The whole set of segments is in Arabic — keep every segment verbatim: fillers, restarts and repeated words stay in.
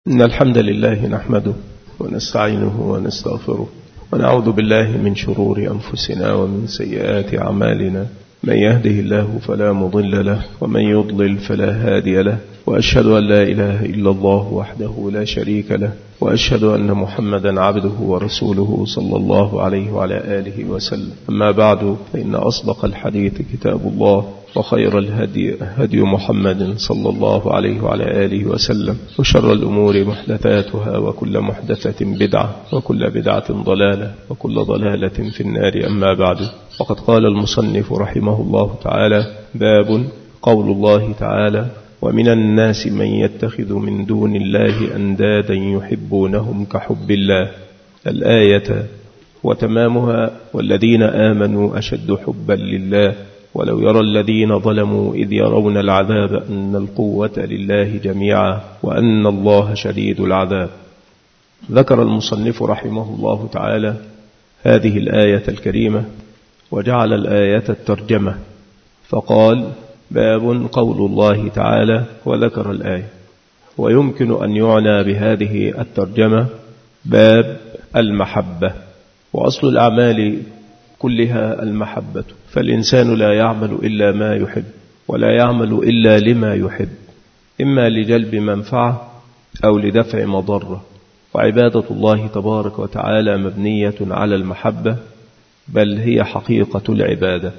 إن الحمد لله نحمده ونستعينه ونستغفره ونعوذ بالله من شرور أنفسنا ومن سيئات أعمالنا. من يهده الله فلا مضل له ومن يضلل فلا هادي له، وأشهد أن لا إله إلا الله وحده لا شريك له، وأشهد أن محمدا عبده ورسوله صلى الله عليه وعلى آله وسلم. أما بعد، فإن أصدق الحديث كتاب الله، وخير الهدي هدي محمد صلى الله عليه وعلى آله وسلم، وشر الأمور محدثاتها، وكل محدثة بدعة، وكل بدعة ضلالة، وكل ضلالة في النار. أما بعد، وقد قال المصنف رحمه الله تعالى: باب قول الله تعالى: ومن الناس من يتخذ من دون الله أندادا يحبونهم كحب الله، الآية وتمامها: والذين آمنوا أشد حبا لله ولو يرى الذين ظلموا إذ يرون العذاب أن القوة لله جميعا وأن الله شديد العذاب. ذكر المصنف رحمه الله تعالى هذه الآية الكريمة، وجعل الآية الترجمة، فقال: باب قول الله تعالى، وذكر الآية. ويمكن أن يعنى بهذه الترجمة باب المحبة، وأصل الأعمال كلها المحبة، فالإنسان لا يعمل إلا ما يحب، ولا يعمل إلا لما يحب، إما لجلب منفعة أو لدفع مضرة. وعبادة الله تبارك وتعالى مبنية على المحبة، بل هي حقيقة العبادة.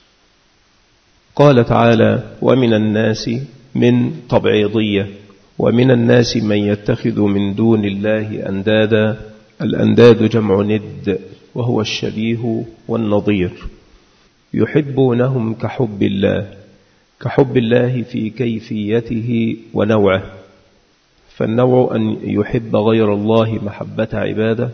قال تعالى: ومن الناس من تبعيضية، ومن الناس من يتخذ من دون الله أندادا. الأنداد جمع ند، وهو الشبيه والنظير. يحبونهم كحب الله، كحب الله في كيفيته ونوعه، فالنوع أن يحب غير الله محبة عبادة،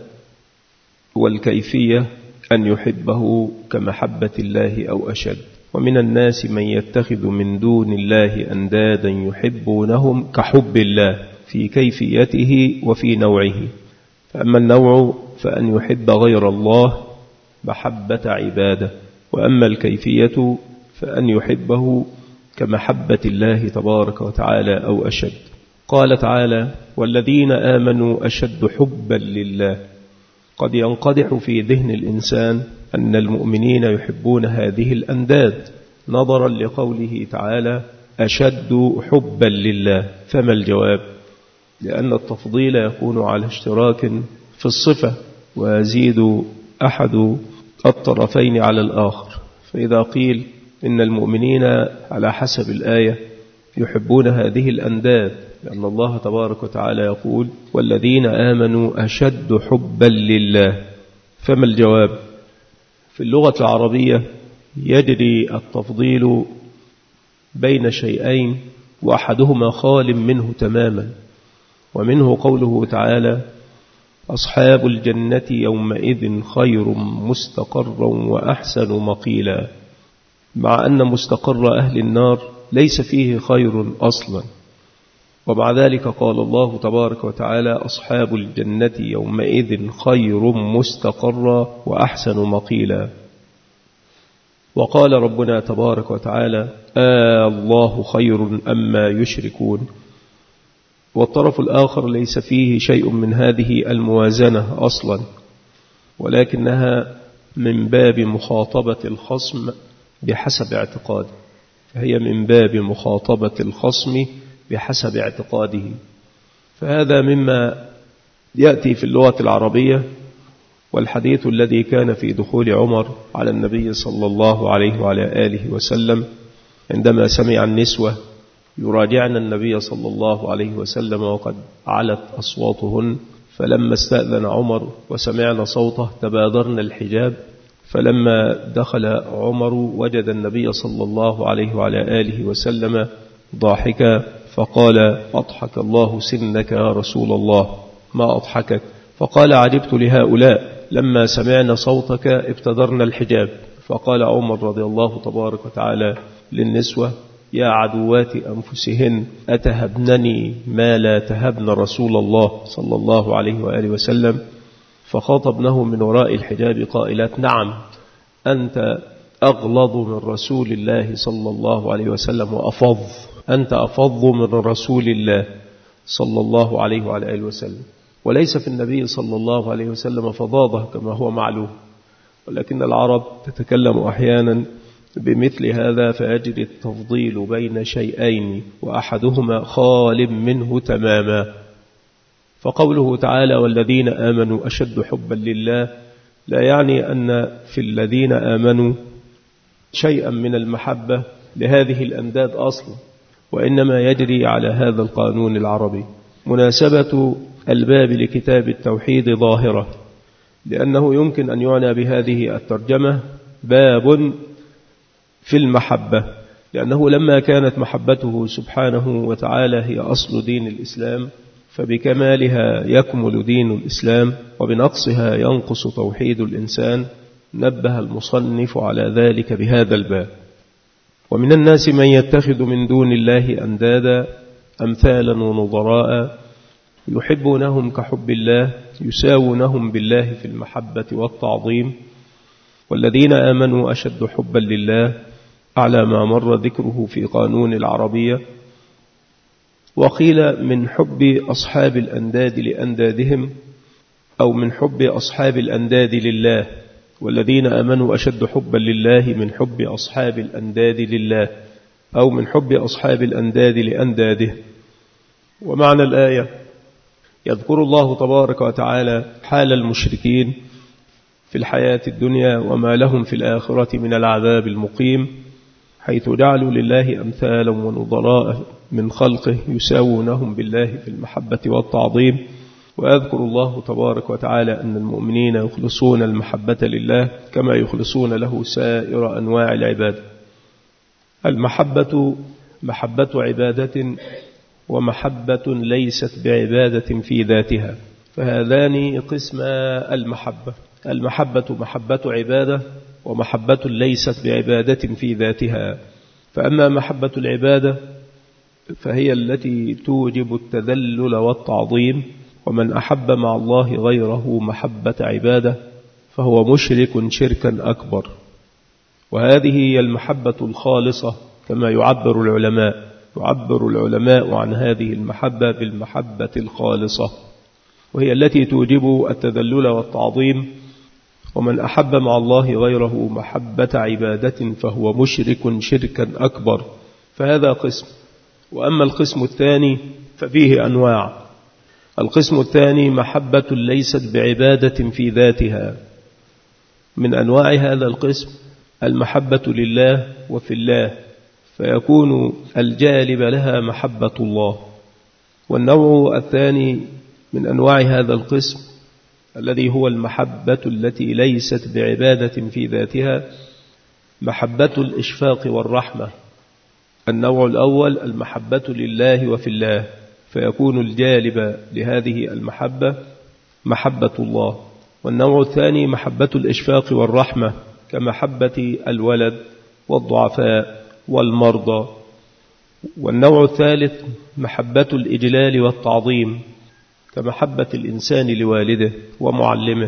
والكيفية أن يحبه كمحبة الله أو أشد. ومن الناس من يتخذ من دون الله أندادا يحبونهم كحب الله في كيفيته وفي نوعه. فأما النوع فأن يحب غير الله محبة عبادة، وأما الكيفية فأن يحبه كمحبة الله تبارك وتعالى أو أشد. قال تعالى: والذين آمنوا أشد حبا لله. قد ينقدح في ذهن الإنسان أن المؤمنين يحبون هذه الأنداد نظرا لقوله تعالى: أشد حبا لله. فما الجواب؟ لأن التفضيل يكون على اشتراك في الصفة، ويزيد أحد الطرفين على الآخر. فإذا قيل إن المؤمنين على حسب الآية يحبون هذه الأنداد، لأن الله تبارك وتعالى يقول: والذين آمنوا أشد حبا لله. فما الجواب؟ في اللغة العربية يجري التفضيل بين شيئين، وأحدهما خال منه تماما، ومنه قوله تعالى: أصحاب الجنة يومئذ خير مستقرا وأحسن مقيلا، مع أن مستقر أهل النار ليس فيه خير أصلا. ومع ذلك قال الله تبارك وتعالى: أصحاب الجنة يومئذ خير مستقرا وأحسن مقيلا. وقال ربنا تبارك وتعالى: آه الله خير أما يشركون. والطرف الآخر ليس فيه شيء من هذه الموازنة أصلا، ولكنها من باب مخاطبة الخصم بحسب اعتقاده، فهي من باب مخاطبة الخصم بحسب اعتقاده. فهذا مما يأتي في اللغة العربية. والحديث الذي كان في دخول عمر على النبي صلى الله عليه وعلى آله وسلم عندما سمع النسوة يراجعن النبي صلى الله عليه وسلم وقد علت أصواتهن، فلما استأذن عمر وسمعنا صوته تبادرن الحجاب، فلما دخل عمر وجد النبي صلى الله عليه وعلى آله وسلم ضاحكا، فقال: أضحك الله سنك يا رسول الله، ما أضحكك؟ فقال: عجبت لهؤلاء لما سمعنا صوتك ابتدرنا الحجاب. فقال عمر رضي الله تبارك وتعالى للنسوة: يا عدوات أنفسهن أتهبنني ما لا تهبن رسول الله صلى الله عليه وآله وسلم؟ فخاطبنه من وراء الحجاب قائلات: نعم، أنت أغلظ من رسول الله صلى الله عليه وسلم وأفظ، أنت أفظ من رسول الله. صلى الله عليه وعلى آله وسلم، وليس في النبي صلى الله عليه وسلم فظاظة كما هو معلوم، ولكن العرب تتكلم أحيانا بمثل هذا فيجري التفضيل بين شيئين وأحدهما خال منه تماما. فقوله تعالى والذين آمنوا أشد حبا لله لا يعني أن في الذين آمنوا شيئا من المحبة لهذه الأنداد أصلا، وإنما يجري على هذا القانون العربي. مناسبة الباب لكتاب التوحيد ظاهرة، لأنه يمكن أن يعنى بهذه الترجمة باب في المحبة، لأنه لما كانت محبته سبحانه وتعالى هي أصل دين الإسلام فبكمالها يكمل دين الإسلام وبنقصها ينقص توحيد الإنسان، نبه المصنف على ذلك بهذا الباب. ومن الناس من يتخذ من دون الله أندادا أمثالا ونظراء يحبونهم كحب الله يساوونهم بالله في المحبة والتعظيم، والذين آمنوا أشد حبا لله على ما مر ذكره في قانون العربية. وقيل من حب أصحاب الأنداد لأندادهم، أو من حب أصحاب الأنداد لله، والذين آمنوا أشد حبا لله من حب أصحاب الأنداد لله، أو من حب أصحاب الأنداد لأنداده. ومعنى الآية يذكر الله تبارك وتعالى حال المشركين في الحياة الدنيا وما لهم في الآخرة من العذاب المقيم، حيث جعلوا لله أمثالا ونظراء من خلقه يساوونهم بالله في المحبة والتعظيم. وأذكر الله تبارك وتعالى أن المؤمنين يخلصون المحبة لله كما يخلصون له سائر أنواع العبادة. المحبة محبة عبادة ومحبة ليست بعبادة في ذاتها، فهذان قسم المحبة. المحبة محبة عبادة ومحبة ليست بعبادة في ذاتها. فأما محبة العبادة فهي التي توجب التذلل والتعظيم، ومن أحب مع الله غيره محبة عبادة فهو مشرك شركا أكبر. وهذه هي المحبة الخالصة كما يعبر العلماء يعبر العلماء عن هذه المحبة بالمحبة الخالصة، وهي التي توجب التذلل والتعظيم. ومن أحب مع الله غيره محبة عبادة فهو مشرك شركا أكبر. فهذا قسم. وأما القسم الثاني ففيه أنواع. القسم الثاني محبة ليست بعبادة في ذاتها. من أنواع هذا القسم المحبة لله وفي الله، فيكون الجالب لها محبة الله. والنوع الثاني من أنواع هذا القسم الذي هو المحبة التي ليست بعبادة في ذاتها محبة الإشفاق والرحمة. النوع الأول المحبة لله وفي الله، فيكون الجالب لهذه المحبة محبة الله. والنوع الثاني محبة الإشفاق والرحمة كمحبة الولد والضعفاء والمرضى. والنوع الثالث محبة الإجلال والتعظيم كمحبة الإنسان لوالده ومعلمه.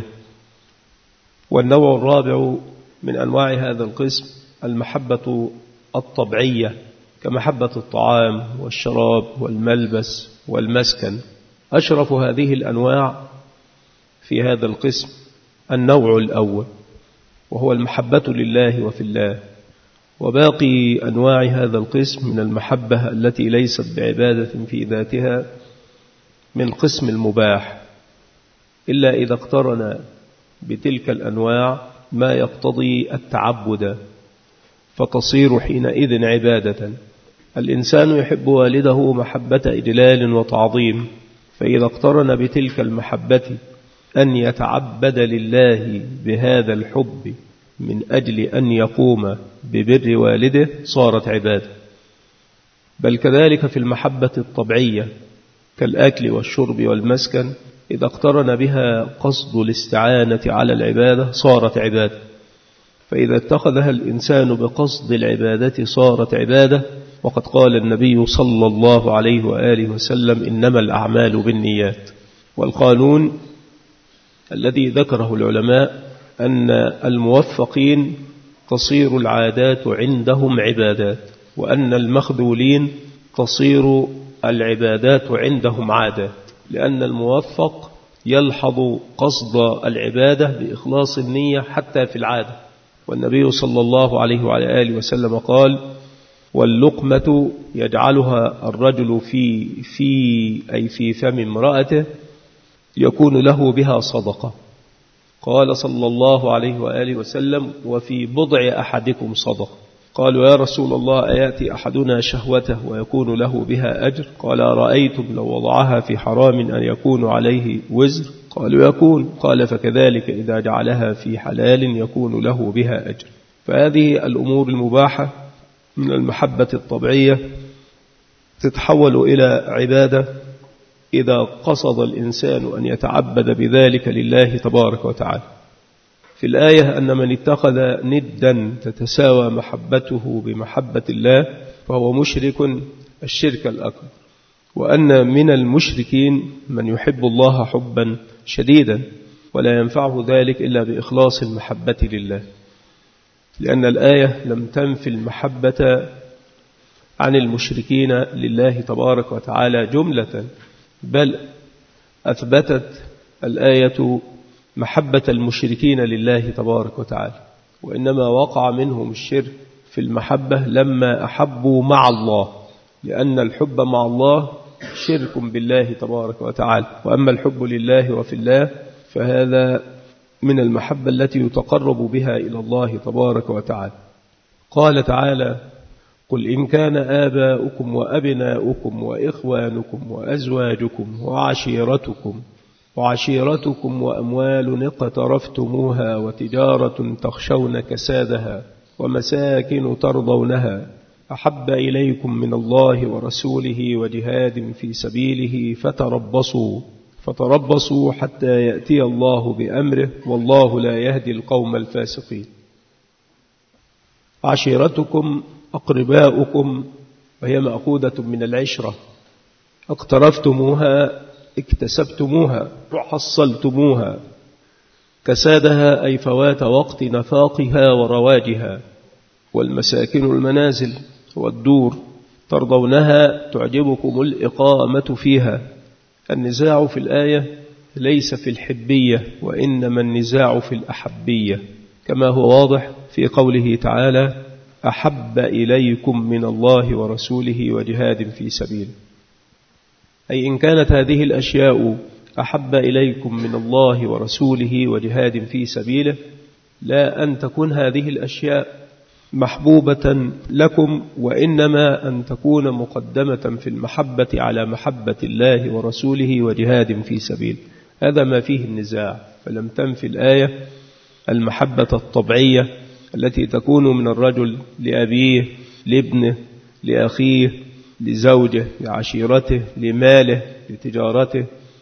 والنوع الرابع من أنواع هذا القسم المحبة الطبيعية كمحبة الطعام والشراب والملبس والمسكن. أشرف هذه الأنواع في هذا القسم النوع الأول، وهو المحبة لله وفي الله. وباقي أنواع هذا القسم من المحبة التي ليست بعبادة في ذاتها من قسم المباح، إلا إذا اقترن بتلك الأنواع ما يقتضي التعبد فتصير حينئذ عبادة. الإنسان يحب والده محبة إجلال وتعظيم، فإذا اقترن بتلك المحبة أن يتعبد لله بهذا الحب من أجل أن يقوم ببر والده صارت عبادة. بل كذلك في المحبة الطبيعية كالأكل والشرب والمسكن، إذا اقترن بها قصد الاستعانة على العبادة صارت عبادة. فإذا اتخذها الإنسان بقصد العبادة صارت عبادة. وقد قال النبي صلى الله عليه وآله وسلم إنما الأعمال بالنيات. والقانون الذي ذكره العلماء أن الموفقين تصير العادات عندهم عبادات، وأن المخذولين تصير العبادات عندهم عادة، لأن الموفق يلحظ قصد العبادة بإخلاص النية حتى في العادة. والنبي صلى الله عليه وعلى آله وسلم قال: واللقمة يجعلها الرجل في في أي في فم امرأته يكون له بها صدقة. قال صلى الله عليه وآله وسلم: وفي بضع أحدكم صدقة. قالوا: يا رسول الله، أيأتي أحدنا شهوته ويكون له بها أجر؟ قال: رأيتم لو وضعها في حرام أن يكون عليه وزر؟ قالوا: يكون. قال: فكذلك إذا جعلها في حلال يكون له بها أجر. فهذه الأمور المباحة من المحبة الطبيعية تتحول إلى عبادة إذا قصد الإنسان أن يتعبد بذلك لله تبارك وتعالى. في الآية أن من اتخذ ندا تتساوى محبته بمحبة الله فهو مشرك الشرك الأكبر، وأن من المشركين من يحب الله حبا شديدا ولا ينفعه ذلك إلا بإخلاص المحبة لله، لأن الآية لم تنفي المحبة عن المشركين لله تبارك وتعالى جملة، بل أثبتت الآية محبة المشركين لله تبارك وتعالى، وإنما وقع منهم الشرك في المحبة لما أحبوا مع الله، لأن الحب مع الله شرك بالله تبارك وتعالى، وأما الحب لله وفي الله فهذا من المحبة التي يتقرب بها إلى الله تبارك وتعالى. قال تعالى: قل إن كان آباؤكم وأبناؤكم وإخوانكم وأزواجكم وعشيرتكم وعشيرتكم وأموال اقترفتموها وتجارة تخشون كسادها ومساكن ترضونها أحب إليكم من الله ورسوله وجهاد في سبيله فتربصوا فتربصوا حتى يأتي الله بأمره والله لا يهدي القوم الفاسقين. عشيرتكم أقرباؤكم، وهي مأخوذة من العشرة، اقترفتموها اكتسبتموها وحصلتموها، كسادها أي فوات وقت نفاقها ورواجها، والمساكن المنازل والدور ترضونها تعجبكم الإقامة فيها. النزاع في الآية ليس في الحبية، وإنما النزاع في الأحبية، كما هو واضح في قوله تعالى: أحب إليكم من الله ورسوله وجهاد في سبيله، أي إن كانت هذه الأشياء أحب إليكم من الله ورسوله وجهاد في سبيله، لا أن تكون هذه الأشياء محبوبة لكم، وإنما أن تكون مقدمة في المحبة على محبة الله ورسوله وجهاد في سبيله. هذا ما فيه النزاع. فلم تنفي الآية المحبة الطبيعية التي تكون من الرجل لأبيه، لابنه، لأخيه، لزوجه، لعشيرته، لماله، لتجارته،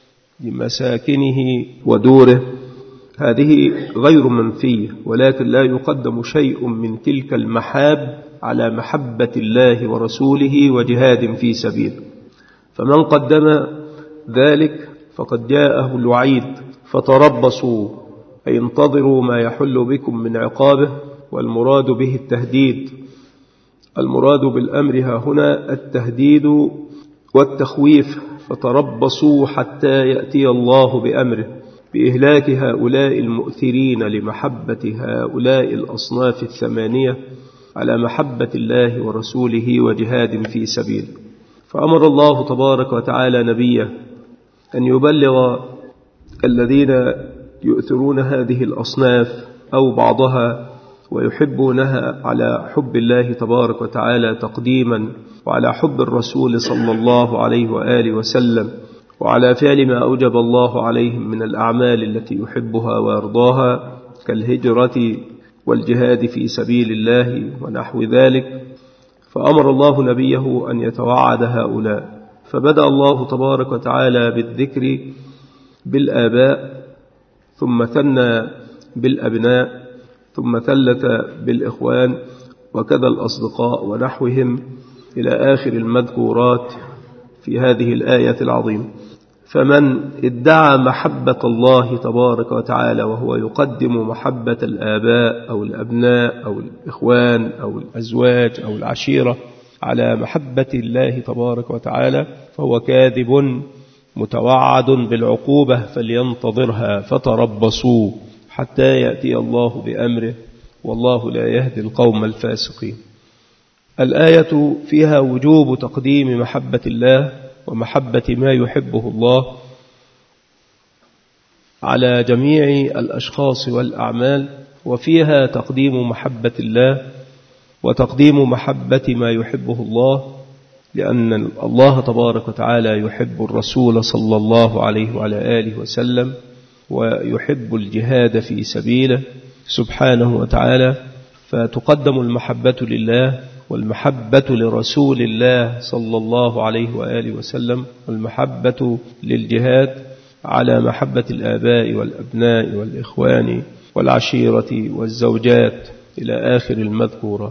لمساكنه ودوره، هذه غير منفية، ولكن لا يقدم شيء من تلك المحاب على محبة الله ورسوله وجهاد في سبيله. فمن قدم ذلك فقد جاءه الوعيد: فتربصوا، أي انتظروا ما يحل بكم من عقابه، والمراد به التهديد. المراد بالأمر ها هنا التهديد والتخويف، فتربصوا حتى يأتي الله بأمره بإهلاك هؤلاء المؤثرين لمحبة هؤلاء الأصناف الثمانية على محبة الله ورسوله وجهاد في سبيله. فأمر الله تبارك وتعالى نبيه أن يبلغ الذين يؤثرون هذه الأصناف أو بعضها ويحبونها على حب الله تبارك وتعالى تقديما، وعلى حب الرسول صلى الله عليه وآله وسلم، وعلى فعل ما أوجب الله عليهم من الأعمال التي يحبها ويرضاها كالهجرة والجهاد في سبيل الله ونحو ذلك. فأمر الله نبيه أن يتوعد هؤلاء، فبدأ الله تبارك وتعالى بالذكر بالآباء، ثم ثنى بالأبناء، ثم ثلث بالإخوان، وكذا الأصدقاء ونحوهم إلى آخر المذكورات في هذه الآية العظيمة. فمن ادعى محبة الله تبارك وتعالى وهو يقدم محبة الآباء أو الأبناء أو الإخوان أو الأزواج أو العشيرة على محبة الله تبارك وتعالى فهو كاذب متوعد بالعقوبة فلينتظرها فتربصوا حتى يأتي الله بأمره والله لا يهدي القوم الفاسقين. الآية فيها وجوب تقديم محبة الله ومحبة ما يحبه الله على جميع الأشخاص والأعمال، وفيها تقديم محبة الله وتقديم محبة ما يحبه الله، لأن الله تبارك وتعالى يحب الرسول صلى الله عليه وعلى آله وسلم ويحب الجهاد في سبيله سبحانه وتعالى، فتقدم المحبة لله والمحبة لرسول الله صلى الله عليه وآله وسلم والمحبة للجهاد على محبة الآباء والأبناء والإخوان والعشيرة والزوجات إلى آخر المذكورات.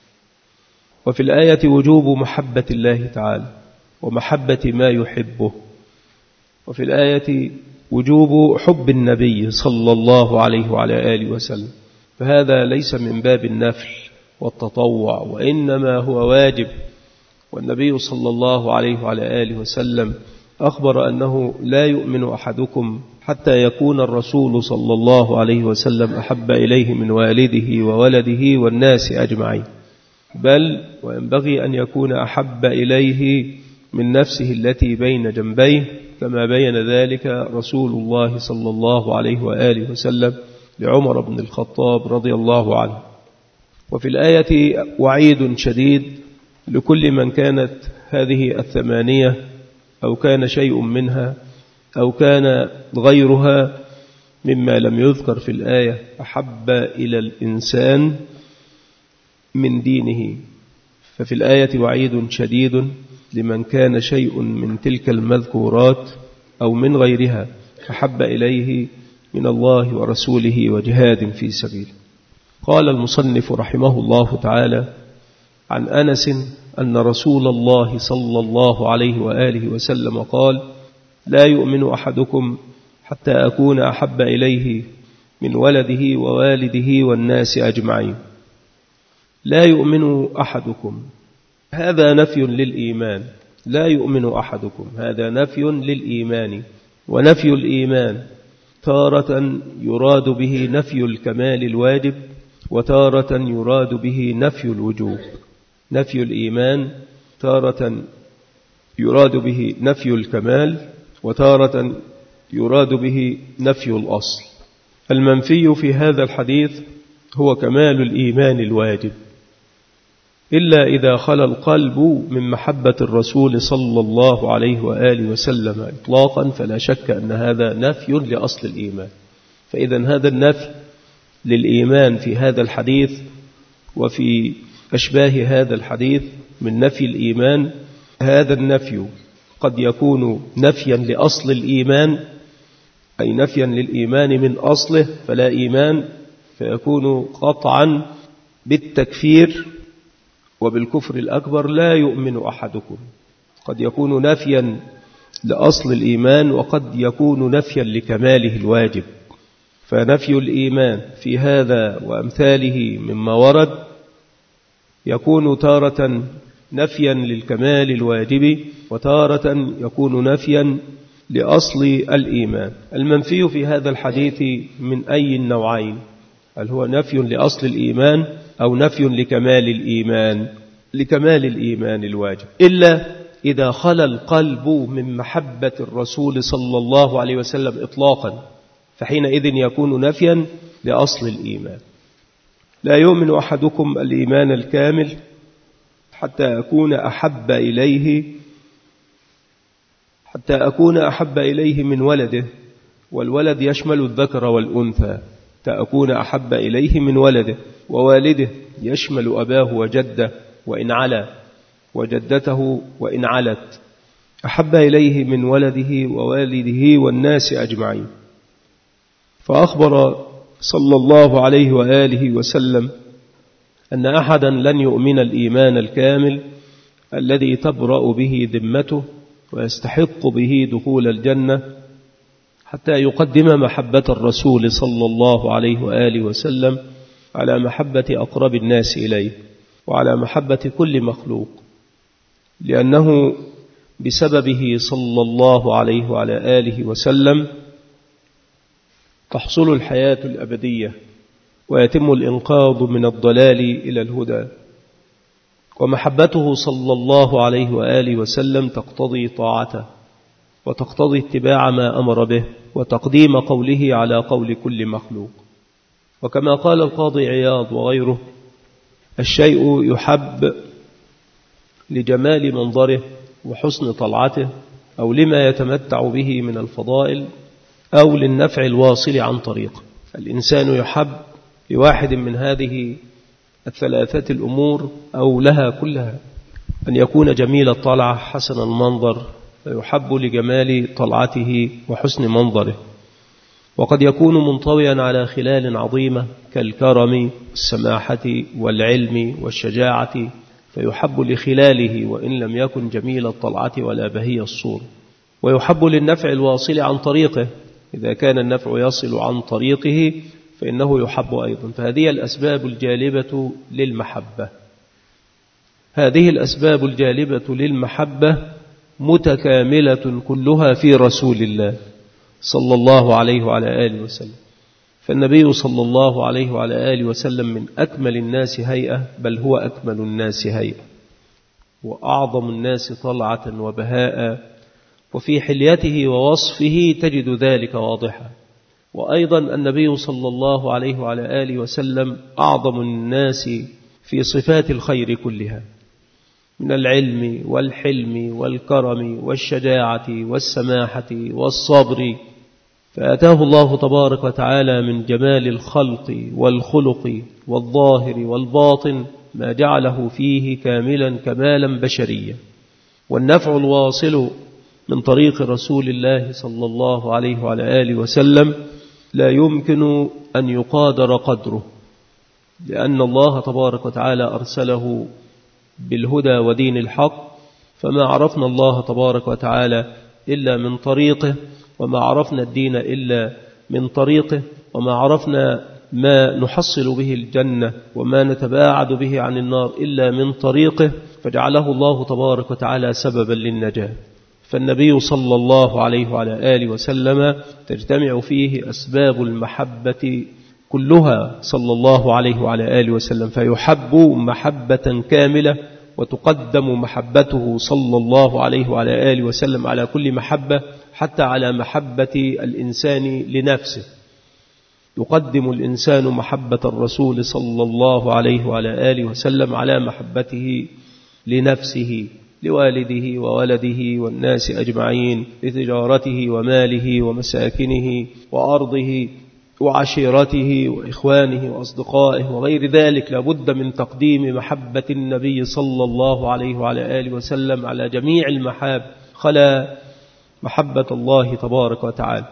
وفي الآية وجوب محبة الله تعالى ومحبة ما يحبه، وفي الآية وجوب حب النبي صلى الله عليه وعلى آله وسلم، فهذا ليس من باب النفل والتطوع وإنما هو واجب. والنبي صلى الله عليه وعلى آله وسلم أخبر أنه لا يؤمن أحدكم حتى يكون الرسول صلى الله عليه وسلم أحب إليه من والده وولده والناس أجمعين، بل وينبغي أن يكون أحب إليه من نفسه التي بين جنبيه، كما بين ذلك رسول الله صلى الله عليه وآله وسلم لعمر بن الخطاب رضي الله عنه. وفي الآية وعيد شديد لكل من كانت هذه الثمانية أو كان شيء منها أو كان غيرها مما لم يذكر في الآية أحب إلى الإنسان من دينه. ففي الآية وعيد شديد لمن كان شيء من تلك المذكورات أو من غيرها أحب إليه من الله ورسوله وجهاد في سبيله. قال المصنف رحمه الله تعالى عن أنس أن رسول الله صلى الله عليه وآله وسلم قال: لا يؤمن أحدكم حتى أكون أحب إليه من ولده ووالده والناس أجمعين. لا يؤمن أحدكم، هذا نفي للإيمان. لا يؤمن أحدكم هذا نفي للإيمان، ونفي الإيمان تارة يراد به نفي الكمال الواجب، وتارة يراد به نفي الوجوب. نفي الإيمان تارة يراد به نفي الكمال، وتارة يراد به نفي الأصل. المنفي في هذا الحديث هو كمال الإيمان الواجب، إلا إذا خلا القلب من محبة الرسول صلى الله عليه وآله وسلم إطلاقا، فلا شك أن هذا نفي لأصل الإيمان. فإذا هذا النفي للإيمان في هذا الحديث وفي أشباه هذا الحديث من نفي الإيمان، هذا النفي قد يكون نفيا لأصل الإيمان، أي نفيا للإيمان من أصله فلا إيمان، فيكون قطعا بالتكفير وبالكفر الأكبر. لا يؤمن أحدكم قد يكون نفيا لأصل الإيمان، وقد يكون نفيا لكماله الواجب. فنفي الإيمان في هذا وأمثاله مما ورد يكون تارة نفيا للكمال الواجب، وتارة يكون نفيا لأصل الإيمان. المنفي في هذا الحديث من أي النوعين؟ هل هو نفي لأصل الإيمان أو نفي لكمال الإيمان؟ لكمال الإيمان الواجب، إلا إذا خلا القلب من محبة الرسول صلى الله عليه وسلم إطلاقا، فحينئذ يكون نفيا لأصل الإيمان. لا يؤمن أحدكم الإيمان الكامل حتى أكون أحب إليه حتى أكون أحب إليه من ولده، والولد يشمل الذكر والأنثى، تأكون أحب إليه من ولده، ووالده يشمل أباه وجده وإن علا، وجدته وإن علت، أحب إليه من ولده ووالده والناس أجمعين. فأخبر صلى الله عليه وآله وسلم أن أحدا لن يؤمن الإيمان الكامل الذي تبرأ به ذمته ويستحق به دخول الجنة حتى يقدم محبة الرسول صلى الله عليه وآله وسلم على محبة أقرب الناس إليه وعلى محبة كل مخلوق. لأنه بسببه صلى الله عليه وعلى آله وسلم تحصل الحياة الأبدية ويتم الإنقاذ من الضلال إلى الهدى. ومحبته صلى الله عليه وآله وسلم تقتضي طاعته وتقتضي اتباع ما أمر به وتقديم قوله على قول كل مخلوق. وكما قال القاضي عياض وغيره: الشيء يحب لجمال منظره وحسن طلعته، أو لما يتمتع به من الفضائل، أو للنفع الواصل عن طريقه. الإنسان يحب لواحد من هذه الثلاثة الأمور أو لها كلها: أن يكون جميل الطلعة حسن المنظر فيحب لجمال طلعته وحسن منظره، وقد يكون منطويا على خلال عظيمة كالكرم والسماحة والعلم والشجاعة فيحب لخلاله وإن لم يكن جميل الطلعة ولا بهي الصور. ويحب للنفع الواصل عن طريقه، إذا كان النفع يصل عن طريقه فإنه يحب أيضا. فهذه الأسباب الجالبة للمحبة. هذه الأسباب الجالبة للمحبة متكاملة كلها في رسول الله صلى الله عليه وعلى آله وسلم. فالنبي صلى الله عليه وعلى آله وسلم من أكمل الناس هيئة، بل هو أكمل الناس هيئة وأعظم الناس طلعة وبهاء، وفي حليته ووصفه تجد ذلك واضحا. وأيضا النبي صلى الله عليه وعلى آله وسلم أعظم الناس في صفات الخير كلها، من العلم والحلم والكرم والشجاعة والسماحة والصبر. فأتاه الله تبارك وتعالى من جمال الخلق والخلق والظاهر والباطن ما جعله فيه كاملا كمالا بشريا. والنفع الواصل من طريق رسول الله صلى الله عليه وعلى آله وسلم لا يمكن أن يقادر قدره، لأن الله تبارك وتعالى أرسله بالهدى ودين الحق، فما عرفنا الله تبارك وتعالى إلا من طريقه، وما عرفنا الدين إلا من طريقه، وما عرفنا ما نحصل به الجنة وما نتباعد به عن النار إلا من طريقه، فجعله الله تبارك وتعالى سببا للنجاة. فالنبي صلى الله عليه وعلى آله وسلم تجتمع فيه أسباب المحبة كلها صلى الله عليه وعلى آله وسلم، فيحب محبة كاملة وتقدم محبته صلى الله عليه وعلى آله وسلم على كل محبة، حتى على محبة الإنسان لنفسه. يقدم الإنسان محبة الرسول صلى الله عليه وعلى آله وسلم على محبته لنفسه، لوالده وولده والناس أجمعين، لتجارته وماله ومساكنه وأرضه وعشيرته وإخوانه وأصدقائه وغير ذلك. لابد من تقديم محبة النبي صلى الله عليه وعلى آله وسلم على جميع المحاب، خلا محبة الله تبارك وتعالى.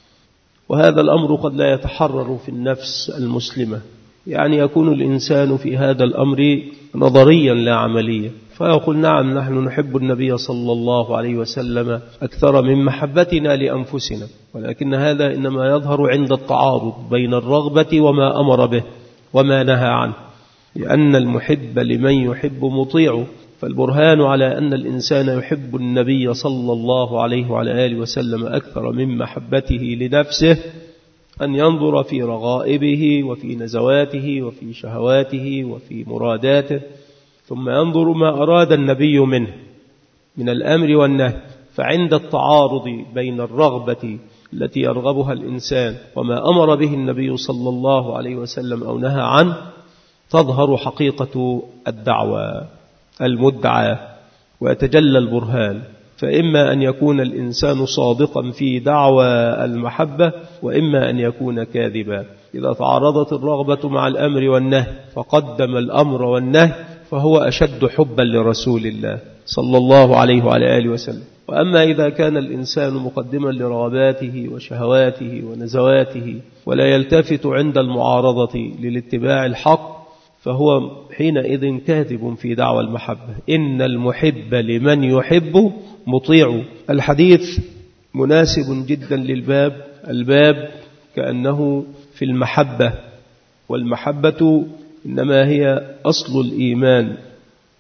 وهذا الأمر قد لا يتحرر في النفس المسلمة، يعني يكون الإنسان في هذا الأمر نظريا لا عمليا، فيقول نعم نحن نحب النبي صلى الله عليه وسلم أكثر من محبتنا لأنفسنا، ولكن هذا إنما يظهر عند التعارض بين الرغبة وما أمر به وما نهى عنه، لأن المحب لمن يحب مطيع. فالبرهان على أن الإنسان يحب النبي صلى الله عليه وعلى آله وسلم أكثر من محبته لنفسه أن ينظر في رغائبه وفي نزواته وفي شهواته وفي مراداته، ثم ينظر ما أراد النبي منه من الأمر والنهي. فعند التعارض بين الرغبة التي يرغبها الإنسان وما أمر به النبي صلى الله عليه وسلم أو نهى عنه تظهر حقيقة الدعوة المدعى ويتجلى البرهان. فإما أن يكون الإنسان صادقا في دعوى المحبة، وإما أن يكون كاذبا. إذا تعارضت الرغبة مع الأمر والنهي فقدم الأمر والنهي فهو أشد حبا لرسول الله صلى الله عليه وعلى آله وسلم. وأما إذا كان الإنسان مقدما لرغباته وشهواته ونزواته ولا يلتفت عند المعارضة للاتباع الحق فهو حينئذ كاذب في دعوى المحبة. إن المحب لمن يحب مطيع. الحديث مناسب جدا للباب. الباب كأنه في المحبة، والمحبة إنما هي أصل الإيمان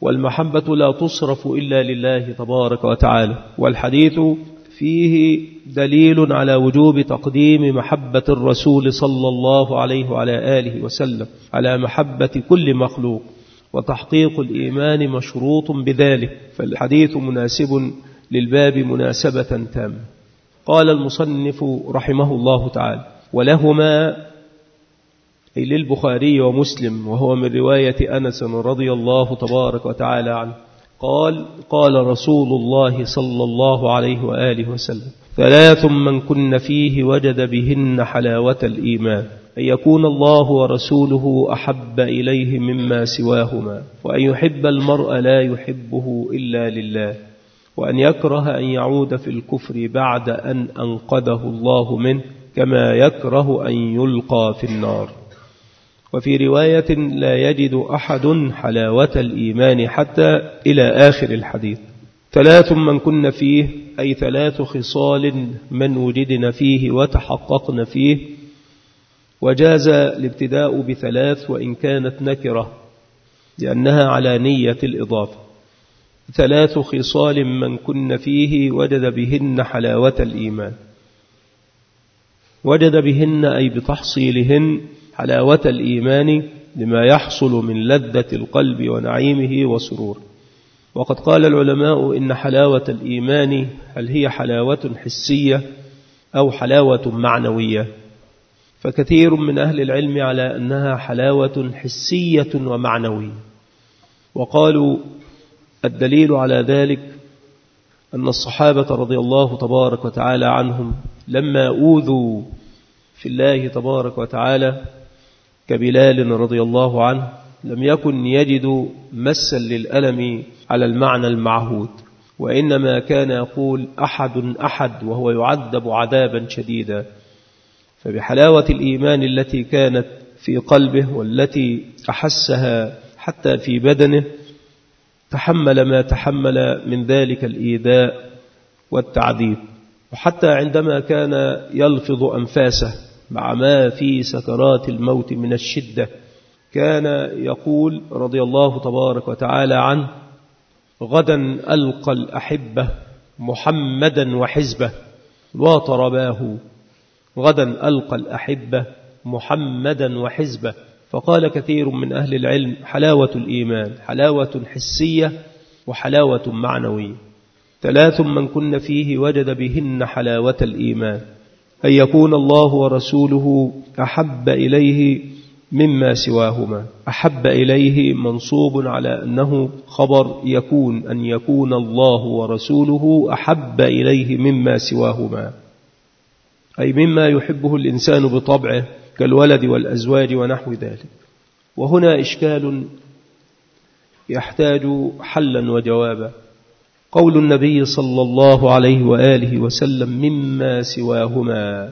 والمحبة لا تصرف إلا لله تبارك وتعالى. والحديث فيه دليل على وجوب تقديم محبة الرسول صلى الله عليه وعلى آله وسلم على محبة كل مخلوق، وتحقيق الإيمان مشروط بذلك، فالحديث مناسب للباب مناسبة تامة. قال المصنف رحمه الله تعالى: ولهما أي للبخاري ومسلم، وهو من رواية أنس رضي الله تبارك وتعالى عنه قال: قال رسول الله صلى الله عليه وآله وسلم: ثلاث من كن فيه وجد بهن حلاوة الإيمان: أن يكون الله ورسوله أحب إليه مما سواهما، وأن يحب المرء لا يحبه إلا لله، وأن يكره أن يعود في الكفر بعد أن أنقذه الله منه، كما يكره أن يلقى في النار. وفي رواية: لا يجد أحد حلاوة الإيمان حتى إلى آخر الحديث. ثلاث من كن فيه أي ثلاث خصال من وجدن فيه وتحققن فيه، وجاز الابتداء بثلاث وإن كانت نكرة لأنها على نية الإضافة. ثلاث خصال من كن فيه وجد بهن حلاوة الإيمان. وجد بهن أي بتحصيلهن حلاوة الإيمان لما يحصل من لذة القلب ونعيمه وسرور. وقد قال العلماء إن حلاوة الإيمان هل هي حلاوة حسية أو حلاوة معنوية؟ فكثير من أهل العلم على أنها حلاوة حسية ومعنوية، وقالوا الدليل على ذلك أن الصحابة رضي الله تبارك وتعالى عنهم لما أوذوا في الله تبارك وتعالى كبلال رضي الله عنه لم يكن يجد مسا للألم على المعنى المعهود، وإنما كان يقول أحد أحد وهو يعذب عذابا شديدا. فبحلاوة الإيمان التي كانت في قلبه والتي أحسها حتى في بدنه تحمل ما تحمل من ذلك الإيذاء والتعذيب. وحتى عندما كان يلفظ أنفاسه مع ما في سكرات الموت من الشدة كان يقول رضي الله تبارك وتعالى عنه: غدا ألقى الأحبة محمدا وحزبه وطرباه. غدا ألقى الأحبة محمدا وحزبه. فقال كثير من أهل العلم حلاوة الإيمان حلاوة حسية وحلاوة معنوية. ثلاث من كن فيه وجد بهن حلاوة الإيمان: أن يكون الله ورسوله أحب إليه مما سواهما. أحب إليه منصوب على أنه خبر يكون، أن يكون الله ورسوله أحب إليه مما سواهما، أي مما يحبه الإنسان بطبعه كالولد والأزواج ونحو ذلك. وهنا إشكال يحتاج حلا وجوابا. قول النبي صلى الله عليه وآله وسلم مما سواهما،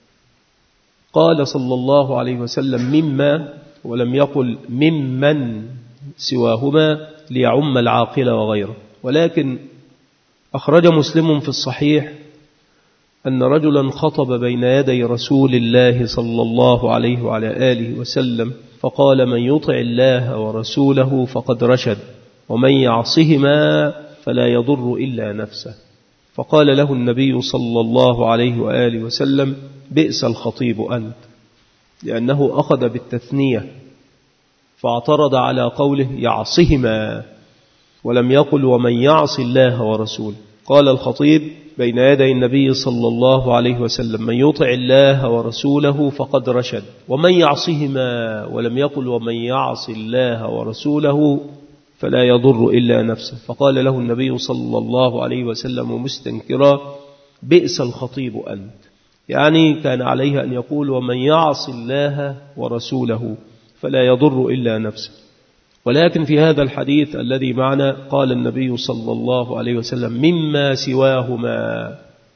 قال صلى الله عليه وسلم مما ولم يقل ممن سواهما ليعم العاقل وغيره. ولكن أخرج مسلم في الصحيح أن رجلا خطب بين يدي رسول الله صلى الله عليه وعلى آله وسلم فقال: من يطع الله ورسوله فقد رشد، ومن يعصهما فلا يضر إلا نفسه. فقال له النبي صلى الله عليه وآله وسلم: بئس الخطيب أنت، لأنه أخذ بالتثنية فاعترض على قوله يعصهما ولم يقل ومن يعص الله ورسوله. قال الخطيب بين يدي النبي صلى الله عليه وسلم: من يطع الله ورسوله فقد رشد، ومن يعصهما ولم يقل ومن يعص الله ورسوله فلا يضر إلا نفسه. فقال له النبي صلى الله عليه وسلم مستنكرا: بئس الخطيب أنت، يعني كان عليه أن يقول ومن يعص الله ورسوله فلا يضر إلا نفسه. ولكن في هذا الحديث الذي معنا قال النبي صلى الله عليه وسلم مما سواهما،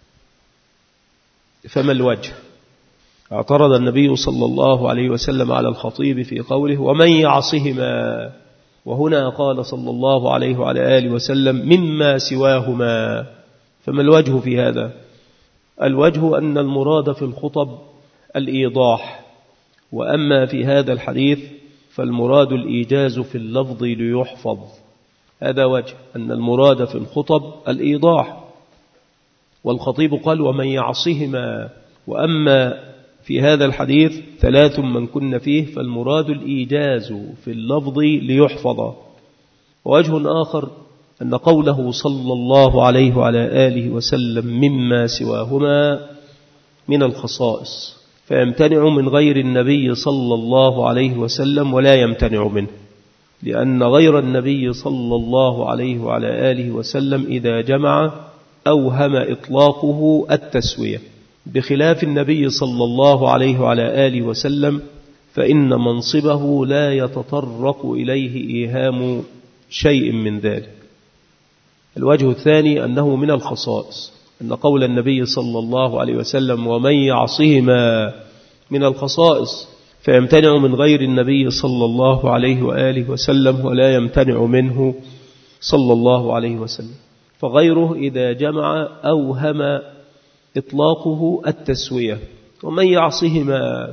فما الوجه؟ اعترض النبي صلى الله عليه وسلم على الخطيب في قوله ومن يعصهما، وهنا قال صلى الله عليه وعلى آله وسلم مما سواهما، فما الوجه في هذا؟ الوجه أن المراد في الخطب الإيضاح، وأما في هذا الحديث فالمراد الإيجاز في اللفظ ليحفظ، هذا وجه أن المراد في الخطب الإيضاح، والخطيب قال ومن يعصهما. وأما في هذا الحديث ثلاث من كن فيه فالمراد الإيجاز في اللفظ ليحفظ. ووجه آخر أن قوله صلى الله عليه وعلى آله وسلم مما سواهما من الخصائص، فيمتنع من غير النبي صلى الله عليه وسلم ولا يمتنع منه، لأن غير النبي صلى الله عليه وعلى آله وسلم إذا جمع أوهم إطلاقه التسوية، بخلاف النبي صلى الله عليه وعلى آله وسلم فإن منصبه لا يتطرق إليه إيهام شيء من ذلك. الوجه الثاني أنه من الخصائص، أن قول النبي صلى الله عليه وسلم ومن يعصهما من الخصائص، فيمتنع من غير النبي صلى الله عليه وآله وسلم ولا يمتنع منه صلى الله عليه وسلم. فغيره إذا جمع أوهم إطلاقه التسوية، ومن يعصهما،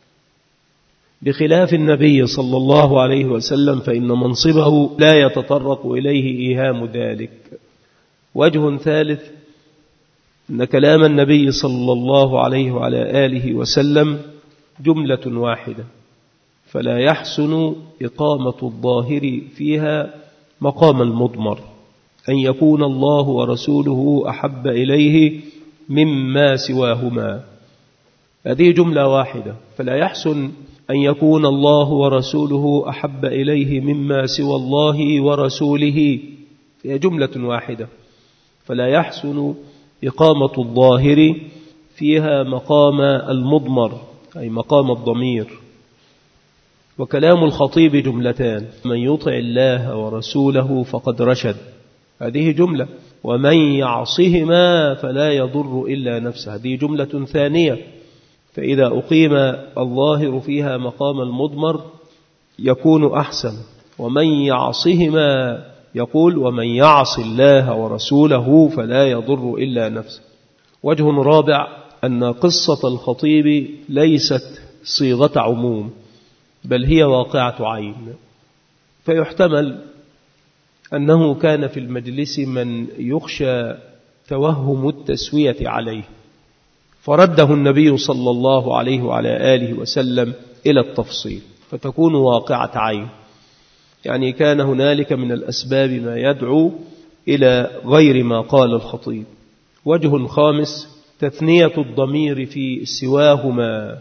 بخلاف النبي صلى الله عليه وسلم فإن منصبه لا يتطرق إليه إيهام ذلك. وجه ثالث أن كلام النبي صلى الله عليه وعلى آله وسلم جملة واحدة، فلا يحسن إقامة الظاهر فيها مقام المضمر، أن يكون الله ورسوله أحب إليه مما سواهما. هذه جملة واحدة، فلا يحسن أن يكون الله ورسوله أحب إليه مما سوى الله ورسوله، هي جملة واحدة، فلا يحسن إقامة الظاهر فيها مقام المضمر أي مقام الضمير. وكلام الخطيب جملتان، من يطع الله ورسوله فقد رشد، هذه جملة، ومن يعصهما فلا يضر إلا نفسه، هذه جملة ثانية. فإذا أقيم الظاهر فيها مقام المضمر يكون أحسن. ومن يعصهما يقول ومن يعص الله ورسوله فلا يضر إلا نفسه. وجه رابع أن قصة الخطيب ليست صيغة عموم، بل هي واقعة عين، فيحتمل أنه كان في المجلس من يخشى توهم التسوية عليه، فرده النبي صلى الله عليه وعلى آله وسلم إلى التفصيل، فتكون واقعة عين، يعني كان هنالك من الأسباب ما يدعو إلى غير ما قال الخطيب. وجه خامس تثنية الضمير في سواهما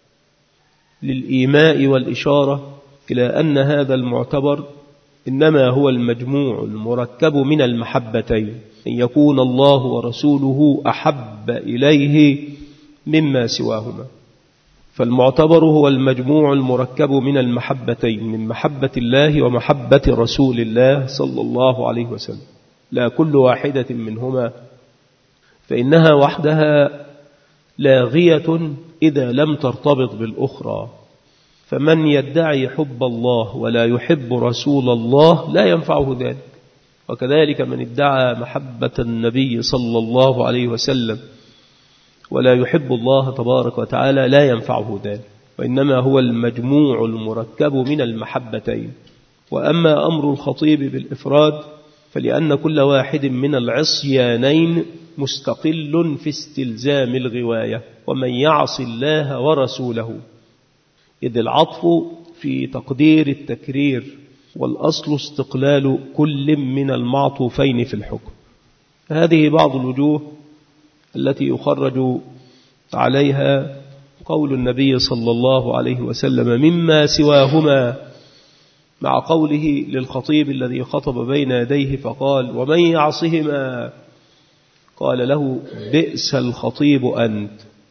للإيماء والإشارة إلى أن هذا المعتبر إنما هو المجموع المركب من المحبتين، أن يكون الله ورسوله أحب إليه مما سواهما. فالمعتبر هو المجموع المركب من المحبتين، من محبة الله ومحبة رسول الله صلى الله عليه وسلم، لا كل واحدة منهما، فإنها وحدها لاغية إذا لم ترتبط بالأخرى. فمن يدعي حب الله ولا يحب رسول الله لا ينفعه ذلك، وكذلك من ادعى محبة النبي صلى الله عليه وسلم ولا يحب الله تبارك وتعالى لا ينفعه ذلك، وإنما هو المجموع المركب من المحبتين. وأما أمر الخطيب بالإفراد فلأن كل واحد من العصيانين مستقل في استلزام الغواية، ومن يعص الله ورسوله، إذ العطف في تقدير التكرير، والأصل استقلال كل من المعطوفين في الحكم. هذه بعض الوجوه التي يخرج عليها قول النبي صلى الله عليه وسلم مما سواهما، مع قوله للخطيب الذي خطب بين يديه فقال ومن يعصهما، قال له بئس الخطيب أنت،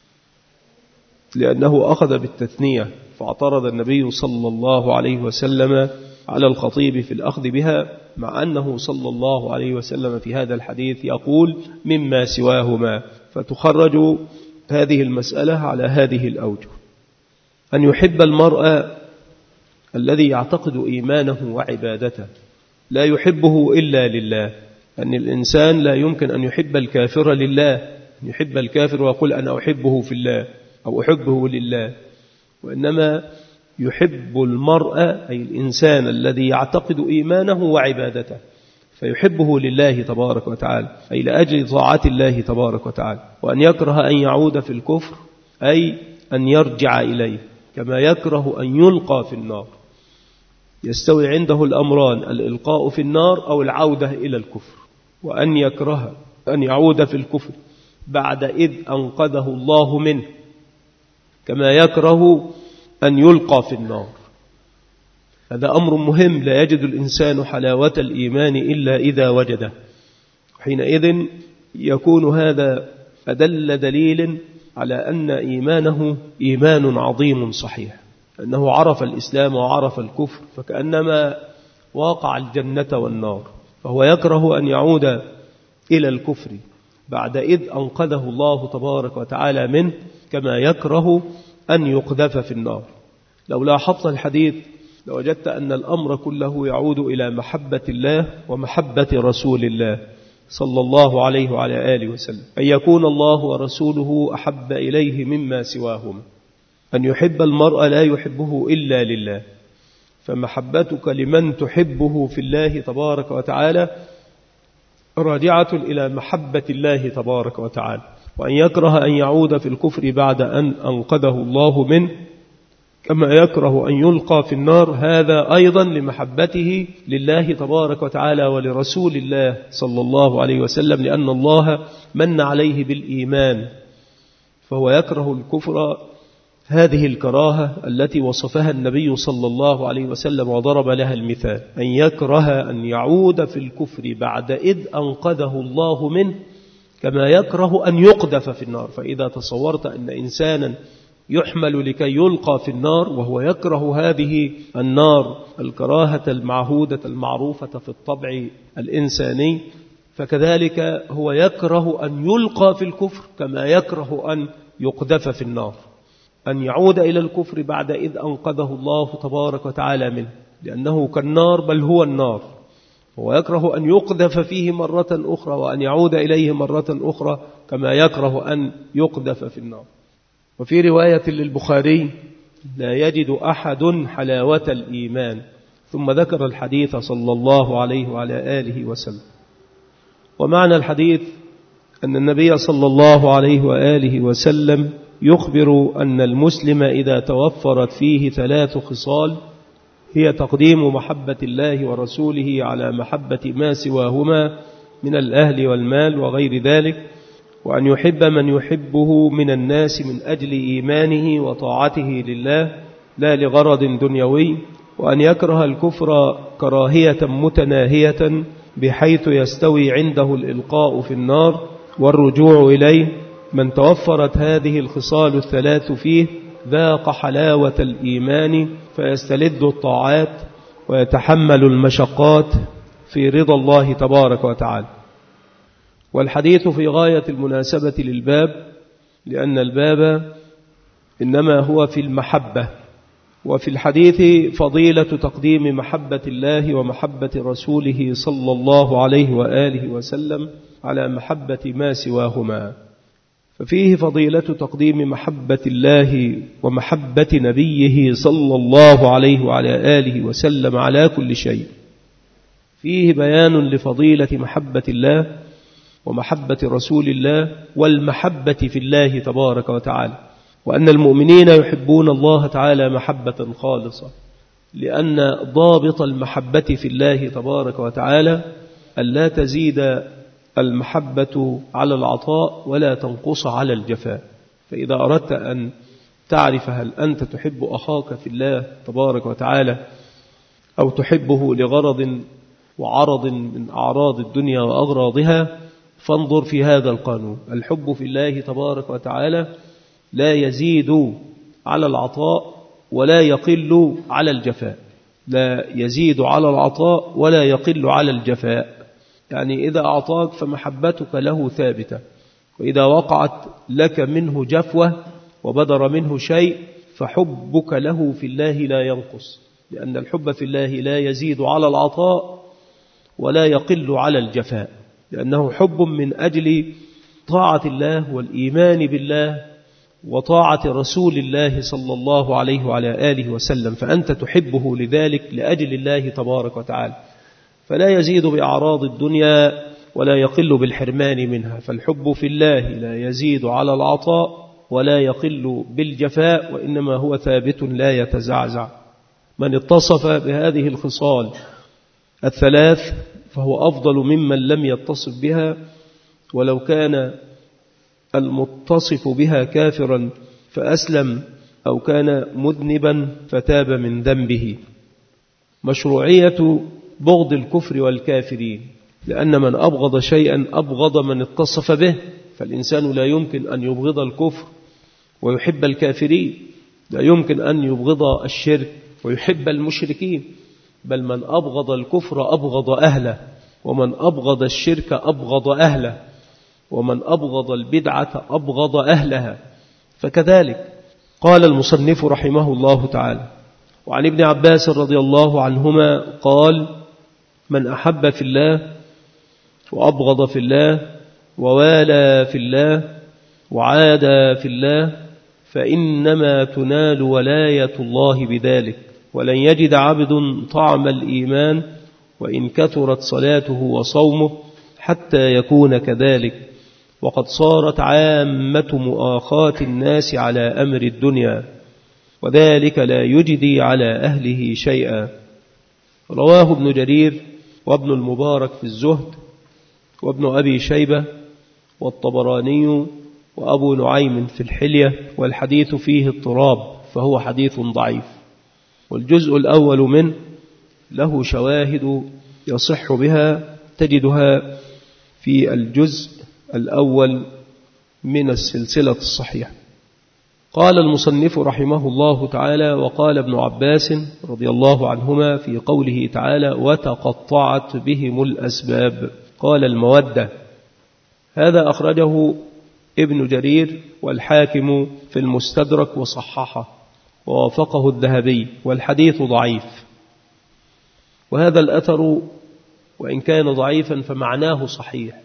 لأنه أخذ بالتثنية، فاعترض النبي صلى الله عليه وسلم على الخطيب في الأخذ بها، مع أنه صلى الله عليه وسلم في هذا الحديث يقول مما سواهما. فتخرج هذه المسألة على هذه الأوجه: أن يحب المرء الذي يعتقد إيمانه وعبادته لا يحبه إلا لله، أن الإنسان لا يمكن أن يحب الكافر لله، أن يحب الكافر ويقول أنا أحبه في الله أو أحبه لله، وإنما يحب المرء أي الإنسان الذي يعتقد إيمانه وعبادته فيحبه لله تبارك وتعالى، أي لأجل طاعة الله تبارك وتعالى. وأن يكره أن يعود في الكفر، أي أن يرجع إليه، كما يكره أن يلقى في النار. يستوي عنده الأمران، الإلقاء في النار أو العودة إلى الكفر. وأن يكره أن يعود في الكفر بعد إذ أنقذه الله منه، كما يكره أن يلقى في النار. هذا أمر مهم، لا يجد الإنسان حلاوة الإيمان إلا إذا وجده. حينئذ يكون هذا أدل دليل على أن إيمانه إيمان عظيم صحيح، أنه عرف الإسلام وعرف الكفر، فكأنما واقع الجنة والنار. فهو يكره أن يعود إلى الكفر بعد إذ أنقذه الله تبارك وتعالى منه، كما يكره أن يقذف في النار. لو لاحظت الحديث لوجدت أن الأمر كله يعود إلى محبة الله ومحبة رسول الله صلى الله عليه وعلى آله وسلم، أن يكون الله ورسوله أحب إليه مما سواهما، أن يحب المرء لا يحبه إلا لله. فمحبتك لمن تحبه في الله تبارك وتعالى راجعة إلى محبة الله تبارك وتعالى. وأن يكره أن يعود في الكفر بعد أن أنقذه الله منه، كما يكره أن يلقى في النار، هذا أيضا لمحبته لله تبارك وتعالى ولرسول الله صلى الله عليه وسلم، لأن الله من عليه بالإيمان، فهو يكره الكفر. هذه الكراهة التي وصفها النبي صلى الله عليه وسلم وضرب لها المثال، أن يكره أن يعود في الكفر بعد إذ أنقذه الله منه، كما يكره أن يقذف في النار. فإذا تصورت أن إنسانا يحمل لكي يلقى في النار وهو يكره هذه النار الكراهة المعهودة المعروفة في الطبع الإنساني، فكذلك هو يكره أن يلقى في الكفر كما يكره أن يقذف في النار، أن يعود إلى الكفر بعد إذ أنقذه الله تبارك وتعالى منه، لأنه كالنار بل هو النار. هو يكره أن يقذف فيه مرة أخرى وأن يعود إليه مرة أخرى، كما يكره أن يقذف في النار. وفي رواية للبخاري: لا يجد أحد حلاوة الإيمان، ثم ذكر الحديث صلى الله عليه وعلى آله وسلم. ومعنى الحديث أن النبي صلى الله عليه وآله وسلم يخبر أن المسلم إذا توفرت فيه ثلاث خصال، هي تقديم محبة الله ورسوله على محبة ما سواهما من الأهل والمال وغير ذلك، وأن يحب من يحبه من الناس من أجل إيمانه وطاعته لله لا لغرض دنيوي، وأن يكره الكفر كراهية متناهية بحيث يستوي عنده الإلقاء في النار والرجوع إليه. من توفرت هذه الخصال الثلاث فيه ذاق حلاوة الإيمان، فيستلذ الطاعات ويتحمل المشقات في رضا الله تبارك وتعالى. والحديث في غاية المناسبة للباب، لأن الباب إنما هو في المحبة. وفي الحديث فضيلة تقديم محبة الله ومحبة رسوله صلى الله عليه وآله وسلم على محبة ما سواهما. ففيه فضيلة تقديم محبة الله ومحبة نبيه صلى الله عليه وعلى آله وسلم على كل شيء. فيه بيان لفضيلة محبة الله ومحبة رسول الله والمحبة في الله تبارك وتعالى، وأن المؤمنين يحبون الله تعالى محبة خالصة، لأن ضابط المحبة في الله تبارك وتعالى ألا تزيد المحبة على العطاء ولا تنقص على الجفاء. فإذا أردت أن تعرف هل أنت تحب أخاك في الله تبارك وتعالى أو تحبه لغرض وعرض من أعراض الدنيا وأغراضها، فانظر في هذا القانون: الحب في الله تبارك وتعالى لا يزيد على العطاء ولا يقل على الجفاء، لا يزيد على العطاء ولا يقل على الجفاء. يعني إذا أعطاك فمحبتك له ثابتة، وإذا وقعت لك منه جفوة وبدر منه شيء فحبك له في الله لا ينقص، لأن الحب في الله لا يزيد على العطاء ولا يقل على الجفاء، لأنه حب من أجل طاعة الله والإيمان بالله وطاعة رسول الله صلى الله عليه وعلى آله وسلم، فأنت تحبه لذلك لأجل الله تبارك وتعالى. فلا يزيد بأعراض الدنيا ولا يقل بالحرمان منها. فالحب في الله لا يزيد على العطاء ولا يقل بالجفاء، وإنما هو ثابت لا يتزعزع. من اتصف بهذه الخصال الثلاث فهو أفضل ممن لم يتصف بها، ولو كان المتصف بها كافرا فأسلم أو كان مذنبا فتاب من ذنبه. مشروعية بغض الكفر والكافرين، لأن من أبغض شيئا أبغض من اتصف به، فالإنسان لا يمكن أن يبغض الكفر ويحب الكافرين، لا يمكن أن يبغض الشرك ويحب المشركين، بل من أبغض الكفر أبغض أهله، ومن أبغض الشرك أبغض أهله، ومن أبغض البدعة أبغض أهلها. فكذلك قال المصنف رحمه الله تعالى: وعن ابن عباس رضي الله عنهما قال: من أحب في الله وأبغض في الله ووالى في الله وعادى في الله فإنما تنال ولاية الله بذلك، ولن يجد عبد طعم الإيمان وإن كثرت صلاته وصومه حتى يكون كذلك. وقد صارت عامة مؤاخاة الناس على أمر الدنيا، وذلك لا يجدي على أهله شيئا. رواه ابن جرير وابن المبارك في الزهد وابن أبي شيبة والطبراني وأبو نعيم في الحلية، والحديث فيه اضطراب فهو حديث ضعيف. والجزء الأول منه له شواهد يصح بها، تجدها في الجزء الأول من السلسلة الصحيحة. قال المصنف رحمه الله تعالى: وقال ابن عباس رضي الله عنهما في قوله تعالى: وتقطعت بهم الأسباب، قال المودة. هذا أخرجه ابن جرير والحاكم في المستدرك وصححه ووافقه الذهبي، والحديث ضعيف. وهذا الأثر وإن كان ضعيفا فمعناه صحيح،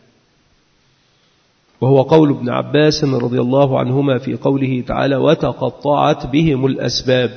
وهو قول ابن عباس رضي الله عنهما في قوله تعالى: وتقطعت بهم الأسباب،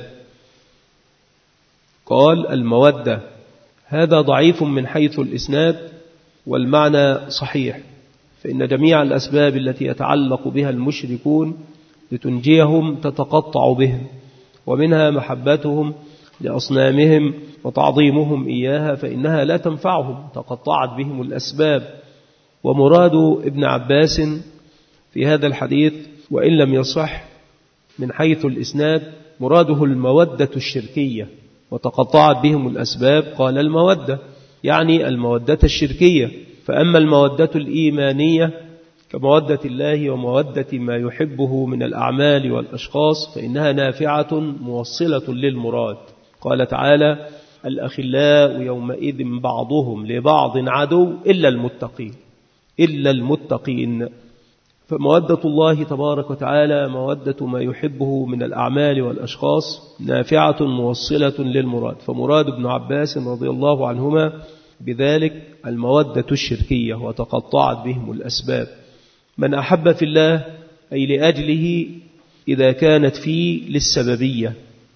قال المودة. هذا ضعيف من حيث الإسناد، والمعنى صحيح، فإن جميع الأسباب التي يتعلق بها المشركون لتنجيهم تتقطع بهم، ومنها محبتهم لأصنامهم وتعظيمهم إياها، فإنها لا تنفعهم، تقطعت بهم الأسباب. ومراد ابن عباس في هذا الحديث وإن لم يصح من حيث الإسناد مراده المودة الشركية. وتقطعت بهم الأسباب قال المودة، يعني المودة الشركية. فأما المودة الإيمانية كمودة الله ومودة ما يحبه من الأعمال والأشخاص فإنها نافعة موصلة للمراد. قال تعالى: الأخلاء يومئذ بعضهم لبعض عدو إلا المتقين، إلا المتقين. فمودة الله تبارك وتعالى مودة ما يحبه من الأعمال والأشخاص نافعة موصلة للمراد. فمراد ابن عباس رضي الله عنهما بذلك المودة الشركية، وتقطعت بهم الأسباب. من أحب في الله أي لأجله إذا كانت فيه للسببية،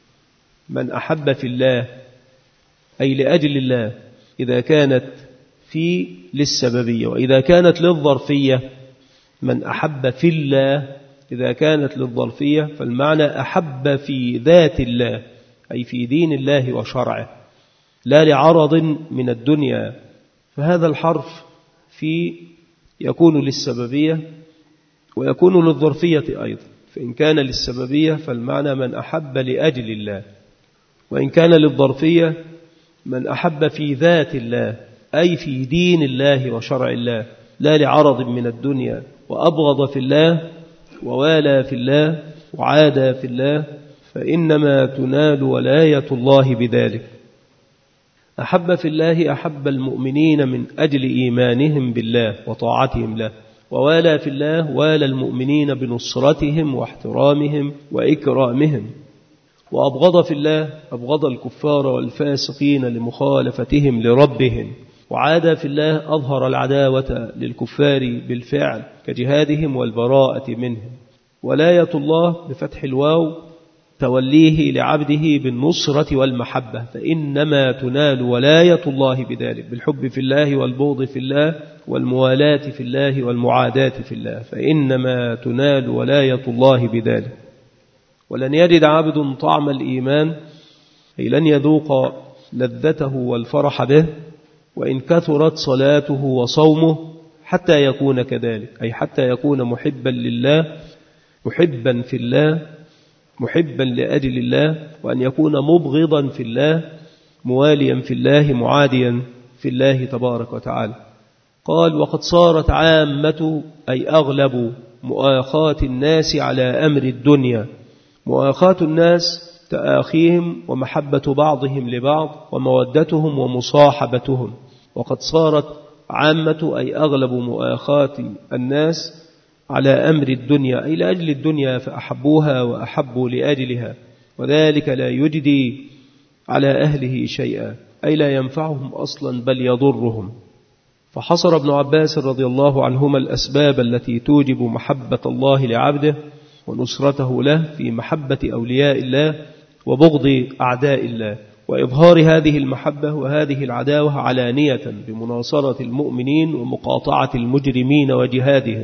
من أحب في الله أي لأجل الله إذا كانت فيه للسببية. وإذا كانت للظرفية، من أحب في الله إذا كانت للظرفية فالمعنى أحب في ذات الله أي في دين الله وشرعه، لا لعرض من الدنيا. فهذا الحرف في يكون للسببية ويكون للظرفية أيضا. فإن كان للسببية فالمعنى من أحب لأجل الله، وإن كان للظرفية من أحب في ذات الله أي في دين الله وشرع الله، لا لعرض من الدنيا. وأبغض في الله ووالى في الله وعادى في الله فإنما تنال ولاية الله بذلك. أحب في الله أحب المؤمنين من أجل إيمانهم بالله وطاعتهم له، ووالى في الله والى المؤمنين بنصرتهم واحترامهم وإكرامهم. وأبغض في الله أبغض الكفار والفاسقين لمخالفتهم لربهم. وعادى في الله أظهر العداوة للكفار بالفعل كجهادهم والبراءة منهم. ولاية الله بفتح الواو توليه لعبده بالنصرة والمحبة، فإنما تنال ولاية الله بذلك، بالحب في الله والبغض في الله والموالاة في الله والمعاداة في الله، فإنما تنال ولاية الله بذلك. ولن يجد عبد طعم الإيمان، أي لن يذوق لذته والفرح به وإن كثرت صلاته وصومه حتى يكون كذلك، أي حتى يكون محبا لله، محبا في الله، محبا لأجل الله، وأن يكون مبغضا في الله، مواليا في الله، معاديا في الله تبارك وتعالى. قال: وقد صارت عامة أي أغلب مؤاخاة الناس على أمر الدنيا، مؤاخاة الناس تآخيهم ومحبة بعضهم لبعض ومودتهم ومصاحبتهم. وقد صارت عامة أي أغلب مؤاخاة الناس على أمر الدنيا، أي لأجل الدنيا، فأحبوها وأحبوا لأجلها، وذلك لا يجدي على أهله شيئا، أي لا ينفعهم أصلا بل يضرهم. فحصر ابن عباس رضي الله عنهما الأسباب التي توجب محبة الله لعبده ونصرته له في محبة أولياء الله وبغض أعداء الله، وإظهار هذه المحبة وهذه العداوة علانية بمناصرة المؤمنين ومقاطعة المجرمين وجهادهم.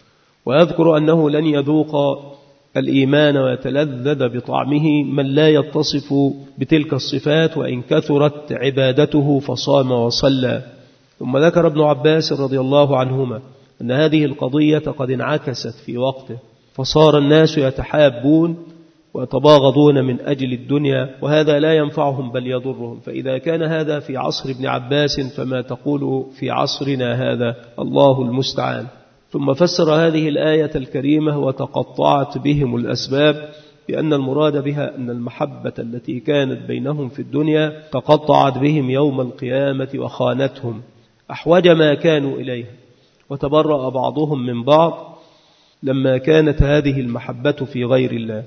ويذكر أنه لن يذوق الإيمان ويتلذذ بطعمه من لا يتصف بتلك الصفات وإن كثرت عبادته فصام وصلى. ثم ذكر ابن عباس رضي الله عنهما أن هذه القضية قد انعكست في وقته، فصار الناس يتحابون ويتباغضون من أجل الدنيا، وهذا لا ينفعهم بل يضرهم. فإذا كان هذا في عصر ابن عباس فما تقول في عصرنا هذا؟ الله المستعان. ثم فسر هذه الآية الكريمة: وتقطعت بهم الأسباب، بأن المراد بها أن المحبة التي كانت بينهم في الدنيا تقطعت بهم يوم القيامة وخانتهم أحوج ما كانوا إليه، وتبرأ بعضهم من بعض لما كانت هذه المحبة في غير الله.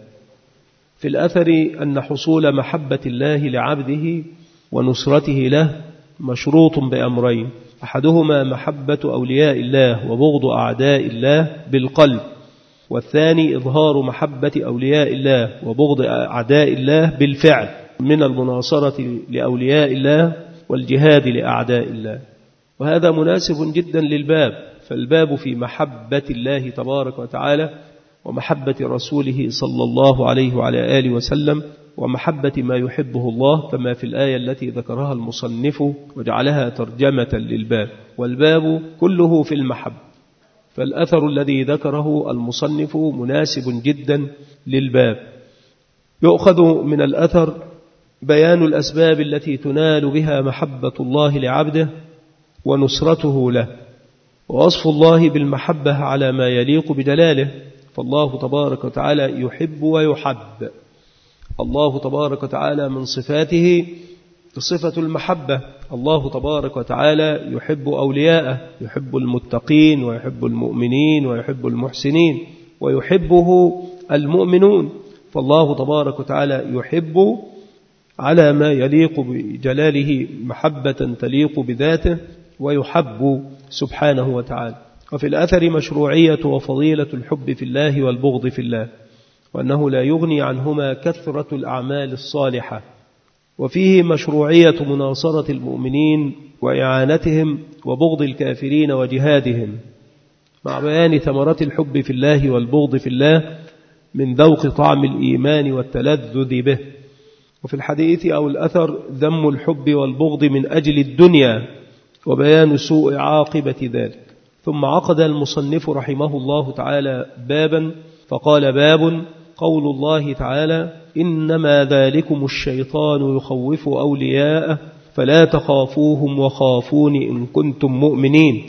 في الأثر أن حصول محبة الله لعبده ونصرته له مشروط بأمرين: أحدهما محبة أولياء الله وبغض أعداء الله بالقلب، والثاني إظهار محبة أولياء الله وبغض أعداء الله بالفعل، من المناصرة لأولياء الله والجهاد لأعداء الله. وهذا مناسب جدا للباب، فالباب في محبة الله تبارك وتعالى ومحبة رسوله صلى الله عليه وعلى آله وسلم ومحبة ما يحبه الله، كما في الآية التي ذكرها المصنف وجعلها ترجمة للباب، والباب كله في المحبة. فالأثر الذي ذكره المصنف مناسب جدا للباب. يؤخذ من الأثر بيان الأسباب التي تنال بها محبة الله لعبده ونصرته له، ووصف الله بالمحبة على ما يليق بجلاله، فالله تبارك وتعالى يحب ويحب. الله تبارك وتعالى من صفاته صفة المحبة، الله تبارك وتعالى يحب أولياءه، يحب المتقين ويحب المؤمنين ويحب المحسنين ويحبه المؤمنون، فالله تبارك وتعالى يحب على ما يليق بجلاله محبة تليق بذاته، ويحب سبحانه وتعالى. وفي الأثر مشروعية وفضيلة الحب في الله والبغض في الله، وأنه لا يغني عنهما كثرة الأعمال الصالحة. وفيه مشروعية مناصرة المؤمنين وإعانتهم وبغض الكافرين وجهادهم، مع بيان ثمرات الحب في الله والبغض في الله من ذوق طعم الإيمان والتلذذ به. وفي الحديث أو الأثر ذم الحب والبغض من أجل الدنيا وبيان سوء عاقبة ذلك. ثم عقد المصنف رحمه الله تعالى بابا فقال: باب قول الله تعالى: إنما ذلكم الشيطان يخوف أولياءه فلا تخافوهم وخافون إن كنتم مؤمنين.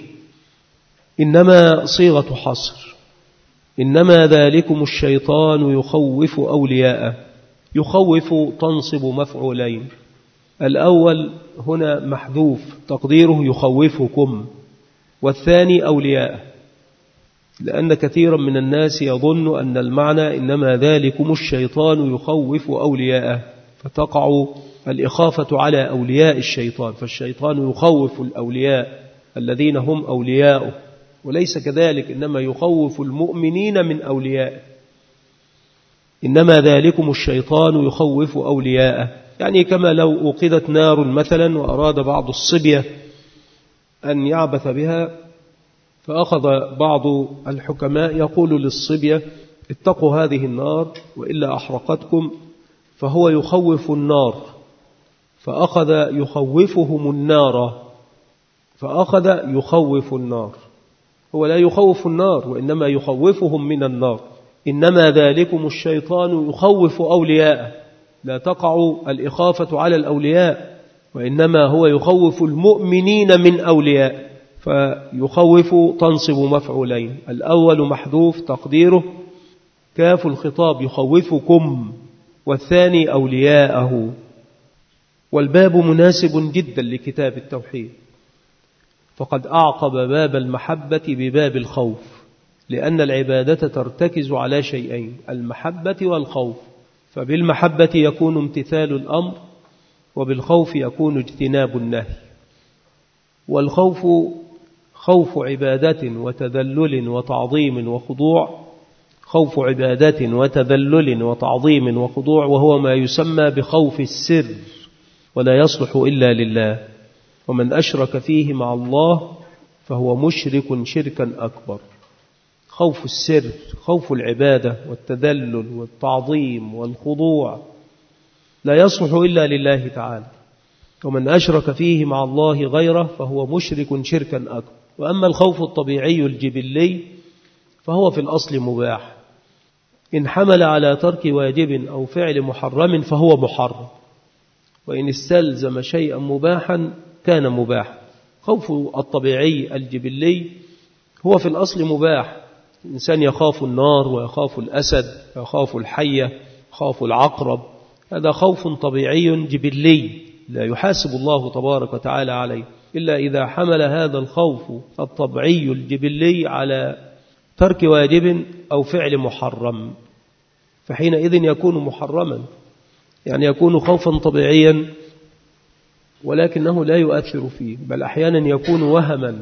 إنما صيغة حصر، إنما ذلكم الشيطان يخوف أولياءه. يخوف تنصب مفعولين، الأول هنا محذوف تقديره يخوفكم، والثاني أولياءه، لأن كثيرا من الناس يظن أن المعنى إنما ذلكم الشيطان يخوف أولياءه، فتقع الإخافة على أولياء الشيطان، فالشيطان يخوف الأولياء الذين هم أولياؤه، وليس كذلك، إنما يخوف المؤمنين من أوليائه. إنما ذلكم الشيطان يخوف أولياءه، يعني كما لو أوقدت نار مثلا وأراد بعض الصبية أن يعبث بها، فأخذ بعض الحكماء يقول للصبية اتقوا هذه النار وإلا أحرقتكم، فهو يخوف النار، فأخذ يخوفهم النار، فأخذ يخوف النار، هو لا يخوف النار وإنما يخوفهم من النار. إنما ذلكم الشيطان يخوف أولياءه، لا تقع الإخافة على الأولياء، وإنما هو يخوف المؤمنين من أولياء. فيخوف تنصب مفعولين، الأول محذوف تقديره كاف الخطاب يخوفكم، والثاني أولياءه. والباب مناسب جدا لكتاب التوحيد، فقد أعقب باب المحبة بباب الخوف، لأن العبادة ترتكز على شيئين، المحبة والخوف، فبالمحبة يكون امتثال الأمر، وبالخوف يكون اجتناب النهي. والخوف خوف عبادة وتذلل وتعظيم وخضوع، خوف عبادة وتذلل وتعظيم وخضوع، وهو ما يسمى بخوف السر، ولا يصلح إلا لله، ومن أشرك فيه مع الله فهو مشرك شركا أكبر. خوف السر خوف العبادة والتذلل والتعظيم والخضوع لا يصلح إلا لله تعالى، ومن أشرك فيه مع الله غيره فهو مشرك شركا أكبر. وأما الخوف الطبيعي الجبلي فهو في الأصل مباح، إن حمل على ترك واجب أو فعل محرم فهو محرم، وإن استلزم شيئا مباحا كان مباحا. خوف الطبيعي الجبلي هو في الأصل مباح، الإنسان يخاف النار ويخاف الأسد ويخاف الحية يخاف العقرب، هذا خوف طبيعي جبلي لا يحاسب الله تبارك وتعالى عليه، إلا إذا حمل هذا الخوف الطبيعي الجبلي على ترك واجب أو فعل محرم، فحينئذ يكون محرما، يعني يكون خوفا طبيعيا ولكنه لا يؤثر فيه، بل أحيانا يكون وهما.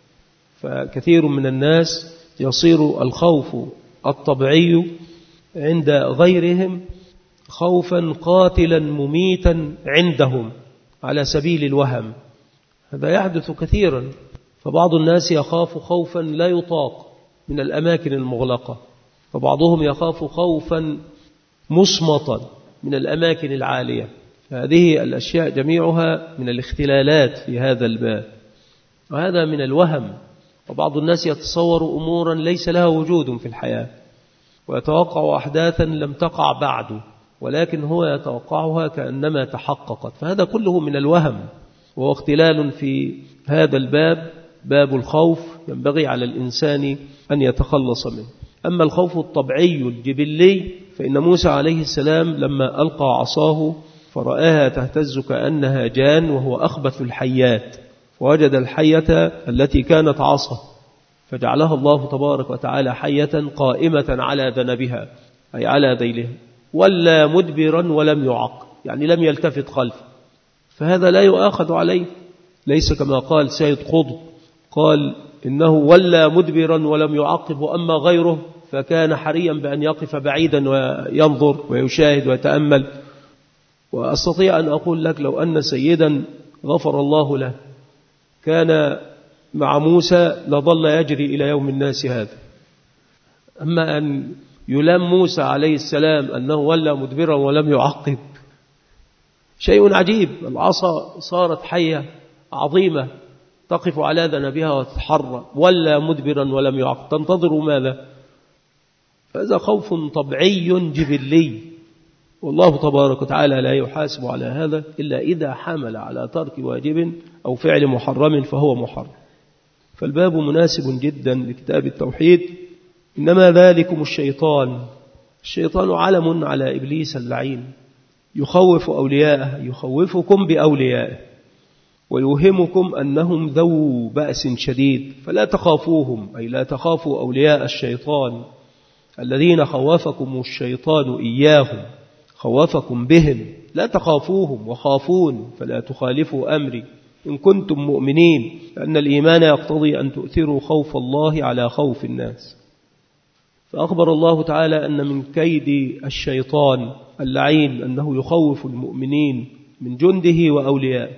فكثير من الناس يصير الخوف الطبيعي عند غيرهم خوفا قاتلا مميتا عندهم على سبيل الوهم، هذا يحدث كثيرا. فبعض الناس يخاف خوفا لا يطاق من الأماكن المغلقة، فبعضهم يخاف خوفا مصمتا من الأماكن العالية. هذه الأشياء جميعها من الاختلالات في هذا الباب، وهذا من الوهم. وبعض الناس يتصور أمورا ليس لها وجود في الحياة، ويتوقع أحداثا لم تقع بعد، ولكن هو يتوقعها كأنما تحققت، فهذا كله من الوهم، وهو اختلال في هذا الباب، باب الخوف ينبغي على الإنسان أن يتخلص منه. أما الخوف الطبيعي الجبلي فإن موسى عليه السلام لما ألقى عصاه فرآها تهتز كأنها جان وهو أخبث الحيات، ووجد الحية التي كانت عصا فجعلها الله تبارك وتعالى حية قائمة على ذنبها أي على ذيلها، ولا مدبرا ولم يعق، يعني لم يلتفت خلفه، فهذا لا يؤاخذ عليه، ليس كما قال سيد قطب قال إنه ولا مدبرا ولم يعقب، وأما غيره فكان حريا بأن يقف بعيدا وينظر ويشاهد ويتأمل. وأستطيع أن أقول لك لو أن سيدا غفر الله له كان مع موسى لظل يجري إلى يوم الناس هذا. أما أن يلام موسى عليه السلام أنه ولى مدبرا ولم يعقب شيء عجيب، العصا صارت حية عظيمة تقف على ذنبها وتتحرك، ولى مدبرا ولم يعقب، تنتظر ماذا؟ هذا خوف طبيعي جبلي، والله تبارك وتعالى لا يحاسب على هذا إلا إذا حمل على ترك واجب أو فعل محرم فهو محرم. فالباب مناسب جدا لكتاب التوحيد. إنما ذلكم الشيطان، الشيطان علم على إبليس اللعين، يخوف أولياءه، يخوفكم بأوليائه، ويوهمكم أنهم ذو بأس شديد، فلا تخافوهم، أي لا تخافوا أولياء الشيطان الذين خوفكم الشيطان إياهم، خوفكم بهم، لا تخافوهم وخافون، فلا تخالفوا أمري إن كنتم مؤمنين، لأن الإيمان يقتضي أن تؤثروا خوف الله على خوف الناس. فأخبر الله تعالى أن من كيد الشيطان اللعين أنه يخوف المؤمنين من جنده وأوليائه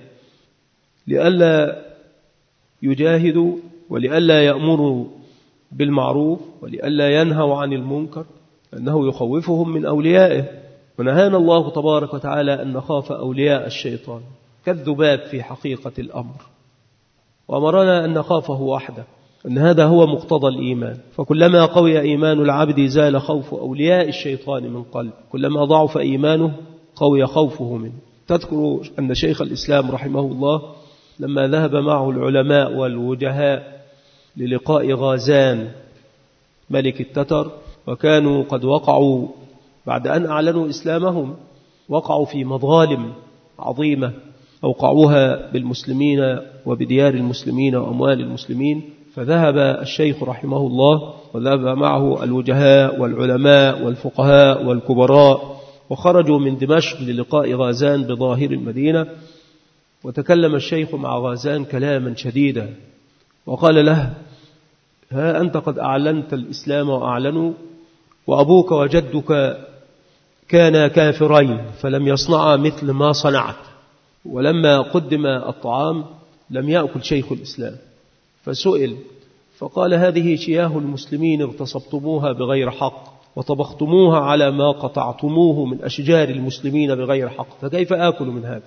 لئلا يجاهدوا ولئلا يأمروا بالمعروف ولئلا ينهوا عن المنكر، أنه يخوفهم من أوليائه. ونهانا الله تبارك وتعالى أن نخاف أولياء الشيطان كالذباب في حقيقة الأمر، وأمرنا أن نخافه وحده، أن هذا هو مقتضى الإيمان. فكلما قوي إيمان العبد زال خوف أولياء الشيطان من قلب، كلما ضعف إيمانه قوي خوفه منه. تذكر أن شيخ الإسلام رحمه الله لما ذهب معه العلماء والوجهاء للقاء غازان ملك التتر، وكانوا قد وقعوا بعد أن أعلنوا إسلامهم وقعوا في مظالم عظيمة أوقعوها بالمسلمين وبديار المسلمين وأموال المسلمين. فذهب الشيخ رحمه الله وذهب معه الوجهاء والعلماء والفقهاء والكبراء، وخرجوا من دمشق للقاء غازان بظاهر المدينة. وتكلم الشيخ مع غازان كلاما شديدا وقال له: ها أنت قد أعلنت الإسلام وأعلنوا، وأبوك وجدك كانا كافرين فلم يصنعا مثل ما صنعت، ولما قدم الطعام لم يأكل شيخ الإسلام. فسئل فقال: هذه شياه المسلمين اغتصبتموها بغير حق، وطبختموها على ما قطعتموه من أشجار المسلمين بغير حق، فكيف آكل من هذا؟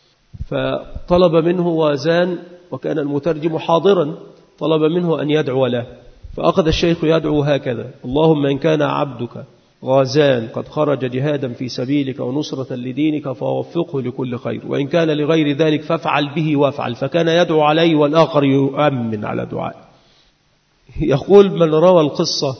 فطلب منه غازان، وكان المترجم حاضرا، طلب منه أن يدعو له. فأخذ الشيخ يدعو هكذا: اللهم إن كان عبدك غازان قد خرج جهادا في سبيلك ونصرة لدينك فوفقه لكل خير، وإن كان لغير ذلك فافعل به وافعل. فكان يدعو عليه والآخر يؤمن على دعائه. يقول من روى القصة: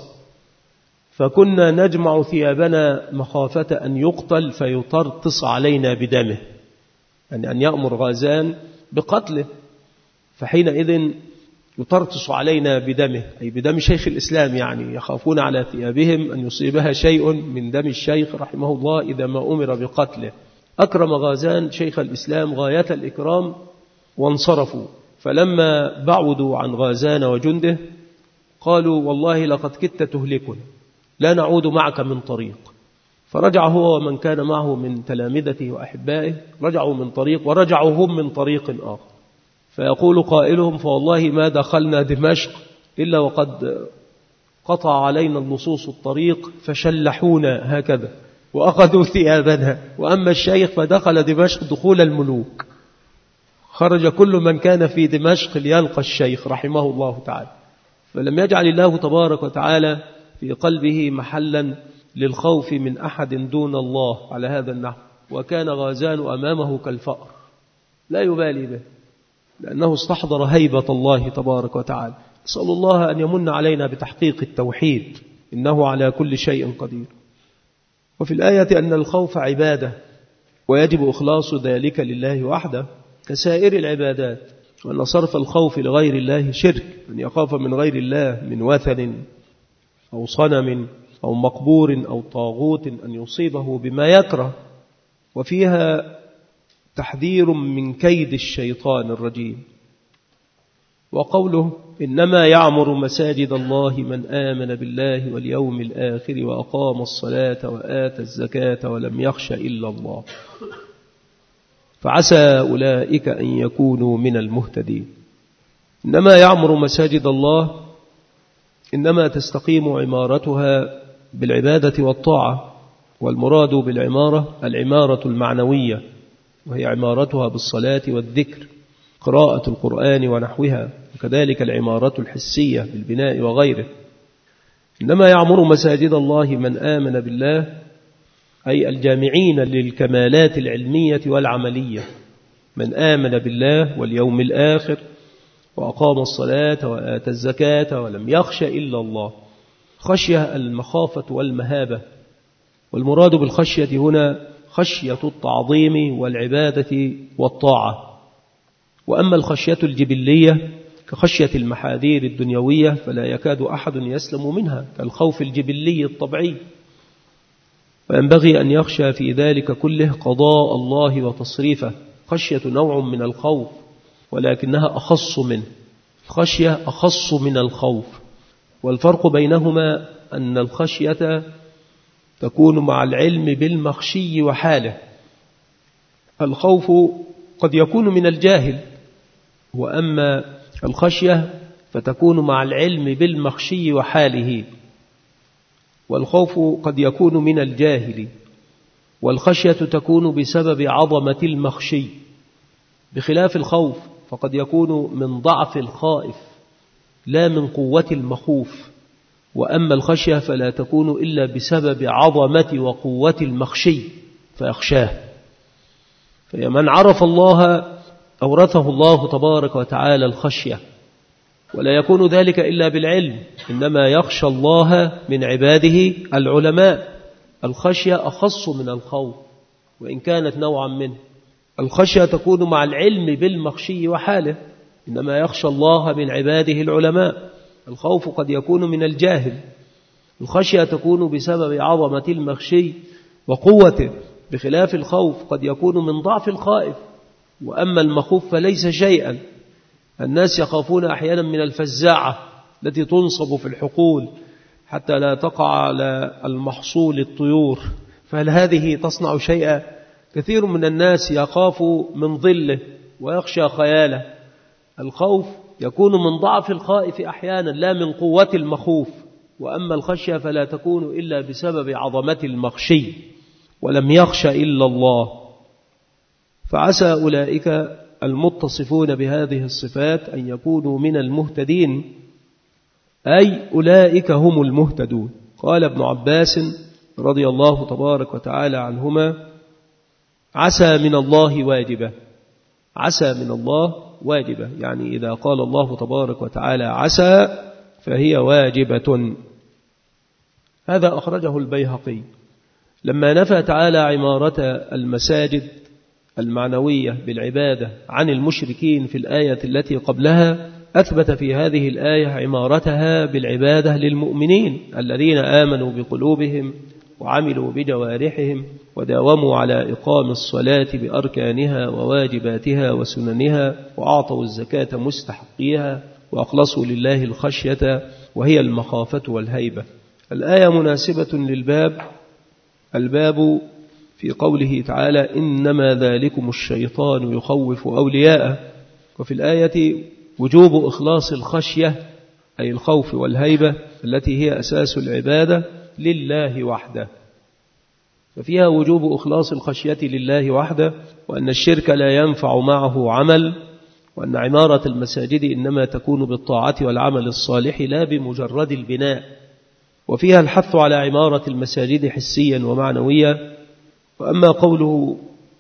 فكنا نجمع ثيابنا مخافة أن يقتل فيطرطس علينا بدمه، يعني أن يأمر غازان بقتله، فحينئذ يطرطس علينا بدمه، أي بدم شيخ الإسلام، يعني يخافون على ثيابهم أن يصيبها شيء من دم الشيخ رحمه الله إذا ما أمر بقتله. أكرم غازان شيخ الإسلام غاية الإكرام وانصرفوا. فلما بعدوا عن غازان وجنده قالوا: والله لقد كدت تهلكنا، لا نعود معك من طريق. فرجع هو ومن كان معه من تلامذته وأحبائه، رجعوا من طريق ورجعوا هم من طريق آخر. فيقول قائلهم: فوالله ما دخلنا دمشق إلا وقد قطع علينا اللصوص الطريق فشلحونا هكذا وأخذوا ثيابنا، وأما الشيخ فدخل دمشق دخول الملوك، خرج كل من كان في دمشق ليلقى الشيخ رحمه الله تعالى. فلم يجعل الله تبارك وتعالى في قلبه محلا للخوف من أحد دون الله على هذا النحو. وكان غازان أمامه كالفأر لا يبالي به، لأنه استحضر هيبة الله تبارك وتعالى. نسأل الله أن يمن علينا بتحقيق التوحيد، إنه على كل شيء قدير. وفي الآية أن الخوف عبادة ويجب إخلاص ذلك لله وحده كسائر العبادات، وأن صرف الخوف لغير الله شرك. من يخاف من غير الله من وثن أو صنم أو مقبور أو طاغوت أن يصيبه بما يكره. وفيها تحذير من كيد الشيطان الرجيم. وقوله: إنما يعمر مساجد الله من آمن بالله واليوم الآخر وأقام الصلاة وآتى الزكاة ولم يخش إلا الله، فعسى أولئك أن يكونوا من المهتدين. إنما يعمر مساجد الله إنما تستقيم عمارتها بالعبادة والطاعة، والمراد بالعمارة العمارة المعنوية، وهي عمارتها بالصلاة والذكر، قراءة القرآن ونحوها، وكذلك العمارة الحسية بالبناء وغيره. إنما يعمر مساجد الله من آمن بالله، أي الجامعين للكمالات العلمية والعملية، من آمن بالله واليوم الآخر وأقام الصلاة وآتى الزكاة ولم يخش إلا الله. خشية المخافة والمهابة، والمراد بالخشية هنا خشية التعظيم والعبادة والطاعة. وأما الخشية الجبلية كخشية المحاذير الدنيوية فلا يكاد أحد يسلم منها، كالخوف الجبلي الطبيعي. وينبغي أن يخشى في ذلك كله قضاء الله وتصريفه. خشية نوع من الخوف ولكنها أخص منه، الخشية أخص من الخوف، والفرق بينهما أن الخشية تكون مع العلم بالمخشي وحاله. الخوف قد يكون من الجاهل، وأما الخشية فتكون مع العلم بالمخشي وحاله. والخوف قد يكون من الجاهل، والخشية تكون بسبب عظمة المخشي، بخلاف الخوف فقد يكون من ضعف الخائف لا من قوة المخوف. وأما الخشية فلا تكون إلا بسبب عظمة وقوة المخشي فيخشاه. فمن عرف الله أورثه الله تبارك وتعالى الخشية، ولا يكون ذلك إلا بالعلم، إنما يخشى الله من عباده العلماء. الخشية أخص من الخوف وإن كانت نوعا منه. الخشية تكون مع العلم بالمخشي وحاله، إنما يخشى الله من عباده العلماء. الخوف قد يكون من الجاهل، الخشية تكون بسبب عظمة المخشي وقوته، بخلاف الخوف قد يكون من ضعف الخائف. وأما المخوف فليس شيئا. الناس يخافون أحيانا من الفزاعة التي تنصب في الحقول حتى لا تقع على المحصول الطيور، فهل هذه تصنع شيئا؟ كثير من الناس يخاف من ظله ويخشى خياله. الخوف يكون من ضعف الخائف أحيانا لا من قوة المخوف. وأما الخشية فلا تكون إلا بسبب عظمة المخشي، ولم يخش إلا الله. فعسى أولئك المتصفون بهذه الصفات أن يكونوا من المهتدين، أي أولئك هم المهتدون. قال ابن عباس رضي الله تبارك وتعالى عنهما: عسى من الله واجبة. عسى من الله واجبة، يعني إذا قال الله تبارك وتعالى عسى فهي واجبة. هذا أخرجه البيهقي لما نفى تعالى عمارة المساجد المعنوية بالعبادة عن المشركين في الآية التي قبلها، أثبت في هذه الآية عمارتها بالعبادة للمؤمنين الذين آمنوا بقلوبهم وعملوا بجوارحهم وداوموا على إقام الصلاة بأركانها وواجباتها وسننها، وأعطوا الزكاة مستحقيها، وأخلصوا لله الخشية وهي المخافة والهيبة. الآية مناسبة للباب الباب في قوله تعالى: إنما ذلكم الشيطان يخوف أولياءه. وفي الآية وجوب إخلاص الخشية أي الخوف والهيبة التي هي أساس العبادة لله وحده، ففيها وجوب إخلاص الخشية لله وحده، وأن الشرك لا ينفع معه عمل، وأن عمارة المساجد إنما تكون بالطاعة والعمل الصالح لا بمجرد البناء. وفيها الحث على عمارة المساجد حسيا ومعنويا. وأما قوله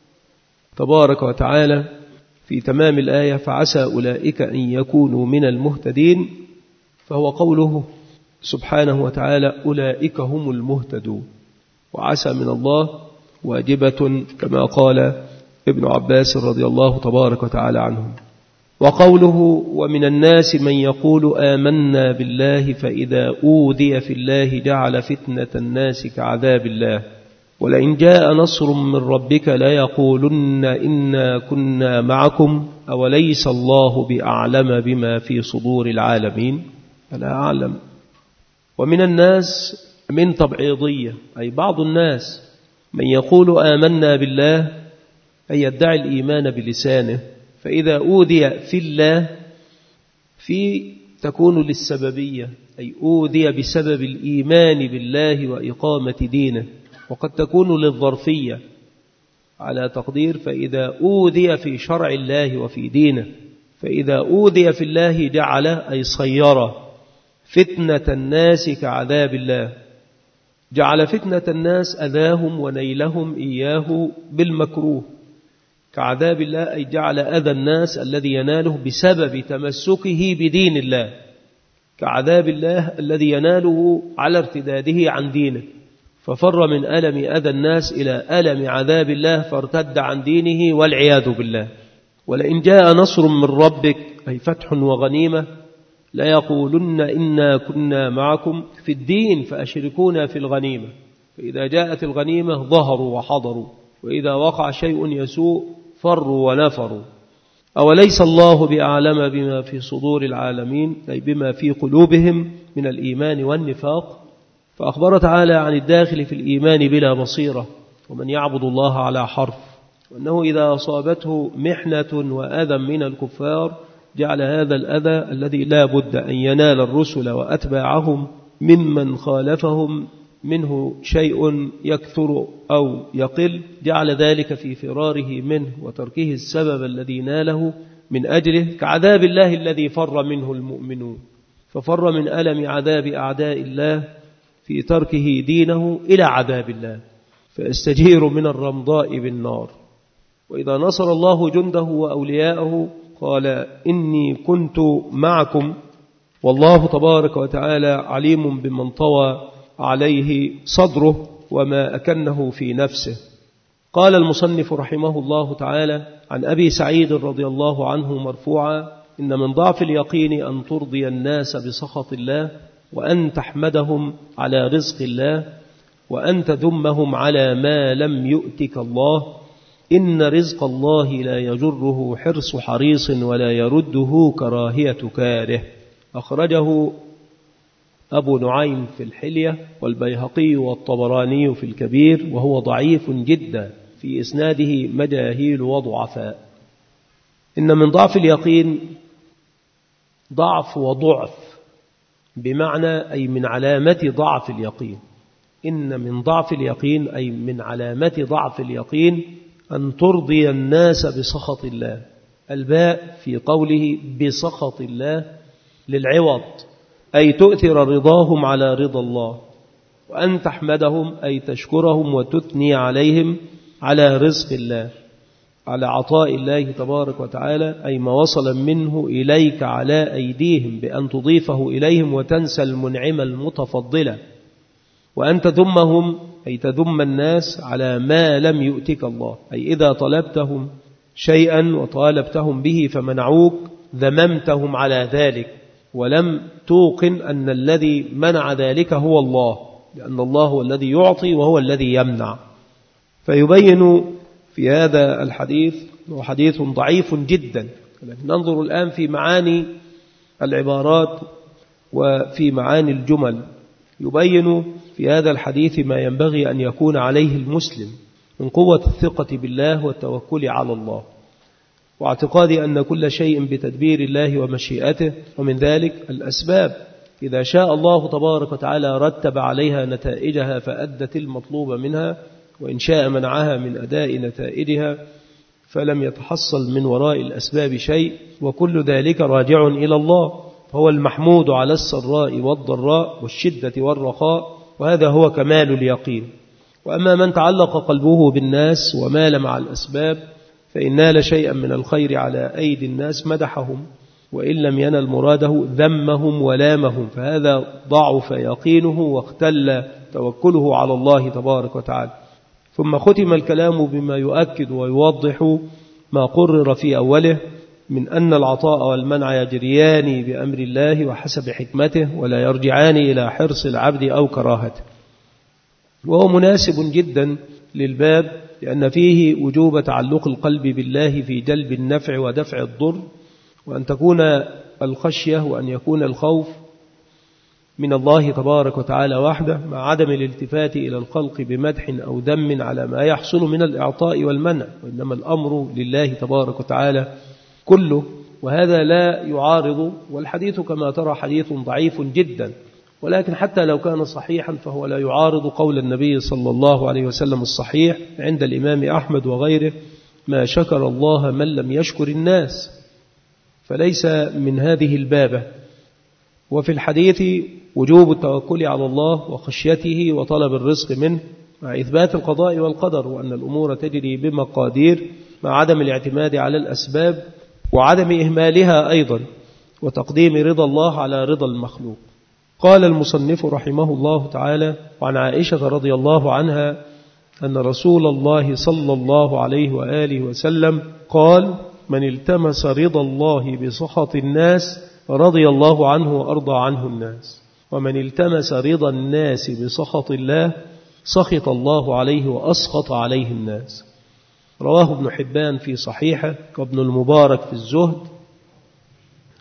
تبارك وتعالى في تمام الآية: فعسى أولئك أن يكونوا من المهتدين، فهو قوله سبحانه وتعالى: أولئك هم المهتدون. وعسى من الله واجبة كما قال ابن عباس رضي الله تبارك وتعالى عنهم. وقوله: ومن الناس من يقول آمنا بالله فإذا أوذي في الله جعل فتنة الناس كعذاب الله ولئن جاء نصر من ربك ليقولن إنا كنا معكم أوليس الله بأعلم بما في صدور العالمين. ألا أعلم. ومن الناس من تبعيضية، أي بعض الناس من يقول آمنا بالله أي يدعي الإيمان بلسانه، فإذا أوذي في الله في تكون للسببية، أي أوذي بسبب الإيمان بالله وإقامة دينه، وقد تكون للظرفية على تقدير فإذا أوذي في شرع الله وفي دينه. فإذا أوذي في الله جعل أي صير فتنة الناس كعذاب الله، جعل فتنة الناس أذاهم ونيلهم إياه بالمكروه كعذاب الله، أي جعل أذى الناس الذي يناله بسبب تمسكه بدين الله كعذاب الله الذي يناله على ارتداده عن دينه، ففر من ألم أذى الناس إلى ألم عذاب الله فارتد عن دينه والعياذ بالله. ولئن جاء نصر من ربك أي فتح وغنيمة ليقولن إنا كنا معكم في الدين فأشركونا في الغنيمة. فإذا جاءت الغنيمة ظهروا وحضروا، وإذا وقع شيء يسوء فروا ونفروا. أوليس الله بأعلم بما في صدور العالمين أي بما في قلوبهم من الإيمان والنفاق. فأخبر تعالى عن الداخل في الإيمان بلا بصيرة ومن يعبد الله على حرف، وأنه إذا أصابته محنة وأذى من الكفار جعل هذا الأذى الذي لا بد أن ينال الرسل وأتباعهم ممن خالفهم منه شيء يكثر أو يقل، جعل ذلك في فراره منه وتركه السبب الذي ناله من أجله، كعذاب الله الذي فر منه المؤمنون، ففر من ألم عذاب أعداء الله في تركه دينه إلى عذاب الله، فاستجير من الرمضاء بالنار. وإذا نصر الله جنده وأولياءه قال إني كنت معكم، والله تبارك وتعالى عليم بمن طوى عليه صدره وما أكنه في نفسه. قال المصنف رحمه الله تعالى عن أبي سعيد رضي الله عنه مرفوعا: إن من ضعف اليقين أن ترضي الناس بسخط الله، وأن تحمدهم على رزق الله، وأن تذمهم على ما لم يؤتك الله. إن رزق الله لا يجره حرص حريص ولا يرده كراهية كاره. أخرجه أبو نعيم في الحلية والبيهقي والطبراني في الكبير، وهو ضعيف جدا في إسناده مجاهيل وضعفاء. إن من ضعف اليقين ضعف وضعف، بمعنى أي من علامة ضعف اليقين. إن من ضعف اليقين أي من علامة ضعف اليقين أن ترضي الناس بسخط الله. الباء في قوله بسخط الله للعوض، أي تؤثر رضاهم على رضا الله، وأن تحمدهم أي تشكرهم وتثني عليهم على رزق الله، على عطاء الله تبارك وتعالى، أي ما وصل منه إليك على أيديهم، بأن تضيفه إليهم وتنسى المنعم المتفضلة. وأن تذمهم أي تذم الناس على ما لم يؤتك الله، أي إذا طلبتهم شيئا وطالبتهم به فمنعوك ذممتهم على ذلك، ولم توقن أن الذي منع ذلك هو الله، لأن الله هو الذي يعطي وهو الذي يمنع. فيبين في هذا الحديث هو حديث ضعيف جدا. ننظر الآن في معاني العبارات وفي معاني الجمل. يبين في هذا الحديث ما ينبغي أن يكون عليه المسلم من قوة الثقة بالله والتوكل على الله، واعتقاد أن كل شيء بتدبير الله ومشيئته، ومن ذلك الأسباب. إذا شاء الله تبارك وتعالى رتب عليها نتائجها فأدت المطلوب منها، وإن شاء منعها من أداء نتائجها فلم يتحصل من وراء الأسباب شيء، وكل ذلك راجع إلى الله، فهو المحمود على السراء والضراء والشدة والرخاء، وهذا هو كمال اليقين. وأما من تعلق قلبه بالناس ومال مع الأسباب، فإن نال شيئا من الخير على أيدي الناس مدحهم، وإن لم ينل مراده ذمهم ولامهم، فهذا ضعف يقينه واختل توكله على الله تبارك وتعالى. ثم ختم الكلام بما يؤكد ويوضح ما قرر في أوله من أن العطاء والمنع يجريان بأمر الله وحسب حكمته، ولا يرجعان إلى حرص العبد أو كراهته. وهو مناسب جدا للباب، لأن فيه وجوب تعلق القلب بالله في جلب النفع ودفع الضر، وأن تكون الخشية وأن يكون الخوف من الله تبارك وتعالى وحده، مع عدم الالتفات إلى الخلق بمدح أو ذم على ما يحصل من الإعطاء والمنع، وإنما الأمر لله تبارك وتعالى كله. وهذا لا يعارض، والحديث كما ترى حديث ضعيف جدا، ولكن حتى لو كان صحيحا فهو لا يعارض قول النبي صلى الله عليه وسلم الصحيح عند الإمام أحمد وغيره: ما شكر الله من لم يشكر الناس، فليس من هذه البابة. وفي الحديث وجوب التوكل على الله وخشيته وطلب الرزق منه، مع إثبات القضاء والقدر، وأن الأمور تجري بمقادير، مع عدم الاعتماد على الأسباب وعدم إهمالها أيضا، وتقديم رضا الله على رضا المخلوق. قال المصنف رحمه الله تعالى: وعن عائشة رضي الله عنها أن رسول الله صلى الله عليه وآله وسلم قال: من التمس رضا الله بسخط الناس رضي الله عنه وأرضى عنه الناس، ومن التمس رضا الناس بسخط الله سخط الله عليه وأسخط عليه الناس. رواه ابن حبان في صحيحه، وابن المبارك في الزهد،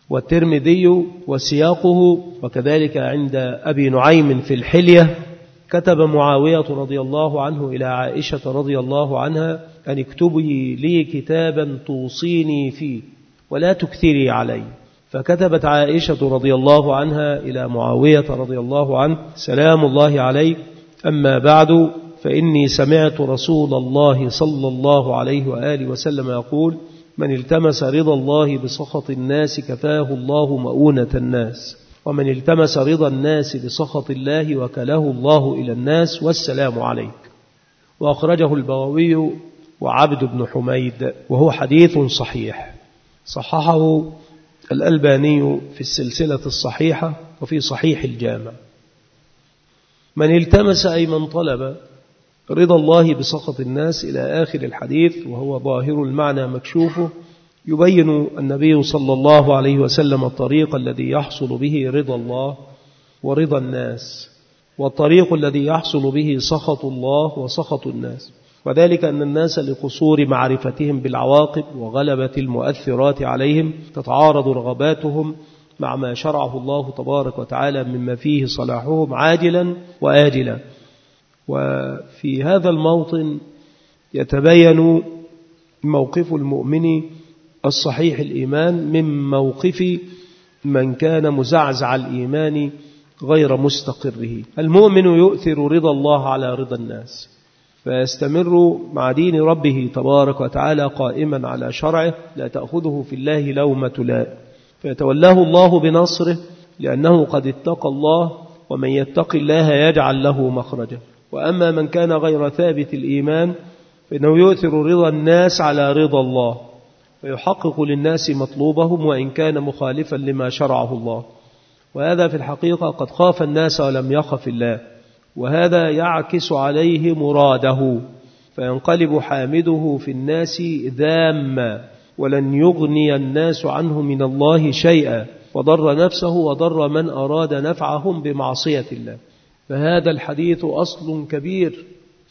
والترمذي وسياقه، وكذلك عند أبي نعيم في الحلية. كتب معاوية رضي الله عنه إلى عائشة رضي الله عنها أن اكتبي لي كتابا توصيني فيه ولا تكثري علي. فكتبت عائشة رضي الله عنها إلى معاوية رضي الله عنه: سلام الله عليك، أما بعد، فإني سمعت رسول الله صلى الله عليه وآله وسلم يقول: من التمس رضا الله بسخط الناس كفاه الله مؤونة الناس، ومن التمس رضا الناس بسخط الله وكله الله إلى الناس، والسلام عليك. وأخرجه البغوي وعبد بن حميد، وهو حديث صحيح صححه الألباني في السلسلة الصحيحة وفي صحيح الجامع. من التمس أي من طلب رضا الله بسخط الناس إلى آخر الحديث، وهو ظاهر المعنى مكشوفه، يبين النبي صلى الله عليه وسلم الطريق الذي يحصل به رضا الله ورضا الناس، والطريق الذي يحصل به سخط الله وسخط الناس، وذلك أن الناس لقصور معرفتهم بالعواقب وغلبة المؤثرات عليهم تتعارض رغباتهم مع ما شرعه الله تبارك وتعالى مما فيه صلاحهم عاجلا وآجلا. وفي هذا الموطن يتبين موقف المؤمن الصحيح الإيمان من موقف من كان مزعزع الإيمان غير مستقره. المؤمن يؤثر رضا الله على رضا الناس، فيستمر مع دين ربه تبارك وتعالى قائما على شرعه، لا تأخذه في الله لومة لائم، فيتولاه الله بنصره لأنه قد اتقى الله، ومن يتق الله يجعل له مخرجا. وأما من كان غير ثابت الإيمان فإنه يؤثر رضا الناس على رضا الله، ويحقق للناس مطلوبهم وإن كان مخالفا لما شرعه الله. وهذا في الحقيقة قد خاف الناس ولم يخف الله، وهذا يعكس عليه مراده، فينقلب حامده في الناس ذاما، ولن يغني الناس عنه من الله شيئا، وضر نفسه وضر من أراد نفعهم بمعصية الله. فهذا الحديث أصل كبير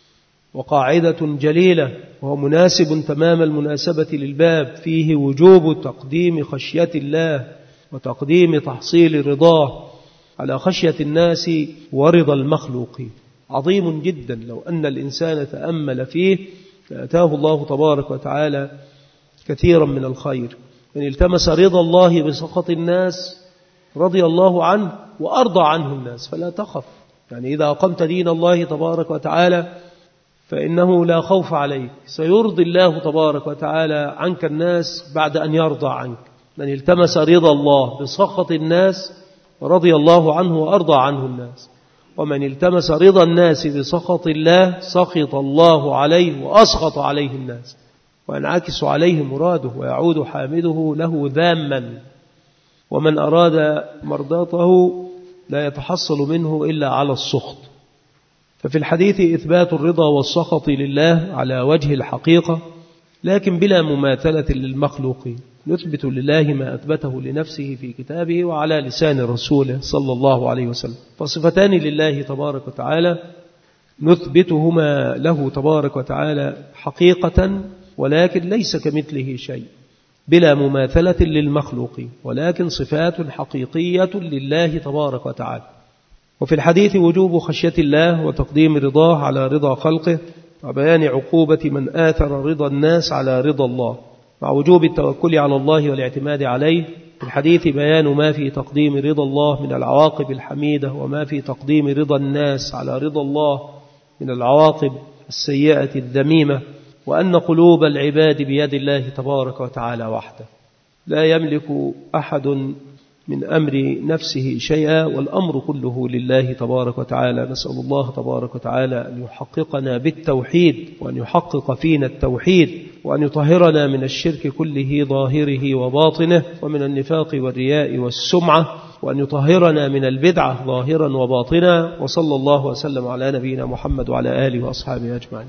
وقاعدة جليلة، وهو مناسب تمام المناسبة للباب، فيه وجوب تقديم خشية الله وتقديم تحصيل رضاه على خشية الناس ورضا المخلوق. عظيم جدا لو أن الإنسان تأمل فيه فأتاه الله تبارك وتعالى كثيرا من الخير. من التمس رضا الله بسخط الناس رضي الله عنه وأرضى عنه الناس، فلا تخف. يعني إذا أقمت دين الله تبارك وتعالى فإنه لا خوف عليك، سيرضي الله تبارك وتعالى عنك الناس بعد أن يرضى عنك. من التمس رضا الله بسخط الناس رضي الله عنه وأرضى عنه الناس، ومن التمس رضا الناس بسخط الله سخط الله عليه وأسخط عليه الناس، وينعكس عليه مراده ويعود حامده له ذاما. ومن أراد مرضاته لا يتحصل منه إلا على السخط. ففي الحديث إثبات الرضا والسخط لله على وجه الحقيقة، لكن بلا مماثلة للمخلوقين. نثبت لله ما أثبته لنفسه في كتابه وعلى لسان رسوله صلى الله عليه وسلم. فصفتان لله تبارك وتعالى نثبتهما له تبارك وتعالى حقيقة، ولكن ليس كمثله شيء، بلا مماثلة للمخلوقين، ولكن صفات حقيقية لله تبارك وتعالى. وفي الحديث وجوب خشية الله وتقديم رضاه على رضا خلقه، وبيان عقوبة من آثر رضا الناس على رضا الله، مع وجوب التوكل على الله والاعتماد عليه. في الحديث بيان ما في تقديم رضا الله من العواقب الحميدة، وما في تقديم رضا الناس على رضا الله من العواقب السيئة الذميمة، وأن قلوب العباد بيد الله تبارك وتعالى وحده، لا يملك أحد من أمر نفسه شيئا، والأمر كله لله تبارك وتعالى. نسأل الله تبارك وتعالى أن يحققنا بالتوحيد، وأن يحقق فينا التوحيد، وأن يطهرنا من الشرك كله ظاهره وباطنه، ومن النفاق والرياء والسمعة، وأن يطهرنا من البدعة ظاهرا وباطنا. وصلى الله وسلم على نبينا محمد وعلى آله وأصحابه أجمعين.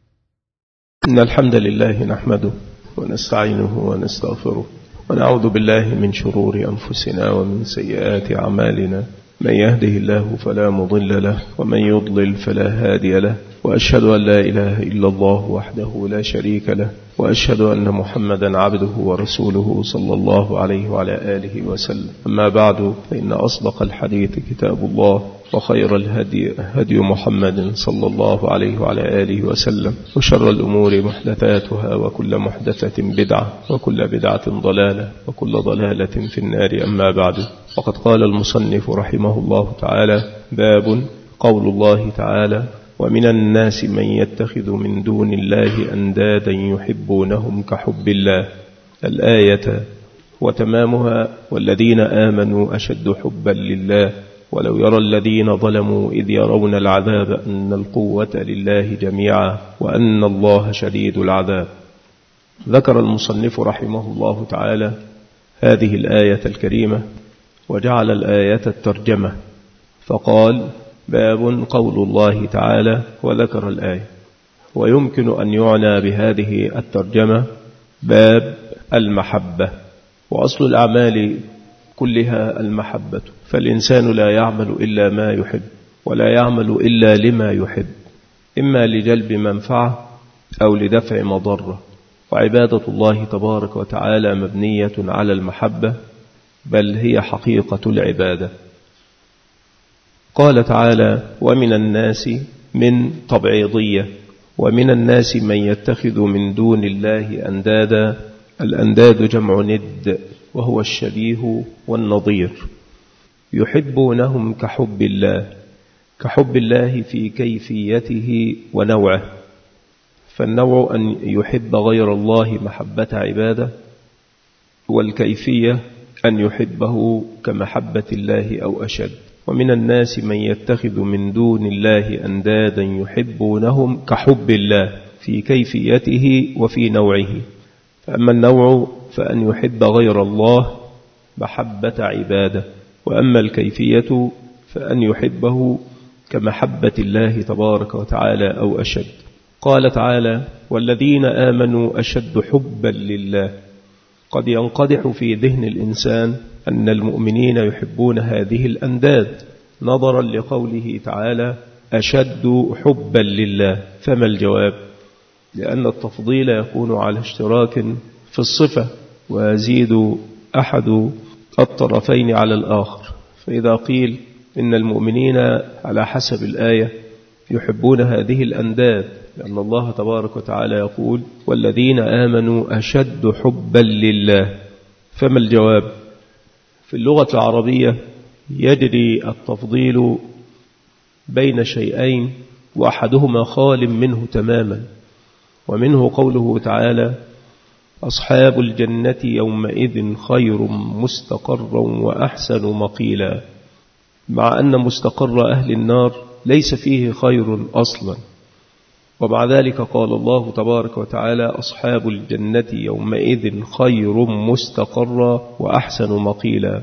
إن الحمد لله نحمده ونستعينه ونستغفره، ونعوذ بالله من شرور أنفسنا ومن سيئات أعمالنا. من يهده الله فلا مضل له، ومن يضلل فلا هادي له، وأشهد أن لا إله إلا الله وحده لا شريك له، وأشهد أن محمدا عبده ورسوله صلى الله عليه وعلى آله وسلم. أما بعد، فإن أصدق الحديث كتاب الله، وخير الهدي هدي محمد صلى الله عليه وعلى آله وسلم، وشر الأمور محدثاتها، وكل محدثة بدعة، وكل بدعة ضلالة، وكل ضلالة في النار. أما بعد، وقد قال المصنف رحمه الله تعالى: باب قول الله تعالى: ومن الناس من يتخذ من دون الله أندادا يحبونهم كحب الله. الآية وتمامها: والذين آمنوا أشد حبا لله ولو يرى الذين ظلموا إذ يرون العذاب أن القوة لله جميعا وأن الله شديد العذاب. ذكر المصنف رحمه الله تعالى هذه الآية الكريمة، وجعل الآية الترجمة، فقال: باب قول الله تعالى، وذكر الآية. ويمكن أن يعنى بهذه الترجمة باب المحبة، وأصل الأعمال كلها المحبة، فالإنسان لا يعمل إلا ما يحب، ولا يعمل إلا لما يحب، إما لجلب منفعة أو لدفع مضرة. وعبادة الله تبارك وتعالى مبنية على المحبة، بل هي حقيقة العبادة. قال تعالى: ومن الناس من تبعيضية، ومن الناس من يتخذ من دون الله أندادا. الأنداد جمع ند، وهو الشبيه والنظير. يحبونهم كحب الله، كحب الله في كيفيته ونوعه. فالنوع أن يحب غير الله محبة عبادة، والكيفية أن يحبه كمحبة الله أو أشد. ومن الناس من يتخذ من دون الله أندادا يحبونهم كحب الله في كيفيته وفي نوعه. فأما النوع فأن يحب غير الله محبة عبادة، وأما الكيفية فأن يحبه كمحبة الله تبارك وتعالى أو أشد. قال تعالى: والذين آمنوا أشد حبا لله. قد ينقدح في ذهن الإنسان أن المؤمنين يحبون هذه الأنداد، نظرا لقوله تعالى: أشد حبا لله. فما الجواب؟ لأن التفضيل يكون على اشتراك في الصفة، ويزيد أحد الطرفين على الآخر. فإذا قيل إن المؤمنين على حسب الآية يحبون هذه الأنداد، لأن الله تبارك وتعالى يقول: والذين آمنوا أشد حبا لله. فما الجواب؟ في اللغة العربية يجري التفضيل بين شيئين، وأحدهما خال منه تماما، ومنه قوله تعالى: أصحاب الجنة يومئذ خير مستقرا وأحسن مقيلا، مع أن مستقر أهل النار ليس فيه خير أصلا. ومع ذلك قال الله تبارك وتعالى: أصحاب الجنة يومئذ خير مستقرا وأحسن مقيلا.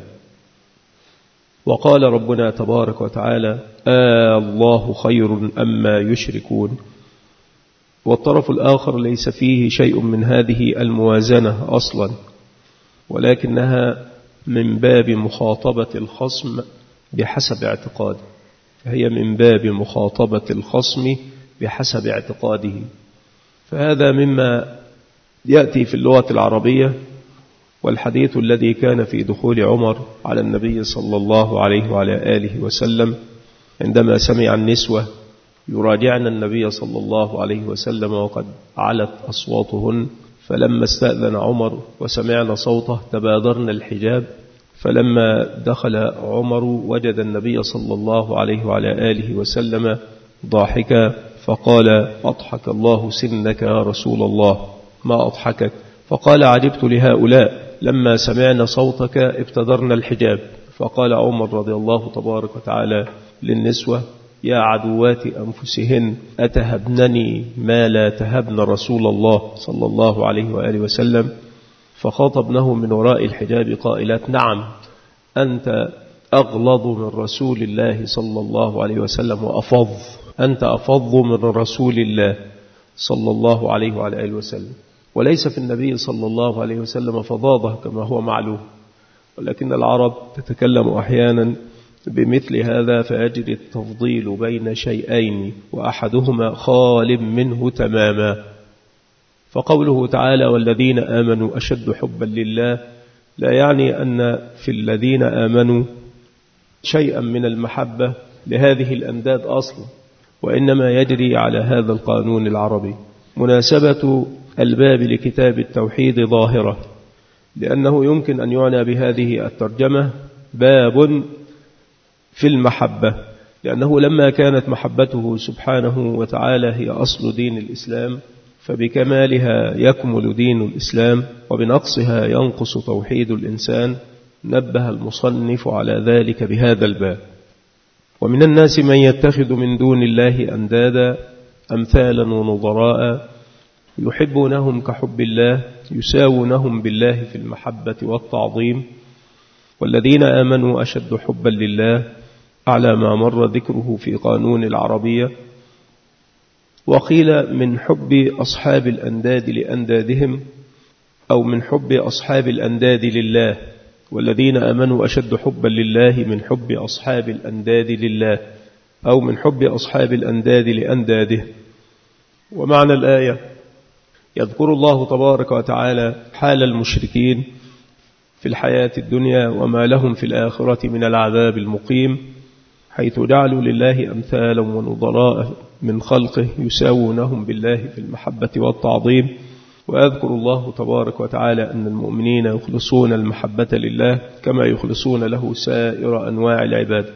وقال ربنا تبارك وتعالى: آه الله خير أما يشركون. والطرف الآخر ليس فيه شيء من هذه الموازنة أصلا، ولكنها من باب مخاطبة الخصم بحسب اعتقاده. هي من باب مخاطبة الخصم بحسب اعتقاده. فهذا مما يأتي في اللغة العربية. والحديث الذي كان في دخول عمر على النبي صلى الله عليه وعلى آله وسلم عندما سمع النسوة يراجعن النبي صلى الله عليه وسلم وقد علت أصواتهن، فلما استأذن عمر وسمعنا صوته تبادرن الحجاب، فلما دخل عمر وجد النبي صلى الله عليه وعلى آله وسلم ضاحكا، فقال: أضحك الله سنك يا رسول الله، ما أضحكك؟ فقال: عجبت لهؤلاء لما سمعنا صوتك ابتدرنا الحجاب. فقال عمر رضي الله تبارك وتعالى للنسوة: يا عدوات أنفسهن أتهبنني ما لا تهبن رسول الله صلى الله عليه وآله وسلم؟ فخاطبنه من وراء الحجاب قائلات: نعم أنت أغلظ من رسول الله صلى الله عليه وسلم وأفض، أنت أفض من رسول الله صلى الله عليه وعلى آله وسلم. وليس في النبي صلى الله عليه وسلم فظاظة كما هو معلوم، ولكن العرب تتكلم أحيانا بمثل هذا فيجري التفضيل بين شيئين وأحدهما خال منه تماما. فقوله تعالى والذين آمنوا أشد حبا لله لا يعني أن في الذين آمنوا شيئا من المحبة لهذه الأنداد أصلا، وإنما يجري على هذا القانون العربي. مناسبة الباب لكتاب التوحيد ظاهرة، لأنه يمكن أن يعنى بهذه الترجمة باب في المحبة، لأنه لما كانت محبته سبحانه وتعالى هي أصل دين الإسلام فبكمالها يكمل دين الإسلام وبنقصها ينقص توحيد الإنسان، نبه المصنف على ذلك بهذا الباب. ومن الناس من يتخذ من دون الله أندادا أمثالا ونظراء يحبونهم كحب الله يساوونهم بالله في المحبة والتعظيم، والذين آمنوا أشد حبا لله على ما مر ذكره في قانون العربية. وقيل من حب أصحاب الأنداد لأندادهم، أو من حب أصحاب الأنداد لله، والذين آمنوا أشد حبا لله من حب أصحاب الأنداد لله، أو من حب أصحاب الأنداد لأنداده. ومعنى الآية يذكر الله تبارك وتعالى حال المشركين في الحياة الدنيا وما لهم في الآخرة من العذاب المقيم، حيث جعلوا لله أمثالا ونظراء من خلقه يساوونهم بالله في المحبة والتعظيم. ويذكر الله تبارك وتعالى أن المؤمنين يخلصون المحبة لله كما يخلصون له سائر أنواع العبادة.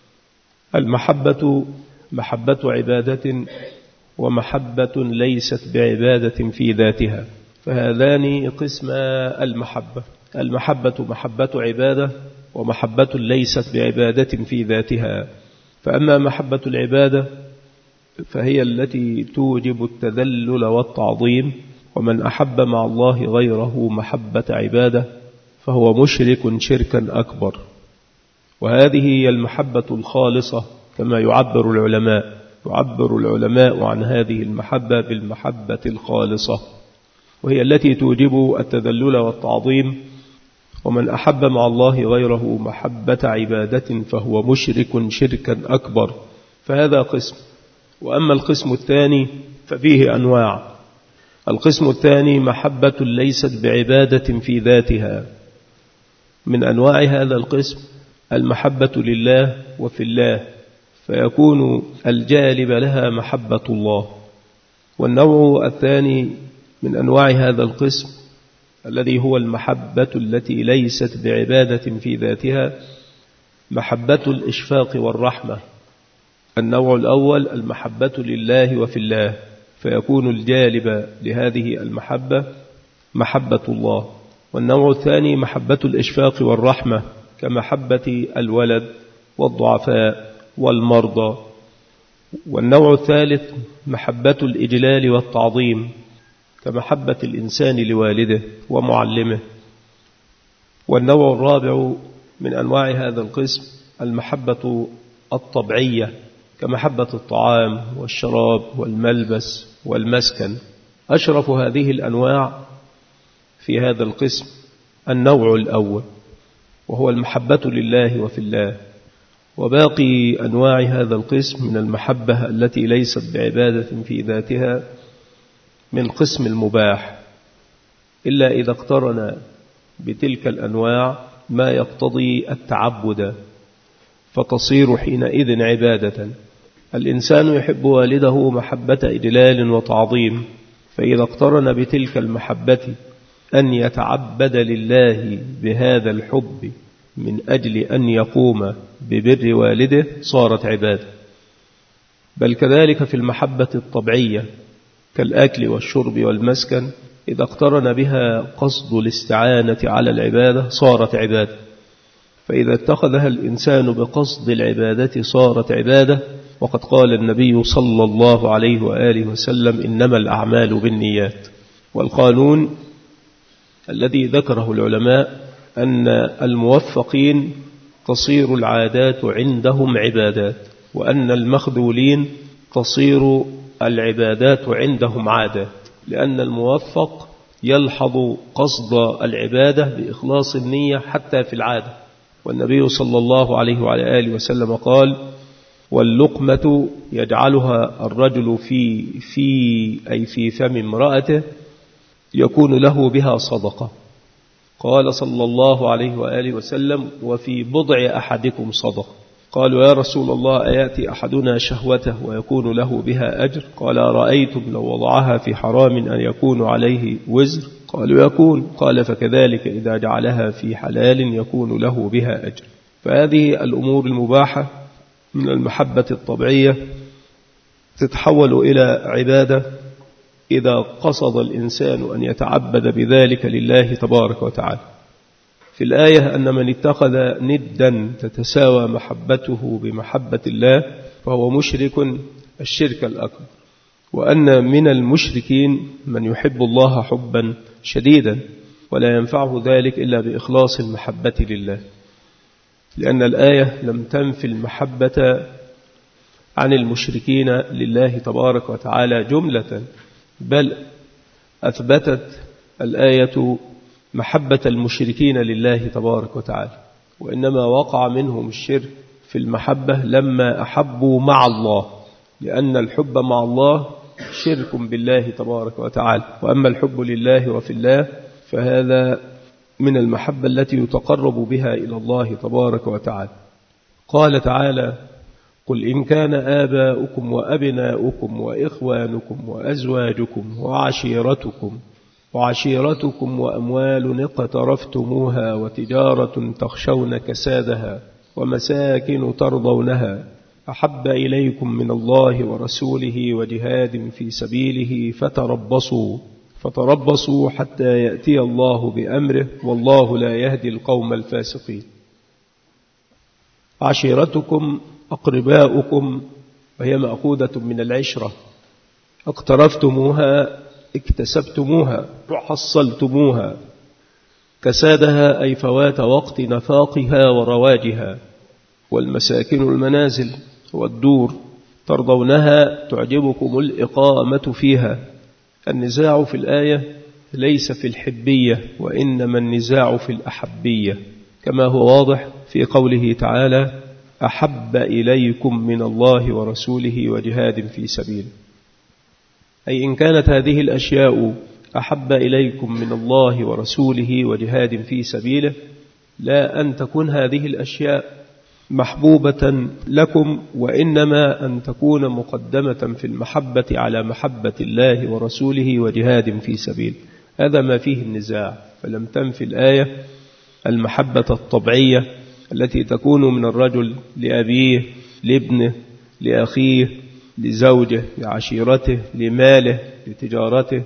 المحبة محبة عبادة ومحبة ليست بعبادة في ذاتها، فهذان قسم المحبة. المحبة محبة عبادة ومحبة ليست بعبادة في ذاتها. فأما محبة العبادة فهي التي توجب التذلل والتعظيم، ومن أحب مع الله غيره محبة عبادة فهو مشرك شركا أكبر. وهذه هي المحبة الخالصة كما يعبر العلماء يعبر العلماء عن هذه المحبة بالمحبة الخالصة، وهي التي توجب التذلل والتعظيم. ومن أحب مع الله غيره محبة عبادة فهو مشرك شركا أكبر. فهذا قسم. وأما القسم الثاني ففيه أنواع. القسم الثاني محبة ليست بعبادة في ذاتها. من أنواع هذا القسم المحبة لله وفي الله، فيكون الجالب لها محبة الله. والنوع الثاني من أنواع هذا القسم الذي هو المحبة التي ليست بعبادة في ذاتها محبة الإشفاق والرحمة. النوع الأول المحبة لله وفي الله، فيكون الجالب لهذه المحبة محبة الله. والنوع الثاني محبة الإشفاق والرحمة كمحبة الولد والضعفاء والمرضى. والنوع الثالث محبة الإجلال والتعظيم كمحبة الإنسان لوالده ومعلمه. والنوع الرابع من أنواع هذا القسم المحبة الطبيعية كمحبة الطعام والشراب والملبس والمسكن. أشرف هذه الأنواع في هذا القسم النوع الأول، وهو المحبة لله وفي الله. وباقي أنواع هذا القسم من المحبة التي ليست بعبادة في ذاتها من قسم المباح، إلا إذا اقترن بتلك الأنواع ما يقتضي التعبد فتصير حينئذ عبادة. الإنسان يحب والده محبة إجلال وتعظيم، فإذا اقترن بتلك المحبة أن يتعبد لله بهذا الحب من أجل أن يقوم ببر والده صارت عبادة. بل كذلك في المحبة الطبيعية كالأكل والشرب والمسكن، إذا اقترن بها قصد الاستعانة على العبادة صارت عبادة. فإذا اتخذها الإنسان بقصد العبادة صارت عبادة. وقد قال النبي صلى الله عليه وآله وسلم إنما الأعمال بالنيات. والقانون الذي ذكره العلماء أن الموفقين تصير العادات عندهم عبادات، وأن المخذولين تصير العبادات عندهم عادات، لأن الموفق يلحظ قصد العبادة بإخلاص النية حتى في العادة، والنبي صلى الله عليه وعلى آله وسلم قال: واللقمة يجعلها الرجل في في أي في فم امرأته يكون له بها صدقة. قال صلى الله عليه وآله وسلم: وفي بضع أحدكم صدقة. قالوا: يا رسول الله، أيأتي أحدنا شهوته ويكون له بها أجر؟ قال: رأيتم لو وضعها في حرام أن يكون عليه وزر؟ قالوا: يكون. قال: فكذلك إذا جعلها في حلال يكون له بها أجر. فهذه الأمور المباحة من المحبة الطبيعية تتحول إلى عبادة إذا قصد الإنسان أن يتعبد بذلك لله تبارك وتعالى. في الآية أن من اتخذ ندا تتساوى محبته بمحبة الله فهو مشرك الشرك الأكبر، وأن من المشركين من يحب الله حبا شديدا ولا ينفعه ذلك إلا بإخلاص المحبة لله، لأن الآية لم تنفي المحبة عن المشركين لله تبارك وتعالى جملة، بل أثبتت الآية محبة المشركين لله تبارك وتعالى، وإنما وقع منهم الشرك في المحبة لما أحبوا مع الله، لأن الحب مع الله شرك بالله تبارك وتعالى، وأما الحب لله وفي الله فهذا من المحبة التي يتقرب بها إلى الله تبارك وتعالى. قال تعالى: قل إن كان آباؤكم وأبناؤكم وإخوانكم وأزواجكم وعشيرتكم وعشيرتكم وأموال اقترفتموها وتجارة تخشون كسادها ومساكن ترضونها أحب إليكم من الله ورسوله وجهاد في سبيله فتربصوا فتربصوا حتى يأتي الله بأمره والله لا يهدي القوم الفاسقين. عشيرتكم أقرباؤكم، وهي مأخوذة من العشرة. اقترفتموها اكتسبتموها وحصلتموها. كسادها أي فوات وقت نفاقها ورواجها. والمساكن المنازل والدور ترضونها تعجبكم الإقامة فيها. النزاع في الآية ليس في الحبية، وإنما النزاع في الأحبية، كما هو واضح في قوله تعالى: أحب إليكم من الله ورسوله وجهاد في سبيله. أي إن كانت هذه الأشياء أحب إليكم من الله ورسوله وجهاد في سبيله، لا أن تكون هذه الأشياء محبوبة لكم، وإنما أن تكون مقدمة في المحبة على محبة الله ورسوله وجهاد في سبيله. هذا ما فيه النزاع. فلم تنفي الآية المحبة الطبيعية التي تكون من الرجل لأبيه، لابنه، لأخيه، لزوجه، لعشيرته، لماله، لتجارته،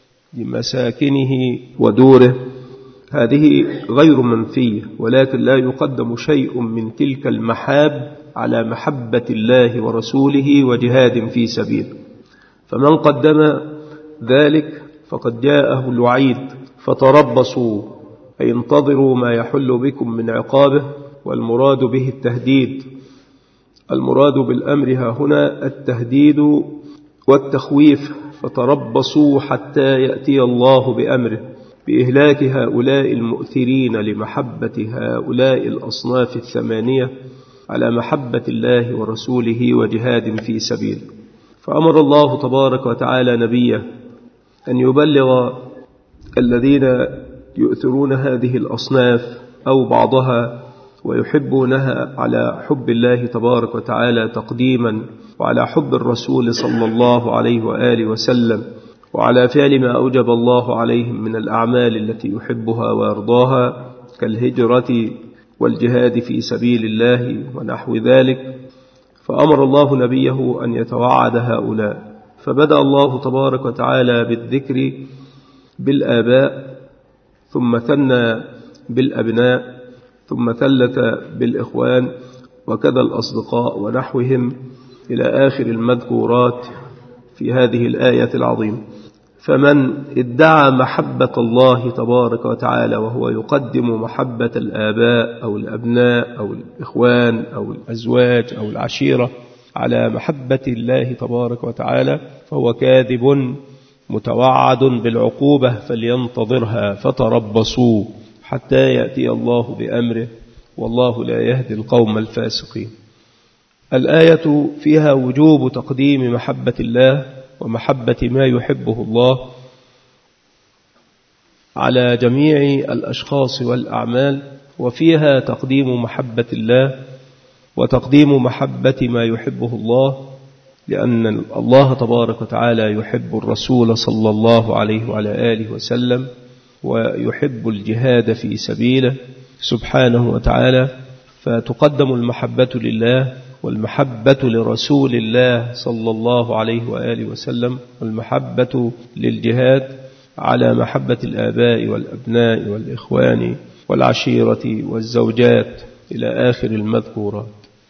لمساكنه ودوره. هذه غير منفية، ولكن لا يقدم شيء من تلك المحاب على محبة الله ورسوله وجهاد في سبيله. فمن قدم ذلك فقد جاءه الوعيد: فتربصوا، أي انتظروا ما يحل بكم من عقابه. والمراد به التهديد. المراد بالأمر ها هنا التهديد والتخويف. فتربصوا حتى يأتي الله بأمره بإهلاك هؤلاء المؤثرين لمحبة هؤلاء الأصناف الثمانية على محبة الله ورسوله وجهاد في سبيله. فأمر الله تبارك وتعالى نبيه أن يبلغ الذين يؤثرون هذه الأصناف أو بعضها ويحبونها على حب الله تبارك وتعالى تقديما، وعلى حب الرسول صلى الله عليه وآله وسلم، وعلى فعل ما أوجب الله عليهم من الأعمال التي يحبها ويرضاها كالهجرة والجهاد في سبيل الله ونحو ذلك. فأمر الله نبيه أن يتوعد هؤلاء. فبدأ الله تبارك وتعالى بالذكر بالآباء، ثم ثنى بالأبناء، ثم ثلث بالإخوان، وكذا الأصدقاء ونحوهم إلى آخر المذكورات في هذه الآية العظيمة. فمن ادعى محبة الله تبارك وتعالى وهو يقدم محبة الآباء أو الأبناء أو الإخوان أو الأزواج أو العشيرة على محبة الله تبارك وتعالى فهو كاذب متوعد بالعقوبة، فلينتظرها. فتربصوا حتى يأتي الله بأمره والله لا يهدي القوم الفاسقين. الآية فيها وجوب تقديم محبة الله ومحبة ما يحبه الله على جميع الأشخاص والأعمال، وفيها تقديم محبة الله وتقديم محبة ما يحبه الله، لأن الله تبارك وتعالى يحب الرسول صلى الله عليه وعلى آله وسلم، ويحب الجهاد في سبيله سبحانه وتعالى، فتقدم المحبة لله والمحبة لرسول الله صلى الله عليه وآله وسلم، والمحبة للجهاد على محبة الآباء والأبناء والإخوان والعشيرة والزوجات إلى آخر المذكورات.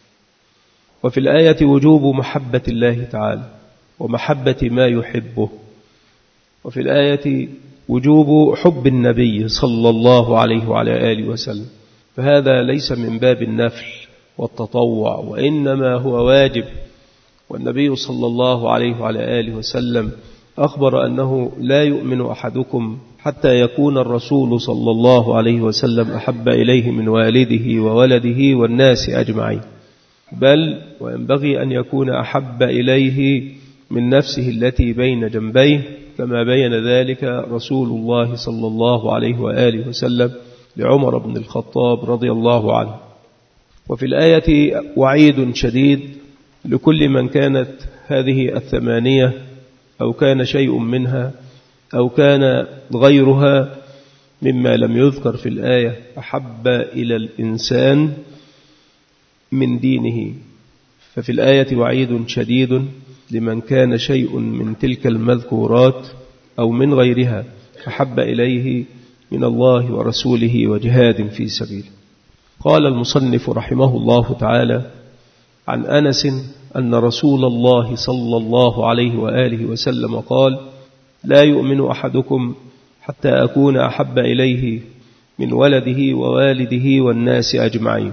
وفي الآية وجوب محبة الله تعالى ومحبة ما يحبه، وفي الآية وجوب حب النبي صلى الله عليه وعلى آله وسلم، فهذا ليس من باب النفل والتطوع، وإنما هو واجب. والنبي صلى الله عليه وعلى آله وسلم أخبر أنه لا يؤمن أحدكم حتى يكون الرسول صلى الله عليه وسلم أحب إليه من والده وولده والناس أجمعين، بل وينبغي أن يكون أحب إليه من نفسه التي بين جنبيه، كما بين ذلك رسول الله صلى الله عليه وآله وسلم لعمر بن الخطاب رضي الله عنه. وفي الآية وعيد شديد لكل من كانت هذه الثمانية أو كان شيء منها أو كان غيرها مما لم يذكر في الآية أحب إلى الإنسان من دينه. ففي الآية وعيد شديد لمن كان شيء من تلك المذكورات أو من غيرها أحب إليه من الله ورسوله وجهاد في سبيله. قال المصنف رحمه الله تعالى عن أنس أن رسول الله صلى الله عليه وآله وسلم قال: لا يؤمن أحدكم حتى أكون أحب إليه من ولده ووالده والناس أجمعين.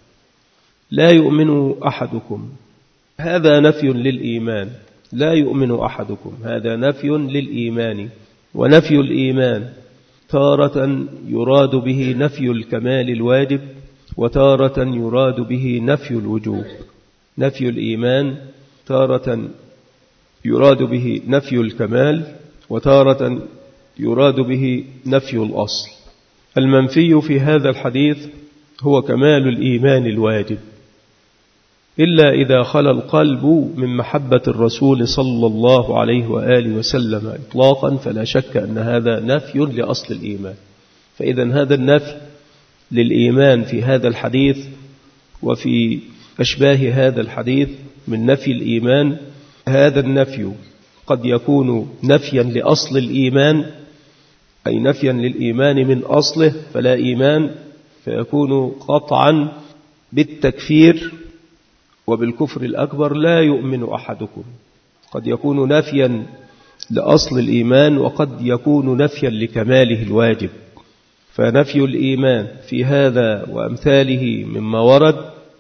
لا يؤمن أحدكم، هذا نفي للإيمان. لا يؤمن أحدكم هذا نفي للإيمان، ونفي الإيمان تارة يراد به نفي الكمال الواجب، وتارة يراد به نفي الوجوب. نفي الإيمان تارة يراد به نفي الكمال، وتارة يراد به نفي الأصل. المنفي في هذا الحديث هو كمال الإيمان الواجب، إلا إذا خلا القلب من محبة الرسول صلى الله عليه وآله وسلم إطلاقا، فلا شك أن هذا نفي لأصل الإيمان. فإذا هذا النفي للإيمان في هذا الحديث وفي أشباه هذا الحديث من نفي الإيمان، هذا النفي قد يكون نفيا لأصل الإيمان، أي نفيا للإيمان من أصله فلا إيمان، فيكون قطعا بالتكفير وبالكفر الأكبر. لا يؤمن أحدكم قد يكون نفيا لأصل الإيمان، وقد يكون نفيا لكماله الواجب. فنفي الإيمان في هذا وأمثاله مما ورد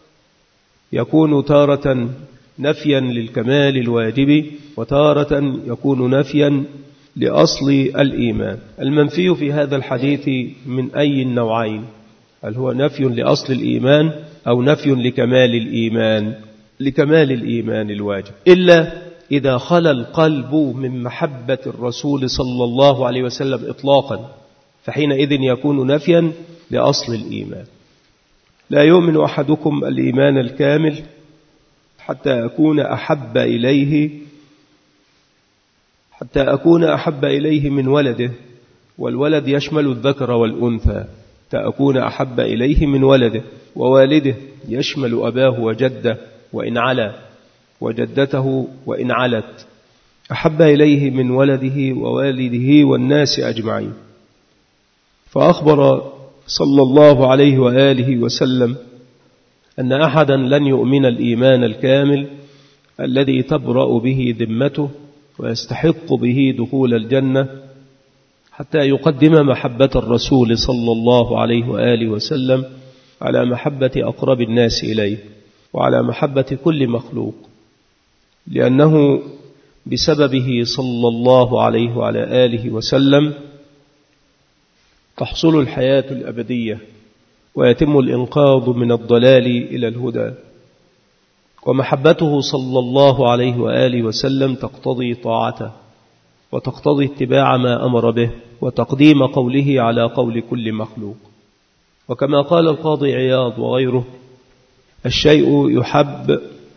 يكون تارة نفيا للكمال الواجب، وتارة يكون نفيا لأصل الإيمان. المنفي في هذا الحديث من أي النوعين؟ هل هو نفي لأصل الإيمان أو نفي لكمال الإيمان؟ لكمال الإيمان الواجب، إلا إذا خلا القلب من محبة الرسول صلى الله عليه وسلم إطلاقا، فحينئذ يكون نفيا لأصل الإيمان. لا يؤمن أحدكم الإيمان الكامل حتى أكون أحب إليه حتى أكون أحب إليه من ولده، والولد يشمل الذكر والأنثى، حتى أكون أحب إليه من ولده، ووالده يشمل أباه وجده وإن علا، وجدته وإن علت، أحب إليه من ولده ووالده والناس أجمعين. فأخبر صلى الله عليه وآله وسلم أن أحدا لن يؤمن الإيمان الكامل الذي تبرأ به ذمته ويستحق به دخول الجنة حتى يقدم محبة الرسول صلى الله عليه وآله وسلم على محبة أقرب الناس إليه وعلى محبة كل مخلوق، لأنه بسببه صلى الله عليه وعلى آله وسلم تحصل الحياة الأبدية ويتم الإنقاذ من الضلال إلى الهدى. ومحبته صلى الله عليه وآله وسلم تقتضي طاعته، وتقتضي اتباع ما أمر به، وتقديم قوله على قول كل مخلوق. وكما قال القاضي عياض وغيره: الشيء يحب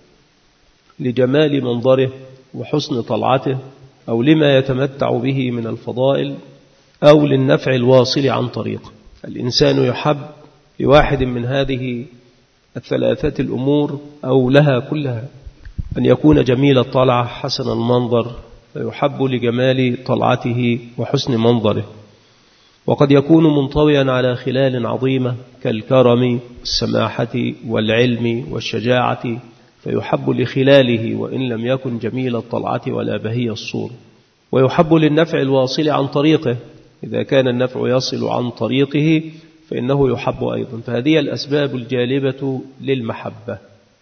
لجمال منظره وحسن طلعته، أو لما يتمتع به من الفضائل، أو للنفع الواصل عن طريقه. الإنسان يحب لواحد من هذه الثلاثة الأمور أو لها كلها: أن يكون جميل الطلعة حسن المنظر، فيحب لجمال طلعته وحسن منظره. وقد يكون منطويا على خلال عظيمة كالكرم والسماحة والعلم والشجاعة، فيحب لخلاله وإن لم يكن جميل الطلعة ولا بهي الصور. ويحب للنفع الواصل عن طريقه، إذا كان النفع يصل عن طريقه فإنه يحب أيضا. فهذه الأسباب الجالبة للمحبة.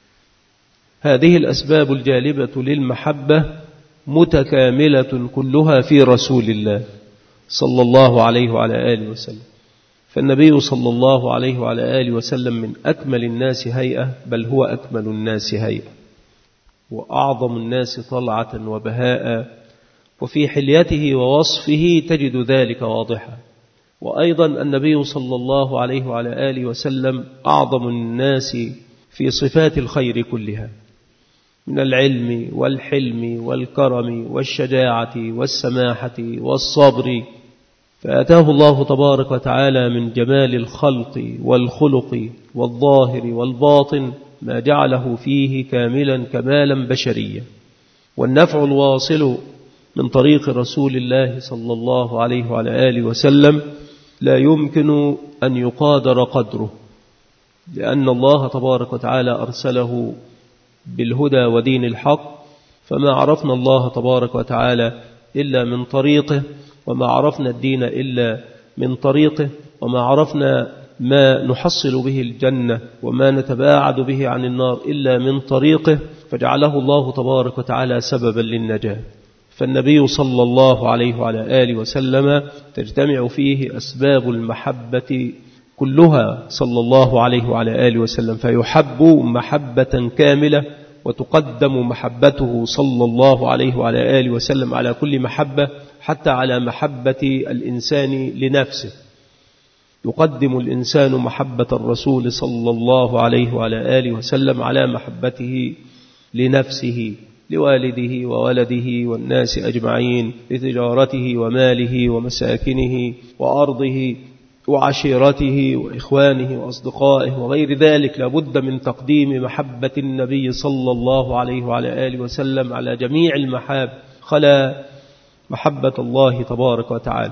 هذه الأسباب الجالبة للمحبة متكاملة كلها في رسول الله صلى الله عليه وعلى آله وسلم. فالنبي صلى الله عليه وعلى آله وسلم من أكمل الناس هيئة، بل هو أكمل الناس هيئة وأعظم الناس طلعة وبهاء، وفي حليته ووصفه تجد ذلك واضحا. وأيضا النبي صلى الله عليه وعلى آله وسلم أعظم الناس في صفات الخير كلها، من العلم والحلم والكرم والشجاعة والسماحة والصبر. فأتاه الله تبارك وتعالى من جمال الخلق والخلق والظاهر والباطن ما جعله فيه كاملا كمالا بشريا. والنفع الواصل من طريق رسول الله صلى الله عليه وعلى آله وسلم لا يمكن أن يقادر قدره، لأن الله تبارك وتعالى أرسله بالهدى ودين الحق، فما عرفنا الله تبارك وتعالى إلا من طريقه، وما عرفنا الدين إلا من طريقه، وما عرفنا ما نحصل به الجنة وما نتباعد به عن النار إلا من طريقه، فجعله الله تبارك وتعالى سببا للنجاة. فالنبي صلى الله عليه وعلى آله وسلم تجتمع فيه أسباب المحبة كلها صلى الله عليه وعلى آله وسلم، فيحب محبة كاملة، وتقدم محبته صلى الله عليه وعلى آله وسلم على كل محبة، حتى على محبة الإنسان لنفسه. يقدم الإنسان محبة الرسول صلى الله عليه وعلى آله وسلم على محبته لنفسه، لوالده وولده والناس أجمعين، لتجارته وماله ومساكنه وأرضه وعشيرته وإخوانه وأصدقائه وغير ذلك. لابد من تقديم محبة النبي صلى الله عليه وعلى آله وسلم على جميع المحاب، خلا محبة الله تبارك وتعالى.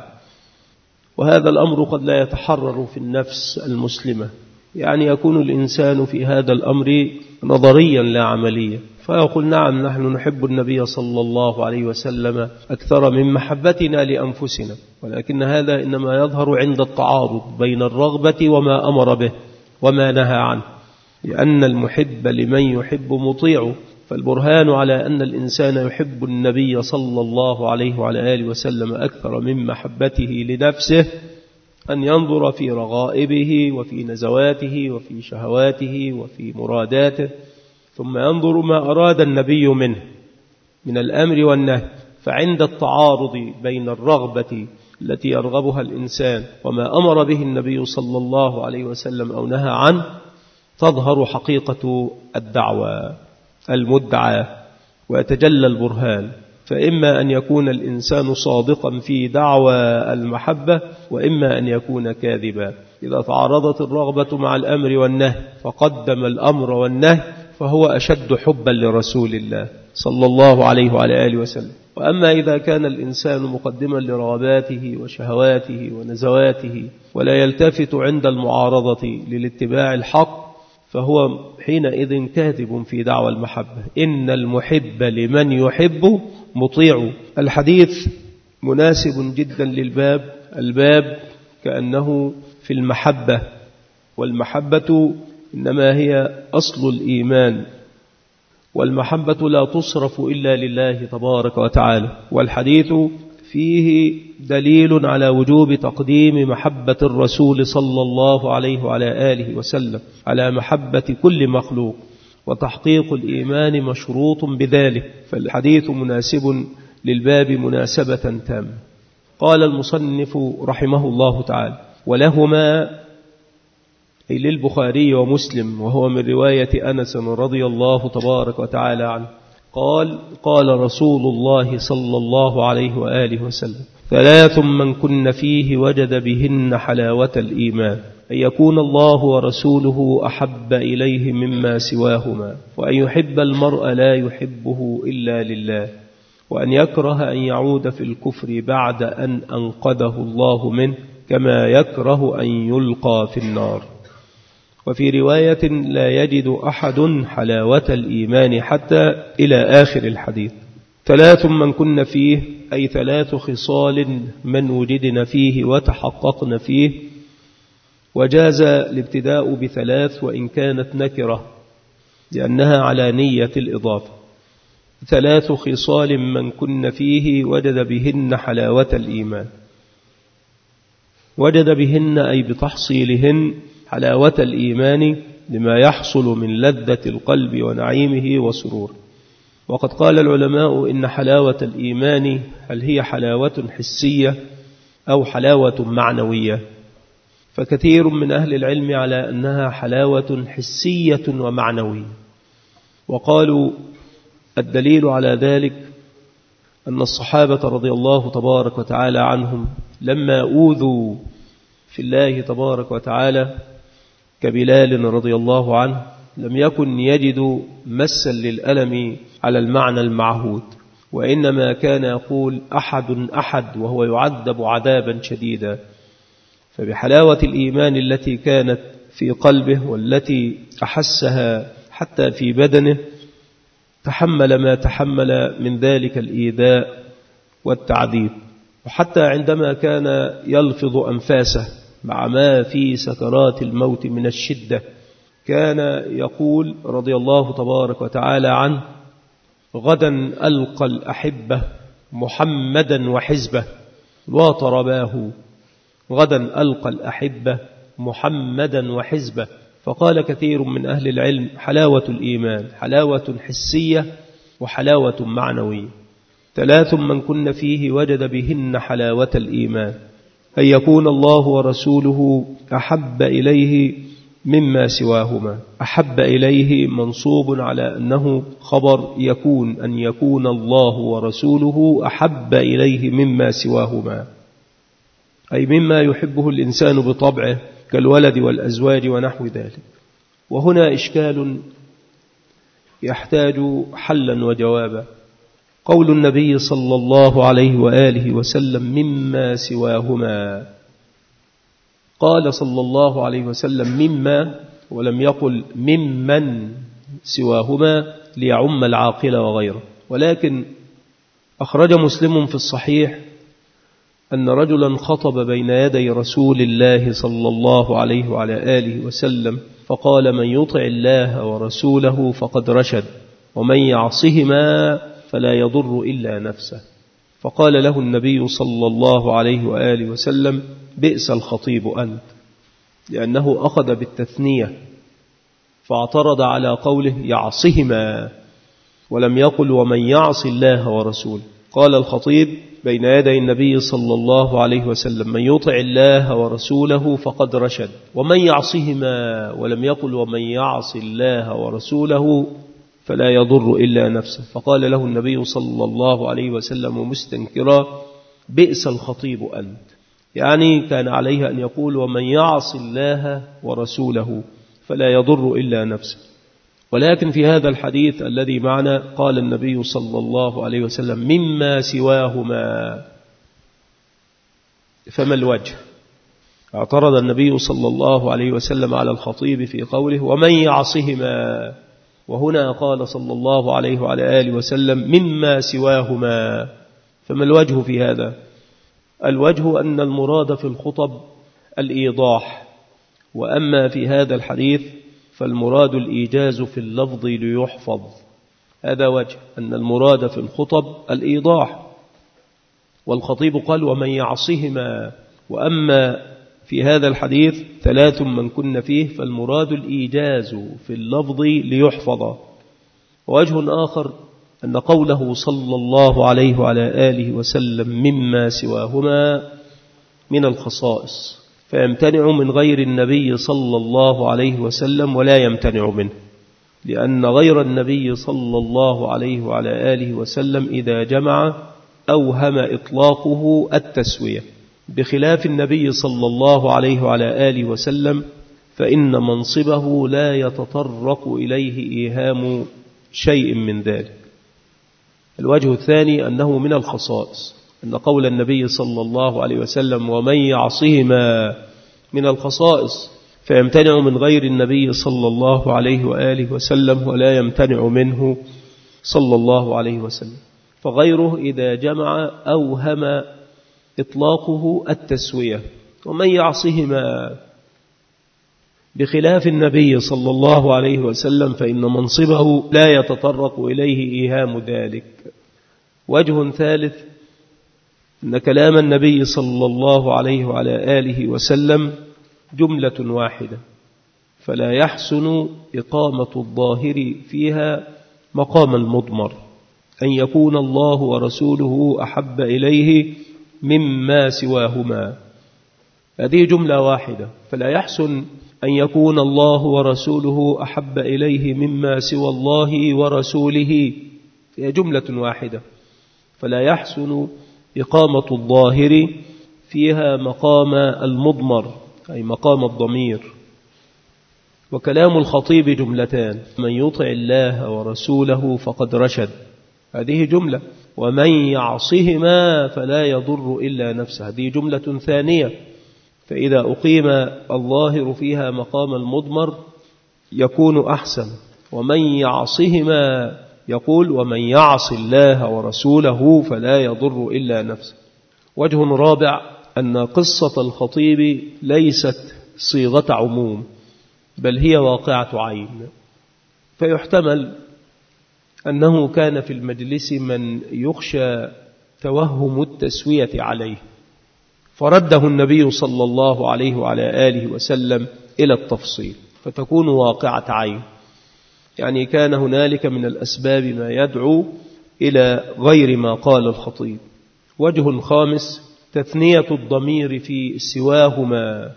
وهذا الأمر قد لا يتحرر في النفس المسلمة، يعني يكون الإنسان في هذا الأمر نظريا لا عمليا، فيقول: نعم، نحن نحب النبي صلى الله عليه وسلم أكثر من محبتنا لأنفسنا، ولكن هذا إنما يظهر عند التعارض بين الرغبة وما أمر به وما نهى عنه، لأن المحب لمن يحب مطيع. فالبرهان على أن الإنسان يحب النبي صلى الله عليه وعلى آله وسلم أكثر من محبته لنفسه أن ينظر في رغائبه وفي نزواته وفي شهواته وفي مراداته، ثم ينظر ما أراد النبي منه من الأمر والنهي. فعند التعارض بين الرغبة التي يرغبها الإنسان وما أمر به النبي صلى الله عليه وسلم أو نهى عنه، تظهر حقيقة الدعوة المدعى ويتجلى البرهان. فإما أن يكون الإنسان صادقا في دعوى المحبة، وإما أن يكون كاذبا. إذا تعارضت الرغبة مع الأمر والنهي فقدم الأمر والنهي، فهو أشد حبا لرسول الله صلى الله عليه وعلى آله وسلم. وأما إذا كان الإنسان مقدما لرغباته وشهواته ونزواته ولا يلتفت عند المعارضة للاتباع الحق، فهو حينئذ كاذب في دعوى المحبة. إن المحب لمن يحب مطيع. الحديث مناسب جدا للباب. الباب كأنه في المحبة، والمحبة إنما هي أصل الإيمان، والمحبة لا تصرف إلا لله تبارك وتعالى. والحديث فيه دليل على وجوب تقديم محبة الرسول صلى الله عليه وعلى آله وسلم على محبة كل مخلوق، وتحقيق الإيمان مشروط بذلك، فالحديث مناسب للباب مناسبة تامة. قال المصنف رحمه الله تعالى: ولهما أي للبخاري ومسلم، وهو من رواية أنس رضي الله تبارك وتعالى عنه قال: قال رسول الله صلى الله عليه وآله وسلم: ثلاث من كن فيه وجد بهن حلاوة الإيمان، أن يكون الله ورسوله أحب إليه مما سواهما، وأن يحب المرء لا يحبه إلا لله، وأن يكره أن يعود في الكفر بعد أن أنقذه الله منه، كما يكره أن يلقى في النار. وفي رواية: لا يجد أحد حلاوة الإيمان حتى إلى آخر الحديث. ثلاث من كن فيه أي ثلاث خصال من وجدن فيه وتحققن فيه، وجاز الابتداء بثلاث وإن كانت نكرة لأنها على نية الإضافة. ثلاث خصال من كن فيه وجد بهن حلاوة الإيمان، وجد بهن أي بتحصيلهن حلاوة الإيمان لما يحصل من لذة القلب ونعيمه وسروره. وقد قال العلماء إن حلاوة الإيمان هل هي حلاوة حسية أو حلاوة معنوية؟ فكثير من أهل العلم على أنها حلاوة حسية ومعنوية، وقالوا الدليل على ذلك أن الصحابة رضي الله تبارك وتعالى عنهم لما أوذوا في الله تبارك وتعالى كبلال رضي الله عنه لم يكن يجد مسا للألم على المعنى المعهود، وإنما كان يقول أحد أحد وهو يعذب عذابا شديدا. فبحلاوة الإيمان التي كانت في قلبه والتي أحسها حتى في بدنه تحمل ما تحمل من ذلك الإيذاء والتعذيب، وحتى عندما كان يلفظ أنفاسه مع ما في سكرات الموت من الشدة كان يقول رضي الله تبارك وتعالى عنه: غدا ألقى الأحبة محمدا وحزبه وطرباه، غدا ألقى الأحبة محمدا وحزبه. فقال كثير من أهل العلم حلاوة الإيمان حلاوة حسية وحلاوة معنوية. ثلاث من كن فيه وجد بهن حلاوة الإيمان، أن يكون الله ورسوله أحب إليه مما سواهما. أحب إليه منصوب على أنه خبر يكون، أن يكون الله ورسوله أحب إليه مما سواهما، أي مما يحبه الإنسان بطبعه كالولد والأزواج ونحو ذلك. وهنا إشكال يحتاج حلا وجوابا. قول النبي صلى الله عليه وآله وسلم مما سواهما، قال صلى الله عليه وسلم مما ولم يقل ممن سواهما ليعم العاقل وغيره. ولكن أخرج مسلم في الصحيح أن رجلا خطب بين يدي رسول الله صلى الله عليه وعلى آله وسلم فقال: من يطع الله ورسوله فقد رشد، ومن يعصهما فلا يضر إلا نفسه. فقال له النبي صلى الله عليه وآله وسلم: بئس الخطيب أنت، لأنه أخذ بالتثنية فاعترض على قوله يعصهما ولم يقل ومن يعص الله ورسوله. قال الخطيب بين يدي النبي صلى الله عليه وسلم: من يطع الله ورسوله فقد رشد، ومن يعصهما ولم يقل ومن يعص الله ورسوله فلا يضر إلا نفسه. فقال له النبي صلى الله عليه وسلم مستنكرا: بئس الخطيب أنت، يعني كان عليه أن يقول ومن يعص الله ورسوله فلا يضر إلا نفسه. ولكن في هذا الحديث الذي معنا قال النبي صلى الله عليه وسلم مما سواهما، فما الوجه؟ اعترض النبي صلى الله عليه وسلم على الخطيب في قوله ومن يعصهما، وهنا قال صلى الله عليه وعلى آله وسلم مما سواهما، فما الوجه في هذا؟ الوجه أن المراد في الخطب الإيضاح، وأما في هذا الحديث فالمراد الإيجاز في اللفظ ليحفظ. هذا وجه أن المراد في الخطب الإيضاح، والخطيب قال ومن يعصهما. وأما في هذا الحديث ثلاث من كن فيه فالمراد الإيجاز في اللفظ ليحفظ. ووجه آخر أن قوله صلى الله عليه وعلى آله وسلم مما سواهما من الخصائص، فيمتنع من غير النبي صلى الله عليه وسلم ولا يمتنع منه، لأن غير النبي صلى الله عليه وعلى آله وسلم إذا جمع أوهم إطلاقه التسوية، بخلاف النبي صلى الله عليه وعلى آله وسلم فإن منصبه لا يتطرق إليه إيهام شيء من ذلك. الوجه الثاني أنه من الخصائص، أن قول النبي صلى الله عليه وسلم ومن يعصهما من الخصائص، فيمتنع من غير النبي صلى الله عليه وآله وسلم ولا يمتنع منه صلى الله عليه وسلم. فغيره إذا جمع أوهم إطلاقه التسوية، ومن يعصهما، بخلاف النبي صلى الله عليه وسلم فإن منصبه لا يتطرق إليه إيهام ذلك. وجه ثالث أن كلام النبي صلى الله عليه وعلى آله وسلم جملة واحدة، فلا يحسن إقامة الظاهر فيها مقام المضمر، أن يكون الله ورسوله أحب إليه مما سواهما. هذه جملة واحدة، فلا يحسن أن يكون الله ورسوله أحب إليه مما سوى الله ورسوله، هي جملة واحدة، فلا يحسن إقامة الظاهر فيها مقام المضمر أي مقام الضمير. وكلام الخطيب جملتان، من يطع الله ورسوله فقد رشد، هذه جملة، ومن يعصهما فلا يضر إلا نفسه، هذه جملة ثانية. فإذا أقيم الظاهر فيها مقام المضمر يكون أحسن. ومن يعصهما يقول ومن يعص الله ورسوله فلا يضر إلا نفسه. وجه رابع أن قصة الخطيب ليست صيغة عموم، بل هي واقعة عين، فيحتمل أنه كان في المجلس من يخشى توهم التسوية عليه، فرده النبي صلى الله عليه وعلى آله وسلم إلى التفصيل، فتكون واقعة عين. يعني كان هنالك من الأسباب ما يدعو إلى غير ما قال الخطيب. وجه خامس تثنية الضمير في سواهما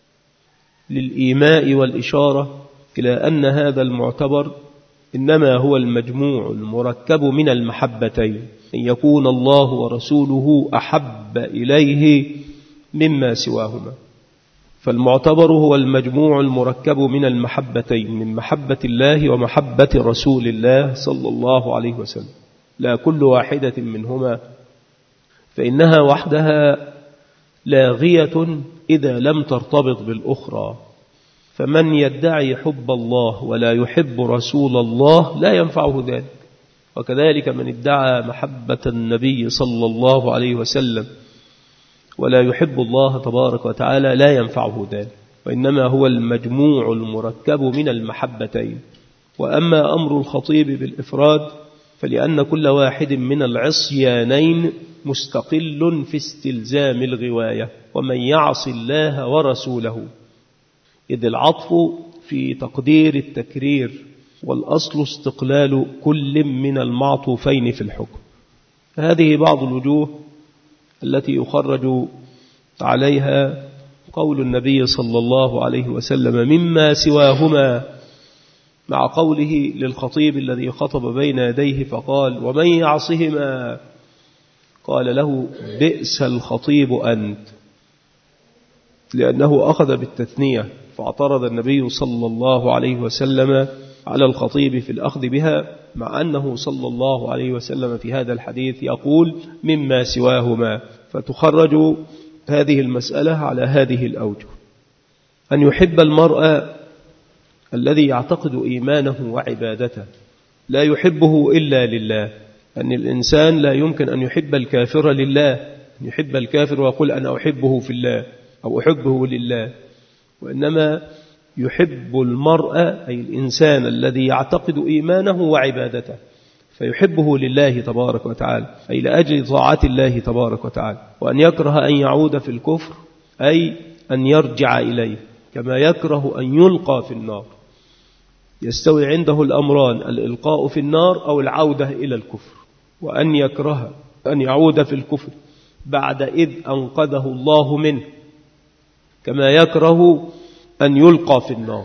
للإيماء والإشارة إلى أن هذا المعتبر إنما هو المجموع المركب من المحبتين، أن يكون الله ورسوله أحب إليه مما سواهما. فالمعتبر هو المجموع المركب من المحبتين، من محبة الله ومحبة رسول الله صلى الله عليه وسلم، لا كل واحدة منهما، فإنها وحدها لاغية إذا لم ترتبط بالأخرى. فمن يدعي حب الله ولا يحب رسول الله لا ينفعه ذلك، وكذلك من ادعى محبة النبي صلى الله عليه وسلم ولا يحب الله تبارك وتعالى لا ينفعه ذلك، وإنما هو المجموع المركب من المحبتين. وأما أمر الخطيب بالإفراد فلأن كل واحد من العصيانين مستقل في استلزام الغواية، ومن يعص الله ورسوله، إذ العطف في تقدير التكرير، والأصل استقلال كل من المعطوفين في الحكم. هذه بعض الوجوه التي يخرج عليها قول النبي صلى الله عليه وسلم مما سواهما، مع قوله للخطيب الذي خطب بين يديه فقال ومن يعصهما، قال له بئس الخطيب أنت، لأنه أخذ بالتثنية، فاعترض النبي صلى الله عليه وسلم على الخطيب في الأخذ بها، مع أنه صلى الله عليه وسلم في هذا الحديث يقول مما سواهما. فتخرج هذه المسألة على هذه الأوجه: أن يحب المرء الذي يعتقد إيمانه وعبادته، لا يحبه إلا لله، أن الإنسان لا يمكن أن يحب الكافر لله، أن يحب الكافر ويقول أنا أحبه في الله أو أحبه لله، وإنما يحب المرء أي الإنسان الذي يعتقد إيمانه وعبادته، فيحبه لله تبارك وتعالى، أي لأجل طاعة الله تبارك وتعالى. وأن يكره أن يعود في الكفر، أي أن يرجع إليه، كما يكره أن يلقى في النار. يستوي عنده الأمران، الإلقاء في النار أو العودة إلى الكفر. وأن يكره أن يعود في الكفر بعد إذ أنقذه الله منه، كما يكره أن يلقى في النار.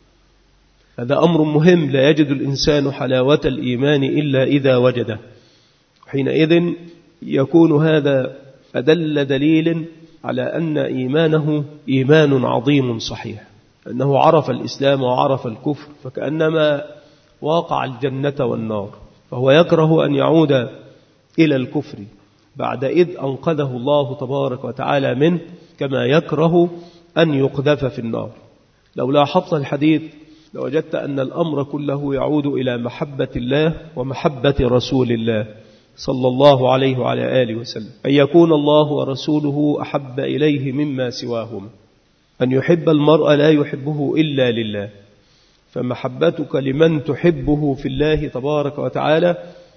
هذا أمر مهم، لا يجد الإنسان حلاوة الإيمان إلا إذا وجده. حينئذ يكون هذا أدل دليل على أن إيمانه إيمان عظيم صحيح، أنه عرف الإسلام وعرف الكفر، فكأنما واقع الجنة والنار. فهو يكره أن يعود إلى الكفر بعد إذ أنقذه الله تبارك وتعالى منه، كما يكره أن يقذف في النار. لو لاحظت الحديث لوجدت أن الأمر كله يعود إلى محبة الله ومحبة رسول الله صلى الله عليه وعلى آله وسلم، أن يكون الله ورسوله أحب إليه مما سواهما، أن يحب المرء لا يحبه إلا لله. فمحبتك لمن تحبه في الله تبارك وتعالى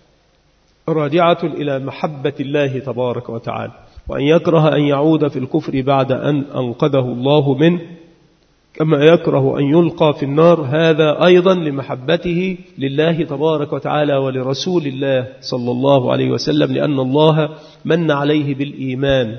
راجعة إلى محبة الله تبارك وتعالى. وأن يكره أن يعود في الكفر بعد أن أنقذه الله منه، كما يكره أن يلقى في النار، هذا أيضا لمحبته لله تبارك وتعالى ولرسول الله صلى الله عليه وسلم، لأن الله من عليه بالإيمان،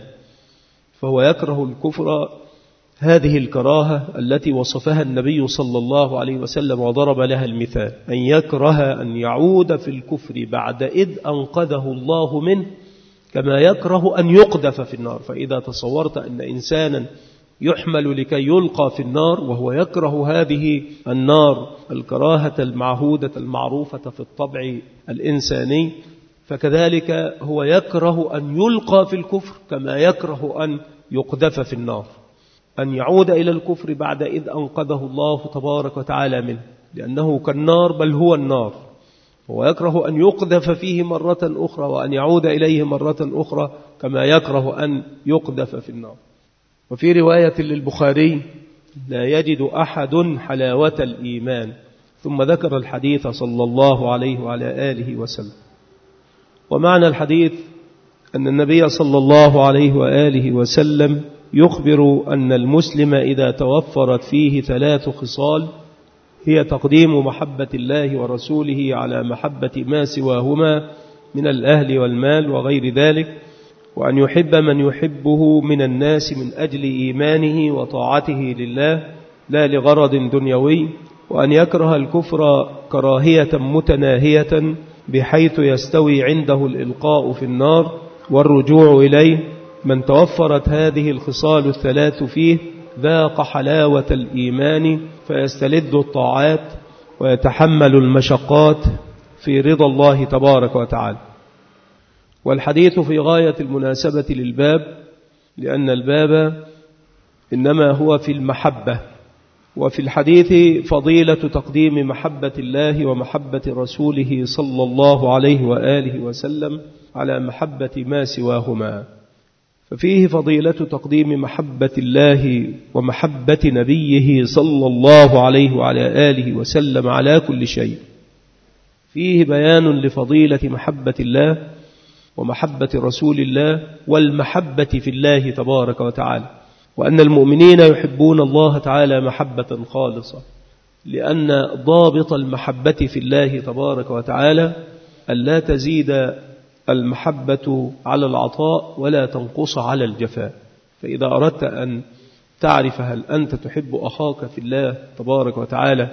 فهو يكره الكفر هذه الكراهة التي وصفها النبي صلى الله عليه وسلم وضرب لها المثال، أن يكره أن يعود في الكفر بعد إذ أنقذه الله منه، كما يكره أن يقذف في النار. فإذا تصورت أن إنسانا يحمل لكي يلقى في النار وهو يكره هذه النار الكراهة المعهودة المعروفة في الطبع الإنساني، فكذلك هو يكره أن يلقى في الكفر كما يكره أن يقذف في النار، أن يعود إلى الكفر بعد إذ أنقذه الله تبارك وتعالى منه، لأنه كالنار بل هو النار. هو يكره أن يقذف فيه مرة أخرى وأن يعود إليه مرة أخرى كما يكره أن يقذف في النار. وفي رواية للبخاري: لا يجد أحد حلاوة الإيمان، ثم ذكر الحديث صلى الله عليه وعلى آله وسلم. ومعنى الحديث أن النبي صلى الله عليه وآله وسلم يخبر أن المسلم إذا توفرت فيه ثلاث خصال، هي تقديم محبة الله ورسوله على محبة ما سواهما من الأهل والمال وغير ذلك، وأن يحب من يحبه من الناس من أجل إيمانه وطاعته لله لا لغرض دنيوي، وأن يكره الكفر كراهية متناهية بحيث يستوي عنده الإلقاء في النار والرجوع إليه. من توفرت هذه الخصال الثلاث فيه ذاق حلاوة الإيمان، فيستلذ الطاعات ويتحمل المشقات في رضا الله تبارك وتعالى. والحديث في غاية المناسبة للباب، لأن الباب إنما هو في المحبة. وفي الحديث فضيلة تقديم محبة الله ومحبة رسوله صلى الله عليه وآله وسلم على محبة ما سواهما، ففيه فضيلة تقديم محبة الله ومحبة نبيه صلى الله عليه وعلى آله وسلم على كل شيء. فيه بيان لفضيلة محبة الله ومحبة رسول الله والمحبة في الله تبارك وتعالى، وأن المؤمنين يحبون الله تعالى محبة خالصة، لأن ضابط المحبة في الله تبارك وتعالى ألا تزيد المحبة على العطاء ولا تنقص على الجفاء. فإذا أردت أن تعرف هل أنت تحب أخاك في الله تبارك وتعالى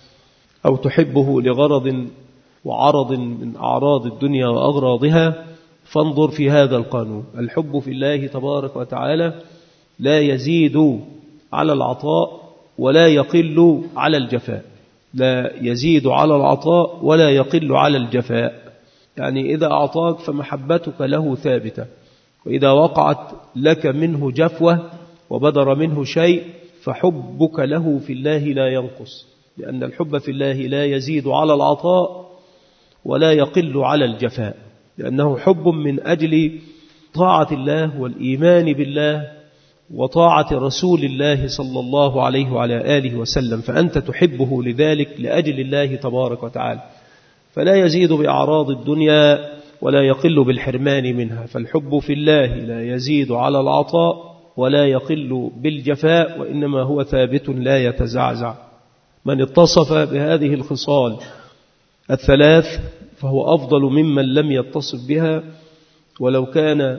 أو تحبه لغرض وعرض من أعراض الدنيا وأغراضها، فانظر في هذا القانون: الحب في الله تبارك وتعالى لا يزيد على العطاء ولا يقل على الجفاء، لا يزيد على العطاء ولا يقل على الجفاء. يعني إذا أعطاك فمحبتك له ثابتة، وإذا وقعت لك منه جفوة وبدر منه شيء فحبك له في الله لا ينقص، لأن الحب في الله لا يزيد على العطاء ولا يقل على الجفاء، لأنه حب من أجل طاعة الله والإيمان بالله وطاعة رسول الله صلى الله عليه وعلى آله وسلم، فأنت تحبه لذلك لأجل الله تبارك وتعالى. فلا يزيد بأعراض الدنيا ولا يقل بالحرمان منها. فالحب في الله لا يزيد على العطاء ولا يقل بالجفاء، وإنما هو ثابت لا يتزعزع. من اتصف بهذه الخصال الثلاث فهو أفضل ممن لم يتصف بها، ولو كان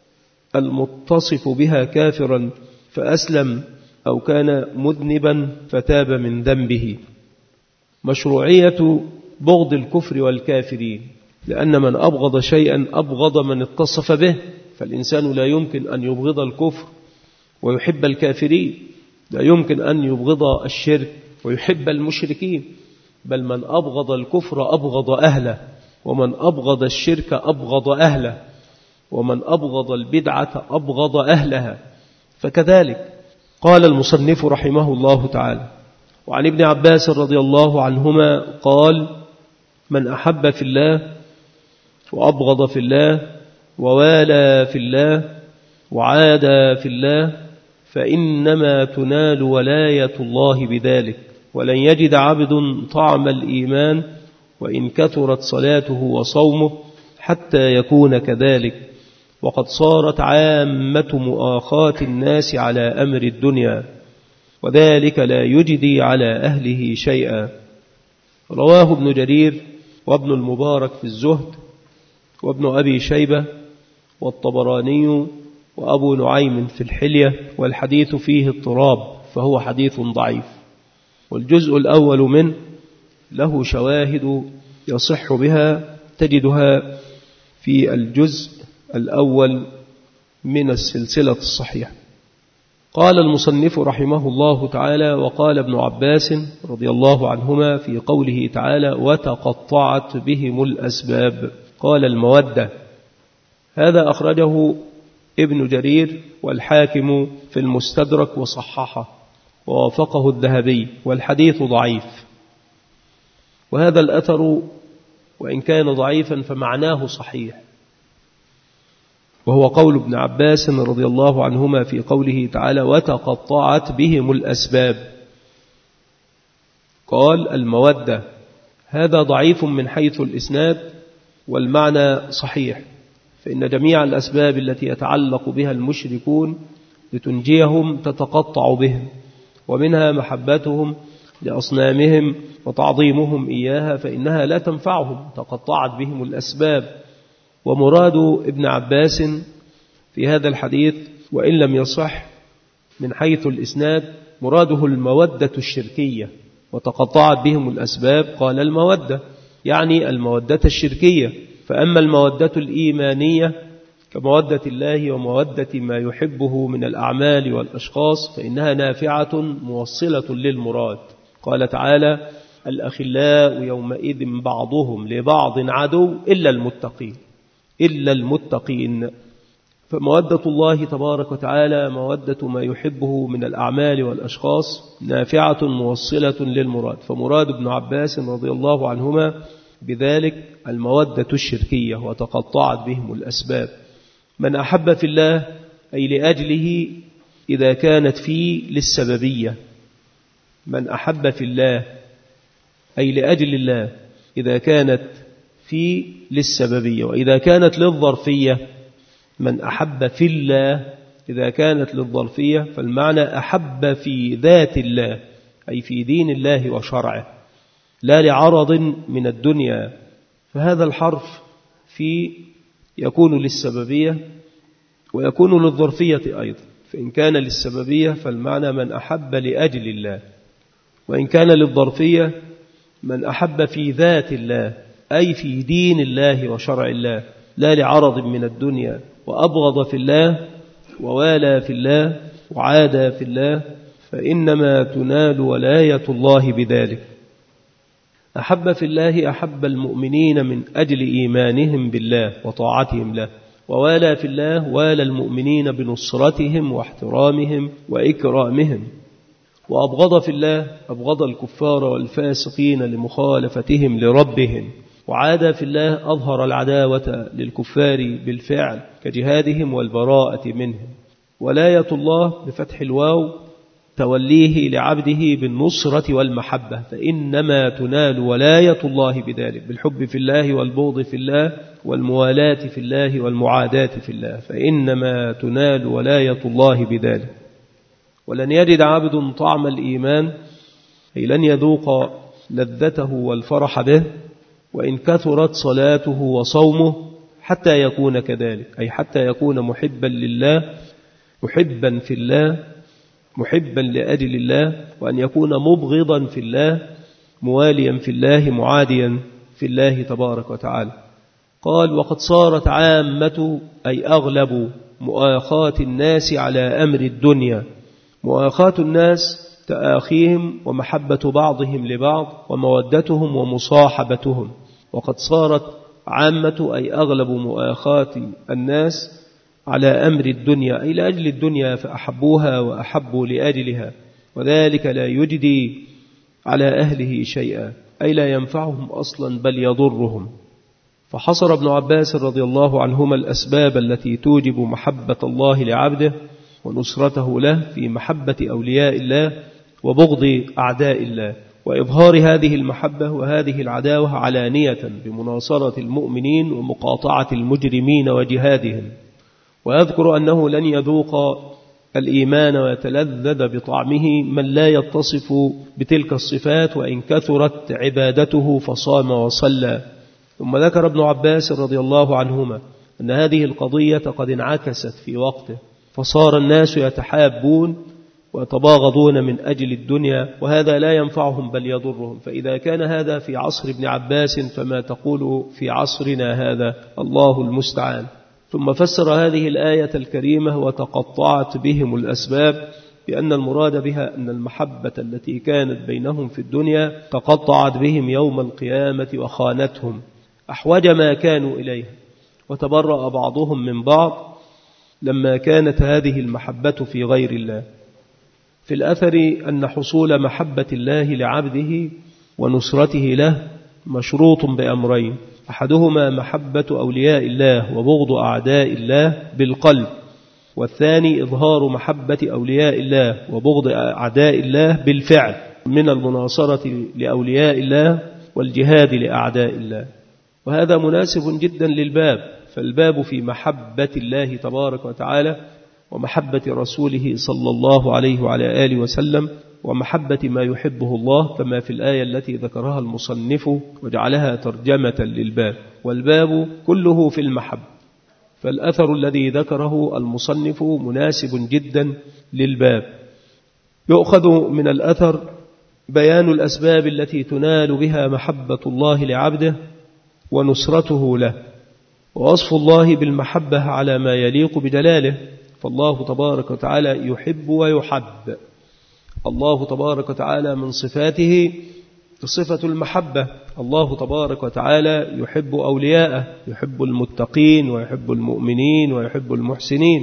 المتصف بها كافرا فأسلم أو كان مذنبا فتاب من ذنبه. مشروعية بغض الكفر والكافرين، لأن من أبغض شيئا أبغض من اتصف به، فالإنسان لا يمكن أن يبغض الكفر ويحب الكافرين، لا يمكن أن يبغض الشرك ويحب المشركين، بل من أبغض الكفر أبغض أهله، ومن أبغض الشرك أبغض أهله، ومن أبغض البدعة أبغض أهلها. فكذلك قال المصنف رحمه الله تعالى: وعن ابن عباس رضي الله عنهما قال: من أحب في الله وأبغض في الله ووالى في الله وعادى في الله فإنما تنال ولاية الله بذلك، ولن يجد عبد طعم الإيمان وإن كثرت صلاته وصومه حتى يكون كذلك. وقد صارت عامة مؤاخاة الناس على أمر الدنيا، وذلك لا يجدي على أهله شيئا. رواه ابن جرير وابن المبارك في الزهد وابن أبي شيبة والطبراني وأبو نعيم في الحلية، والحديث فيه اضطراب فهو حديث ضعيف. والجزء الأول منه له شواهد يصح بها، تجدها في الجزء الأول من السلسلة الصحيحة. قال المصنف رحمه الله تعالى: وقال ابن عباس رضي الله عنهما في قوله تعالى: وتقطعت بهم الأسباب، قال: المودة. هذا أخرجه ابن جرير والحاكم في المستدرك وصححه ووافقه الذهبي، والحديث ضعيف. وهذا الأثر وإن كان ضعيفا فمعناه صحيح، وهو قول ابن عباس رضي الله عنهما في قوله تعالى: وتقطعت بهم الأسباب، قال: المودة. هذا ضعيف من حيث الإسناد، والمعنى صحيح، فإن جميع الأسباب التي يتعلق بها المشركون لتنجيهم تتقطع بهم، ومنها محبتهم لأصنامهم وتعظيمهم إياها، فإنها لا تنفعهم، تقطعت بهم الأسباب. ومراد ابن عباس في هذا الحديث وإن لم يصح من حيث الإسناد مراده المودة الشركية، وتقطعت بهم الأسباب قال المودة يعني المودة الشركية. فأما المودة الإيمانية كمودة الله ومودة ما يحبه من الأعمال والأشخاص فإنها نافعة موصلة للمراد. قال تعالى: الأخلاء يومئذ بعضهم لبعض عدو إلا المتقين، إلا المتقين. فمودة الله تبارك وتعالى مودة ما يحبه من الأعمال والأشخاص نافعة موصلة للمراد. فمراد ابن عباس رضي الله عنهما بذلك المودة الشركية، وتقطعت بهم الأسباب. من أحب في الله أي لأجله إذا كانت فيه للسببية، من أحب في الله أي لأجل الله إذا كانت فيه للسببية، وإذا كانت للظرفية من أحب في الله إذا كانت للظرفية فالمعنى أحب في ذات الله أي في دين الله وشرعه، لا لعرض من الدنيا. فهذا الحرف في يكون للسببية ويكون للظرفية أيضا. فإن كان للسببية فالمعنى من أحب لأجل الله، وإن كان للظرفية من أحب في ذات الله أي في دين الله وشرع الله لا لعرض من الدنيا. وأبغض في الله ووالى في الله وعادى في الله فإنما تنال ولاية الله بذلك. أحب في الله أحب المؤمنين من أجل إيمانهم بالله وطاعتهم له، ووالى في الله والى المؤمنين بنصرتهم واحترامهم وإكرامهم. وأبغض في الله أبغض الكفار والفاسقين لمخالفتهم لربهم. وعادى في الله أظهر العداوة للكفار بالفعل كجهادهم والبراءة منهم. ولاية الله بفتح الواو توليه لعبده بالنصرة والمحبة، فإنما تنال ولاية الله بذلك، بالحب في الله والبغض في الله والموالاة في الله والمعاداة في الله، فإنما تنال ولاية الله بذلك. ولن يجد عبد طعم الإيمان، أي لن يذوق لذته والفرح به وإن كثرت صلاته وصومه حتى يكون كذلك، أي حتى يكون محبا لله، محبا في الله، محبا لأجل الله، وأن يكون مبغضا في الله، مواليا في الله، معاديا في الله تبارك وتعالى. قال: وقد صارت عامة أي أغلب مؤاخاة الناس على أمر الدنيا، مؤاخاة الناس تآخيهم ومحبة بعضهم لبعض ومودتهم ومصاحبتهم. وقد صارت عامة أي أغلب مؤاخاة الناس على أمر الدنيا، أي لأجل الدنيا، فأحبوها وأحبوا لأجلها، وذلك لا يجدي على أهله شيئا، أي لا ينفعهم أصلا بل يضرهم. فحصر ابن عباس رضي الله عنهما الأسباب التي توجب محبة الله لعبده ونصرته له في محبة أولياء الله وبغض أعداء الله، وإظهار هذه المحبة وهذه العداوة علانية بمناصرة المؤمنين ومقاطعة المجرمين وجهادهم. ويذكر أنه لن يذوق الإيمان ويتلذذ بطعمه من لا يتصف بتلك الصفات وإن كثرت عبادته فصام وصلى. ثم ذكر ابن عباس رضي الله عنهما أن هذه القضية قد انعكست في وقته، فصار الناس يتحابون ويتباغضون من أجل الدنيا، وهذا لا ينفعهم بل يضرهم. فإذا كان هذا في عصر ابن عباس فما تقول في عصرنا هذا؟ الله المستعان. ثم فسر هذه الآية الكريمة: وتقطعت بهم الأسباب، بأن المراد بها أن المحبة التي كانت بينهم في الدنيا تقطعت بهم يوم القيامة وخانتهم أحوج ما كانوا إليه، وتبرأ بعضهم من بعض لما كانت هذه المحبة في غير الله. في الأثر أن حصول محبة الله لعبده ونصرته له مشروط بأمرين: أحدهما محبة أولياء الله وبغض أعداء الله بالقلب، والثاني إظهار محبة أولياء الله وبغض أعداء الله بالفعل، من المناصرة لأولياء الله والجهاد لأعداء الله. وهذا مناسب جدا للباب، فالباب في محبة الله تبارك وتعالى ومحبة رسوله صلى الله عليه وعلى آله وسلم ومحبة ما يحبه الله، كما في الآية التي ذكرها المصنف وجعلها ترجمة للباب، والباب كله في المحبة. فالأثر الذي ذكره المصنف مناسب جدا للباب. يؤخذ من الأثر بيان الأسباب التي تنال بها محبة الله لعبده ونصرته له، ووصف الله بالمحبة على ما يليق بجلاله، فالله تبارك وتعالى يحب ويحب. الله تبارك وتعالى من صفاته صفة المحبة، الله تبارك وتعالى يحب أولياءه، يحب المتقين ويحب المؤمنين ويحب المحسنين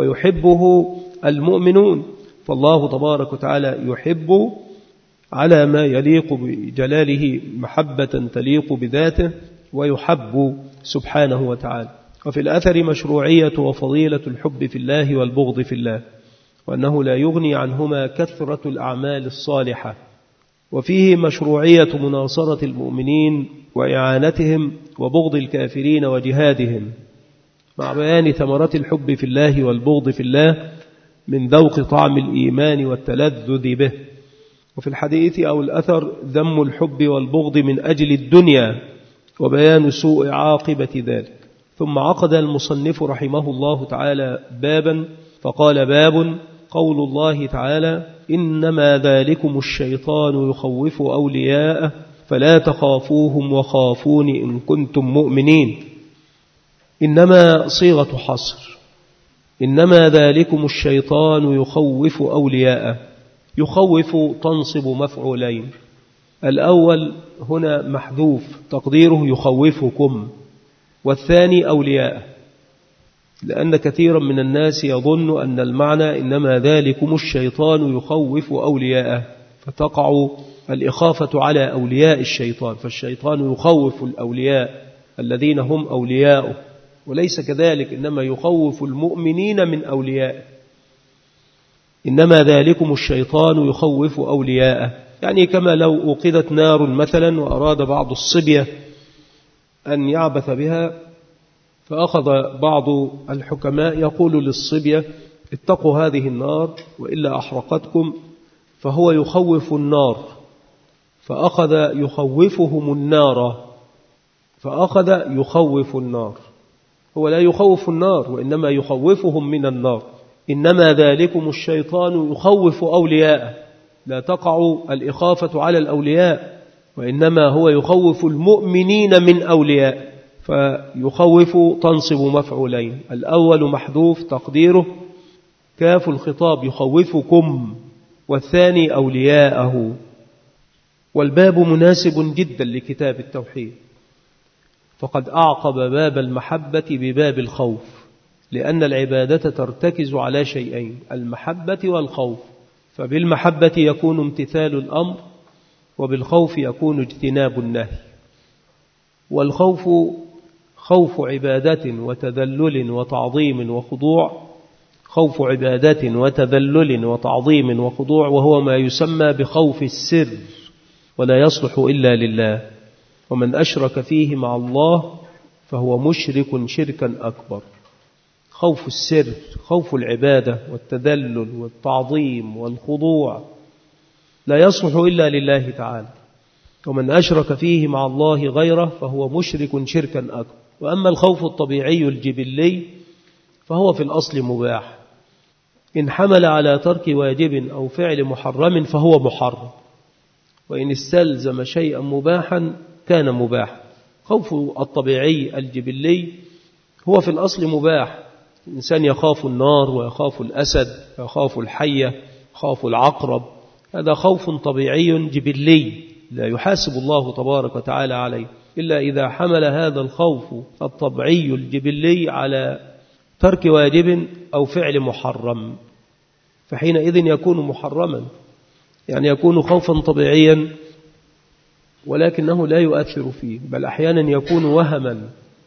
ويحبه المؤمنون، فالله تبارك وتعالى يحب على ما يليق بجلاله محبة تليق بذاته، ويحب سبحانه وتعالى. وفي الأثر مشروعية وفضيلة الحب في الله والبغض في الله، وأنه لا يغني عنهما كثرة الأعمال الصالحة. وفيه مشروعية مناصرة المؤمنين وإعانتهم وبغض الكافرين وجهادهم، مع بيان ثمرة الحب في الله والبغض في الله من ذوق طعم الإيمان والتلذذ به. وفي الحديث أو الأثر ذم الحب والبغض من أجل الدنيا وبيان سوء عاقبة ذلك. ثم عقد المصنف رحمه الله تعالى بابا فقال: باب قول الله تعالى: إنما ذلكم الشيطان يخوف أولياءه فلا تخافوهم وخافون إن كنتم مؤمنين. إنما صيغة حصر، إنما ذلكم الشيطان يخوف أولياءه. يخوف تنصب مفعولين، الأول هنا محذوف تقديره يخوفكم، والثاني أولياءه، لأن كثيرا من الناس يظن أن المعنى إنما ذلكم الشيطان يخوف أولياءه، فتقع الإخافة على أولياء الشيطان، فالشيطان يخوف الأولياء الذين هم أولياؤه، وليس كذلك، إنما يخوف المؤمنين من أوليائه. إنما ذلكم الشيطان يخوف أولياءه، يعني كما لو أوقدت نار مثلا وأراد بعض الصبية أن يعبث بها، فأخذ بعض الحكماء يقول للصبية اتقوا هذه النار وإلا أحرقتكم، فهو يخوف النار، فأخذ يخوفهم النار، فأخذ يخوف النار، هو لا يخوف النار وإنما يخوفهم من النار. إنما ذلكم الشيطان يخوف أولياءه، لا تقع الإخافة على الأولياء، وإنما هو يخوف المؤمنين من أولياء. فيخوف تنصب مفعولين، الأول محذوف تقديره كاف الخطاب يخوفكم، والثاني أولياءه. والباب مناسب جدا لكتاب التوحيد، فقد أعقب باب المحبة بباب الخوف، لأن العبادة ترتكز على شيئين، المحبة والخوف، فبالمحبة يكون امتثال الأمر، وبالخوف يكون اجتناب النهي. والخوف خوف عبادة وتذلل وتعظيم وخضوع، خوف عبادة وتذلل وتعظيم وخضوع، وهو ما يسمى بخوف السر، ولا يصلح إلا لله، ومن أشرك فيه مع الله فهو مشرك شركا أكبر. خوف السر خوف العبادة والتذلل والتعظيم والخضوع لا يصلح إلا لله تعالى، ومن أشرك فيه مع الله غيره فهو مشرك شركا أكبر. وأما الخوف الطبيعي الجبلي فهو في الأصل مباح، إن حمل على ترك واجب أو فعل محرم فهو محرم، وإن استلزم شيئا مباحا كان مباحا. خوف الطبيعي الجبلي هو في الأصل مباح، الإنسان يخاف النار ويخاف الأسد ويخاف الحية يخاف العقرب، هذا خوف طبيعي جبلي لا يحاسب الله تبارك وتعالى عليه، إلا إذا حمل هذا الخوف الطبيعي الجبلي على ترك واجب أو فعل محرم، فحينئذ يكون محرما، يعني يكون خوفا طبيعيا ولكنه لا يؤثر فيه، بل أحيانا يكون وهما.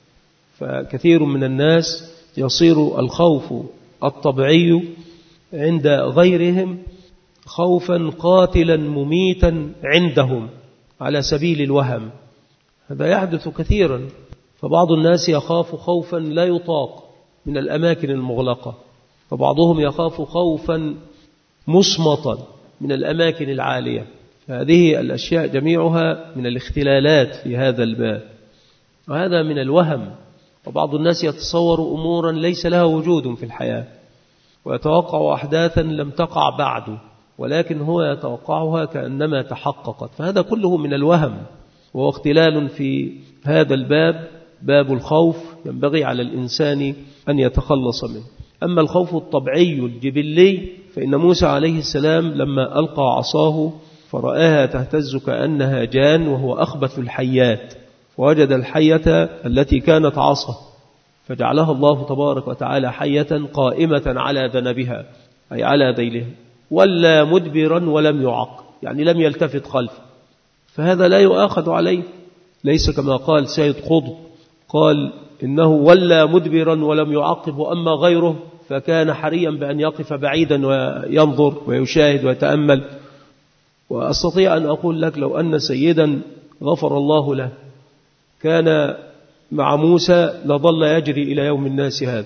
فكثير من الناس يصير الخوف الطبيعي عند غيرهم خوفا قاتلا مميتا عندهم على سبيل الوهم، هذا يحدث كثيرا. فبعض الناس يخاف خوفا لا يطاق من الأماكن المغلقة، فبعضهم يخاف خوفا مصمتا من الأماكن العالية. فهذه الأشياء جميعها من الاختلالات في هذا الباب، وهذا من الوهم. وبعض الناس يتصور أمورا ليس لها وجود في الحياة، ويتوقع أحداثا لم تقع بعد، ولكن هو يتوقعها كأنما تحققت، فهذا كله من الوهم، وهو اختلال في هذا الباب، باب الخوف، ينبغي على الإنسان أن يتخلص منه. أما الخوف الطبيعي الجبلي فإن موسى عليه السلام لما ألقى عصاه فرآها تهتز كأنها جان وهو أخبث الحيات، فوجد الحية التي كانت عصا فجعلها الله تبارك وتعالى حية قائمة على ذنبها أي على ذيلها، ولا مدبرا ولم يعق، يعني لم يلتفت خلفه، فهذا لا يؤاخذ عليه، ليس كما قال سيد قطب قال إنه ولا مدبرا ولم يعقب، وأما غيره فكان حريا بأن يقف بعيدا وينظر ويشاهد ويتأمل. وأستطيع أن أقول لك لو أن سيدا غفر الله له كان مع موسى لظل يجري إلى يوم الناس هذا.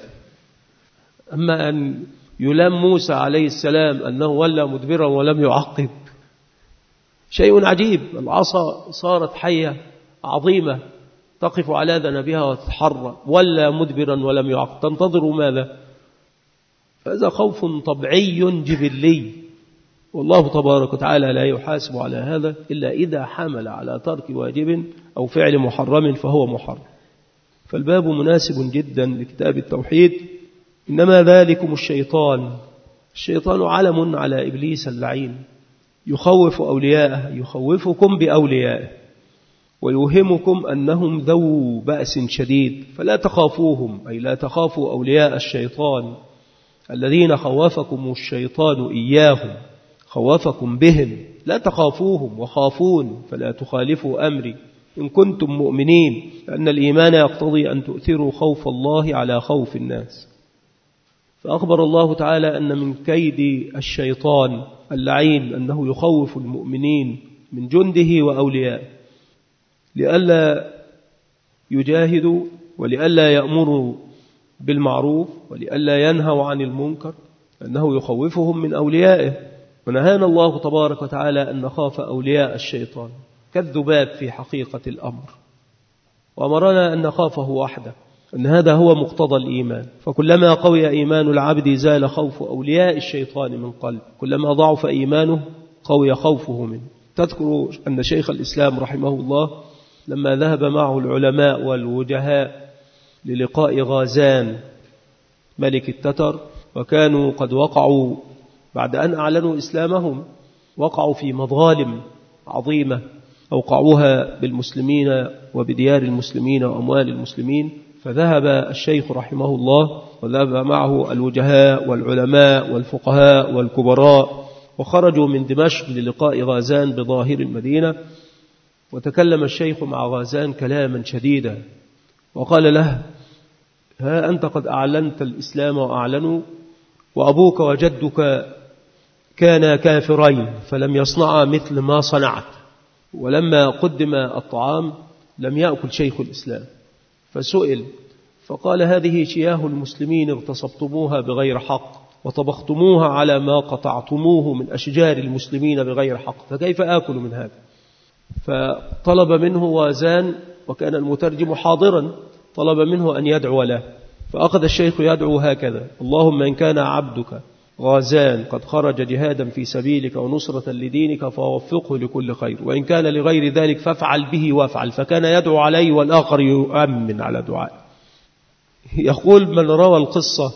أما أن يلام موسى عليه السلام أنه ولى مدبرا ولم يعقب شيء عجيب، العصا صارت حية عظيمة تقف على ذنبها وتتحرك، ولا مدبرا ولم يعقب، تنتظر ماذا؟ فهذا خوف طبيعي جبلي، والله تبارك وتعالى لا يحاسب على هذا إلا إذا حمل على ترك واجب أو فعل محرم فهو محرم. فالباب مناسب جدا لكتاب التوحيد. إنما ذلكم الشيطان، الشيطان علم على إبليس اللعين، يخوف أولياءه، يخوفكم بأوليائه ويوهمكم أنهم ذو بأس شديد، فلا تخافوهم، أي لا تخافوا أولياء الشيطان الذين خوفكم الشيطان إياهم، خوفكم بهم، لا تخافوهم وخافون، فلا تخالفوا أمري إن كنتم مؤمنين، لأن الإيمان يقتضي أن تؤثروا خوف الله على خوف الناس. فأخبر الله تعالى أن من كيد الشيطان اللعين أنه يخوف المؤمنين من جنده وأوليائه لئلا يجاهدوا ولئلا يأمروا بالمعروف ولئلا ينهوا عن المنكر، أنه يخوفهم من أوليائه. ونهانا الله تبارك وتعالى أن نخاف أولياء الشيطان كالذباب في حقيقة الأمر، وأمرنا أن نخافه وحده، أن هذا هو مقتضى الإيمان. فكلما قوي إيمان العبد زال خوف أولياء الشيطان من قلب، كلما ضعف إيمانه قوي خوفه منه. تذكر أن شيخ الإسلام رحمه الله لما ذهب معه العلماء والوجهاء للقاء غازان ملك التتر، وكانوا قد وقعوا بعد أن أعلنوا إسلامهم وقعوا في مظالم عظيمة أوقعوها بالمسلمين وبديار المسلمين وأموال المسلمين. فذهب الشيخ رحمه الله وذهب معه الوجهاء والعلماء والفقهاء والكبراء، وخرجوا من دمشق للقاء غازان بظاهر المدينة. وتكلم الشيخ مع غازان كلاما شديدا وقال له: ها أنت قد أعلنت الإسلام وأعلنوا، وأبوك وجدك كانا كافرين فلم يصنعا مثل ما صنعت، ولما قدم الطعام لم يأكل شيخ الإسلام. فسئل فقال: هذه شياه المسلمين اغتصبتموها بغير حق وطبختموها على ما قطعتموه من أشجار المسلمين بغير حق، فكيف آكل من هذا؟ فطلب منه غازان، وكان المترجم حاضرا، طلب منه أن يدعو له. فأخذ الشيخ يدعو هكذا: اللهم إن كان عبدك غازان قد خرج جهادا في سبيلك ونصرة لدينك فوفقه لكل خير، وإن كان لغير ذلك فافعل به وافعل. فكان يدعو عليه والآخر يؤمن على دعائه. يقول من روى القصة: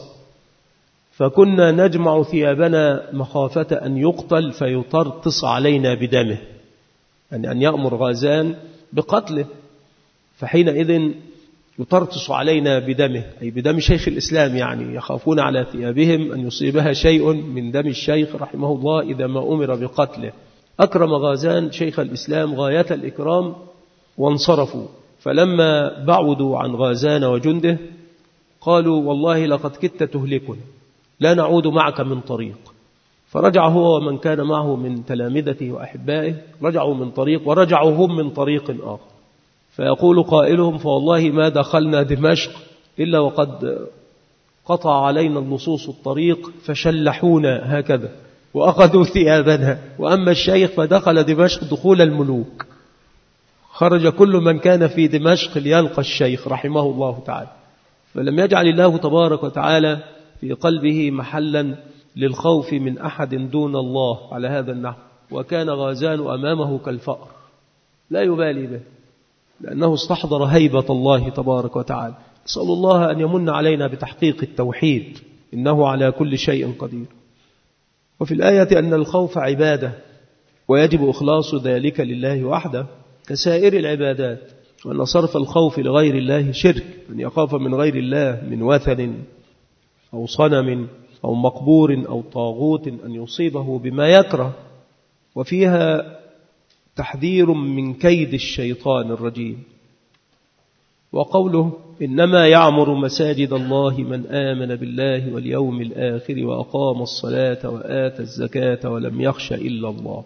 فكنا نجمع ثيابنا مخافة أن يقتل فيطرطس علينا بدمه، يعني أن يأمر غازان بقتله، فحينئذ يطرطس علينا بدمه، أي بدم شيخ الإسلام، يعني يخافون على ثيابهم أن يصيبها شيء من دم الشيخ رحمه الله إذا ما أمر بقتله. أكرم غازان شيخ الإسلام غاية الإكرام وانصرفوا. فلما بعدوا عن غازان وجنده قالوا: والله لقد كدت تهلكنا، لا نعود معك من طريق. فرجع هو ومن كان معه من تلامذته وأحبائه، رجعوا من طريق ورجعوا هم من طريق آخر. فيقول قائلهم: فوالله ما دخلنا دمشق إلا وقد قطع علينا النصوص الطريق فشلحونا هكذا وأخذوا ثيابنا، وأما الشيخ فدخل دمشق دخول الملوك، خرج كل من كان في دمشق ليلقى الشيخ رحمه الله تعالى. فلم يجعل الله تبارك وتعالى في قلبه محلا للخوف من أحد دون الله على هذا النحو. وكان غازان أمامه كالفأر لا يبالي به، لأنه استحضر هيبة الله تبارك وتعالى. نسأل الله أن يمن علينا بتحقيق التوحيد، إنه على كل شيء قدير. وفي الآية أن الخوف عبادة ويجب إخلاص ذلك لله وحده كسائر العبادات، وأن صرف الخوف لغير الله شرك، أن يخاف من غير الله من وثن أو صنم أو مقبور أو طاغوت أن يصيبه بما يكره. وفيها تحذير من كيد الشيطان الرجيم. وقوله: إنما يعمر مساجد الله من آمن بالله واليوم الآخر وأقام الصلاة وآتى الزكاة ولم يخش إلا الله،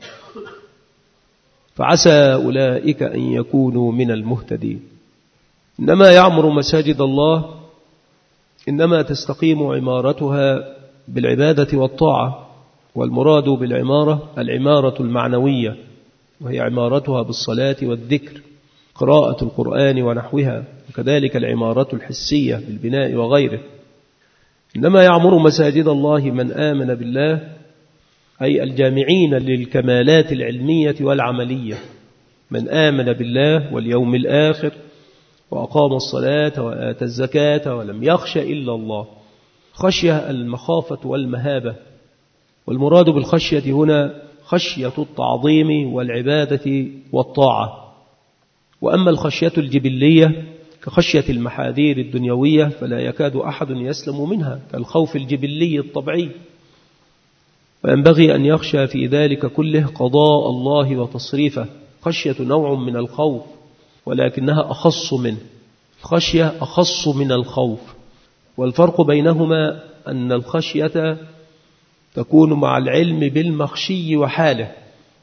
فعسى أولئك أن يكونوا من المهتدين. إنما يعمر مساجد الله إنما تستقيم عمارتها بالعبادة والطاعة، والمراد بالعمارة العمارة المعنوية، وهي عمارتها بالصلاة والذكر، قراءة القرآن ونحوها، وكذلك العمارة الحسية بالبناء وغيره. إنما يعمر مساجد الله من آمن بالله، أي الجامعين للكمالات العلمية والعملية، من آمن بالله واليوم الآخر وأقام الصلاة وآتى الزكاة ولم يخش إلا الله. خشية المخافة والمهابة، والمراد بالخشية هنا خشية التعظيم والعبادة والطاعة. وأما الخشية الجبلية كخشية المحاذير الدنيوية فلا يكاد أحد يسلم منها، كالخوف الجبلي الطبيعي. وينبغي أن يخشى في ذلك كله قضاء الله وتصريفه. خشية نوع من الخوف ولكنها أخص منه، الخشية أخص من الخوف، والفرق بينهما أن الخشية تكون مع العلم بالمخشي وحاله.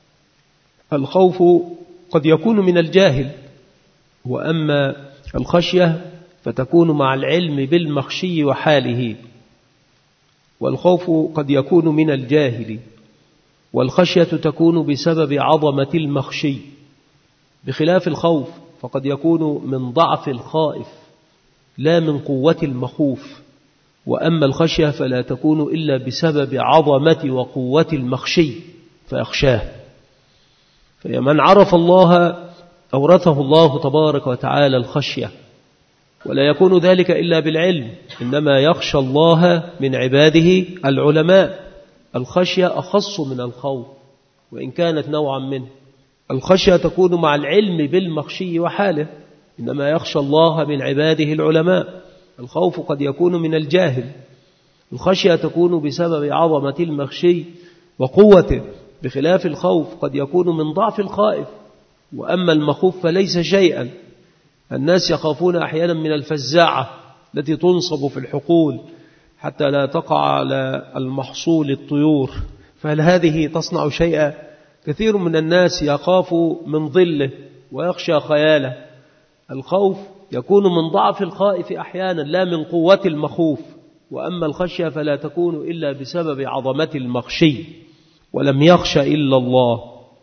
الخوف قد يكون من الجاهل، وأما الخشية فتكون مع العلم بالمخشي وحاله. والخوف قد يكون من الجاهل، والخشية تكون بسبب عظمة المخشي، بخلاف الخوف فقد يكون من ضعف الخائف لا من قوة المخوف. وأما الخشية فلا تكون إلا بسبب عظمة وقوة المخشي فيخشاه. فمن عرف الله أورثه الله تبارك وتعالى الخشية، ولا يكون ذلك إلا بالعلم، إنما يخشى الله من عباده العلماء. الخشية أخص من الخوف وإن كانت نوعا منه. الخشية تكون مع العلم بالمخشي وحاله، إنما يخشى الله من عباده العلماء. الخوف قد يكون من الجاهل، الخشية تكون بسبب عظمة المخشي وقوته، بخلاف الخوف قد يكون من ضعف الخائف. وأما المخوف فليس شيئا. الناس يخافون أحيانا من الفزاعة التي تنصب في الحقول حتى لا تقع على المحصول الطيور، فهل هذه تصنع شيئا؟ كثير من الناس يخاف من ظله ويخشى خياله. الخوف يكون من ضعف الخائف أحيانا لا من قوة المخوف. وأما الخشية فلا تكون إلا بسبب عظمة المخشي، ولم يخش إلا الله.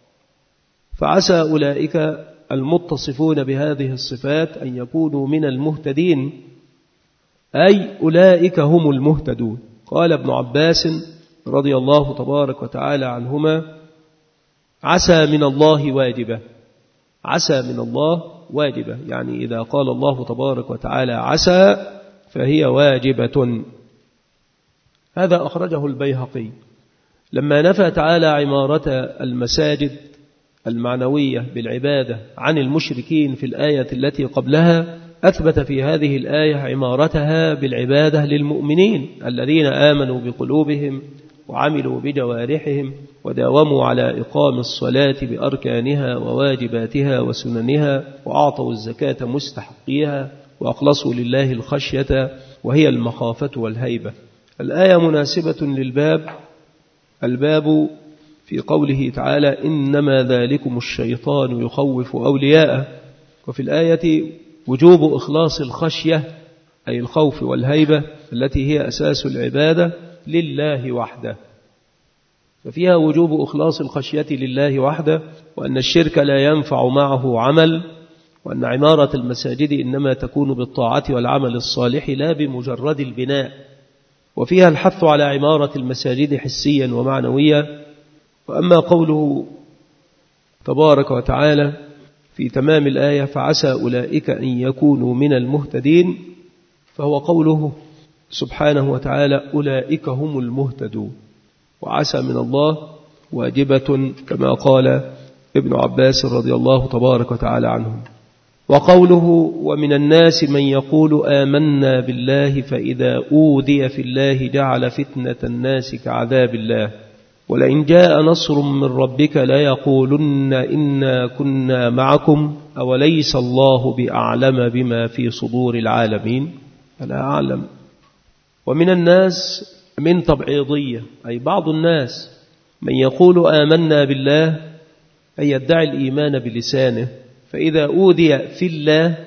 فعسى أولئك المتصفون بهذه الصفات أن يكونوا من المهتدين، أي أولئك هم المهتدون. قال ابن عباس رضي الله تبارك وتعالى عنهما: عسى من الله واجبة. عسى من الله واجبة، يعني إذا قال الله تبارك وتعالى عسى فهي واجبة. هذا أخرجه البيهقي لما نفى تعالى عمارة المساجد المعنوية بالعبادة عن المشركين في الآية التي قبلها، أثبت في هذه الآية عمارتها بالعبادة للمؤمنين الذين آمنوا بقلوبهم وعملوا بجوارحهم وداوموا على إقام الصلاة بأركانها وواجباتها وسننها، وأعطوا الزكاة مستحقيها، وأخلصوا لله الخشية وهي المخافة والهيبة. الآية مناسبة للباب. الباب في قوله تعالى: إنما ذلكم الشيطان يخوف أولياءه. وفي الآية وجوب إخلاص الخشية أي الخوف والهيبة التي هي أساس العبادة لله وحده. ففيها وجوب إخلاص الخشية لله وحده، وأن الشرك لا ينفع معه عمل، وأن عمارة المساجد إنما تكون بالطاعة والعمل الصالح لا بمجرد البناء. وفيها الحث على عمارة المساجد حسيا ومعنويا. وأما قوله تبارك وتعالى في تمام الآية: فعسى أولئك أن يكونوا من المهتدين، فهو قوله سبحانه وتعالى: أولئك هم المهتدون. وعسى من الله واجبة كما قال ابن عباس رضي الله تبارك وتعالى عنهم. وقوله: ومن الناس من يقول آمنا بالله فإذا أوذي في الله جعل فتنة الناس كعذاب الله ولئن جاء نصر من ربك ليقولن إنا كنا معكم أوليس الله بأعلم بما في صدور العالمين. ألا أعلم. ومن الناس من تبعيضية، أي بعض الناس من يقول آمنا بالله أي يدعي الإيمان بلسانه، فإذا أوذي في الله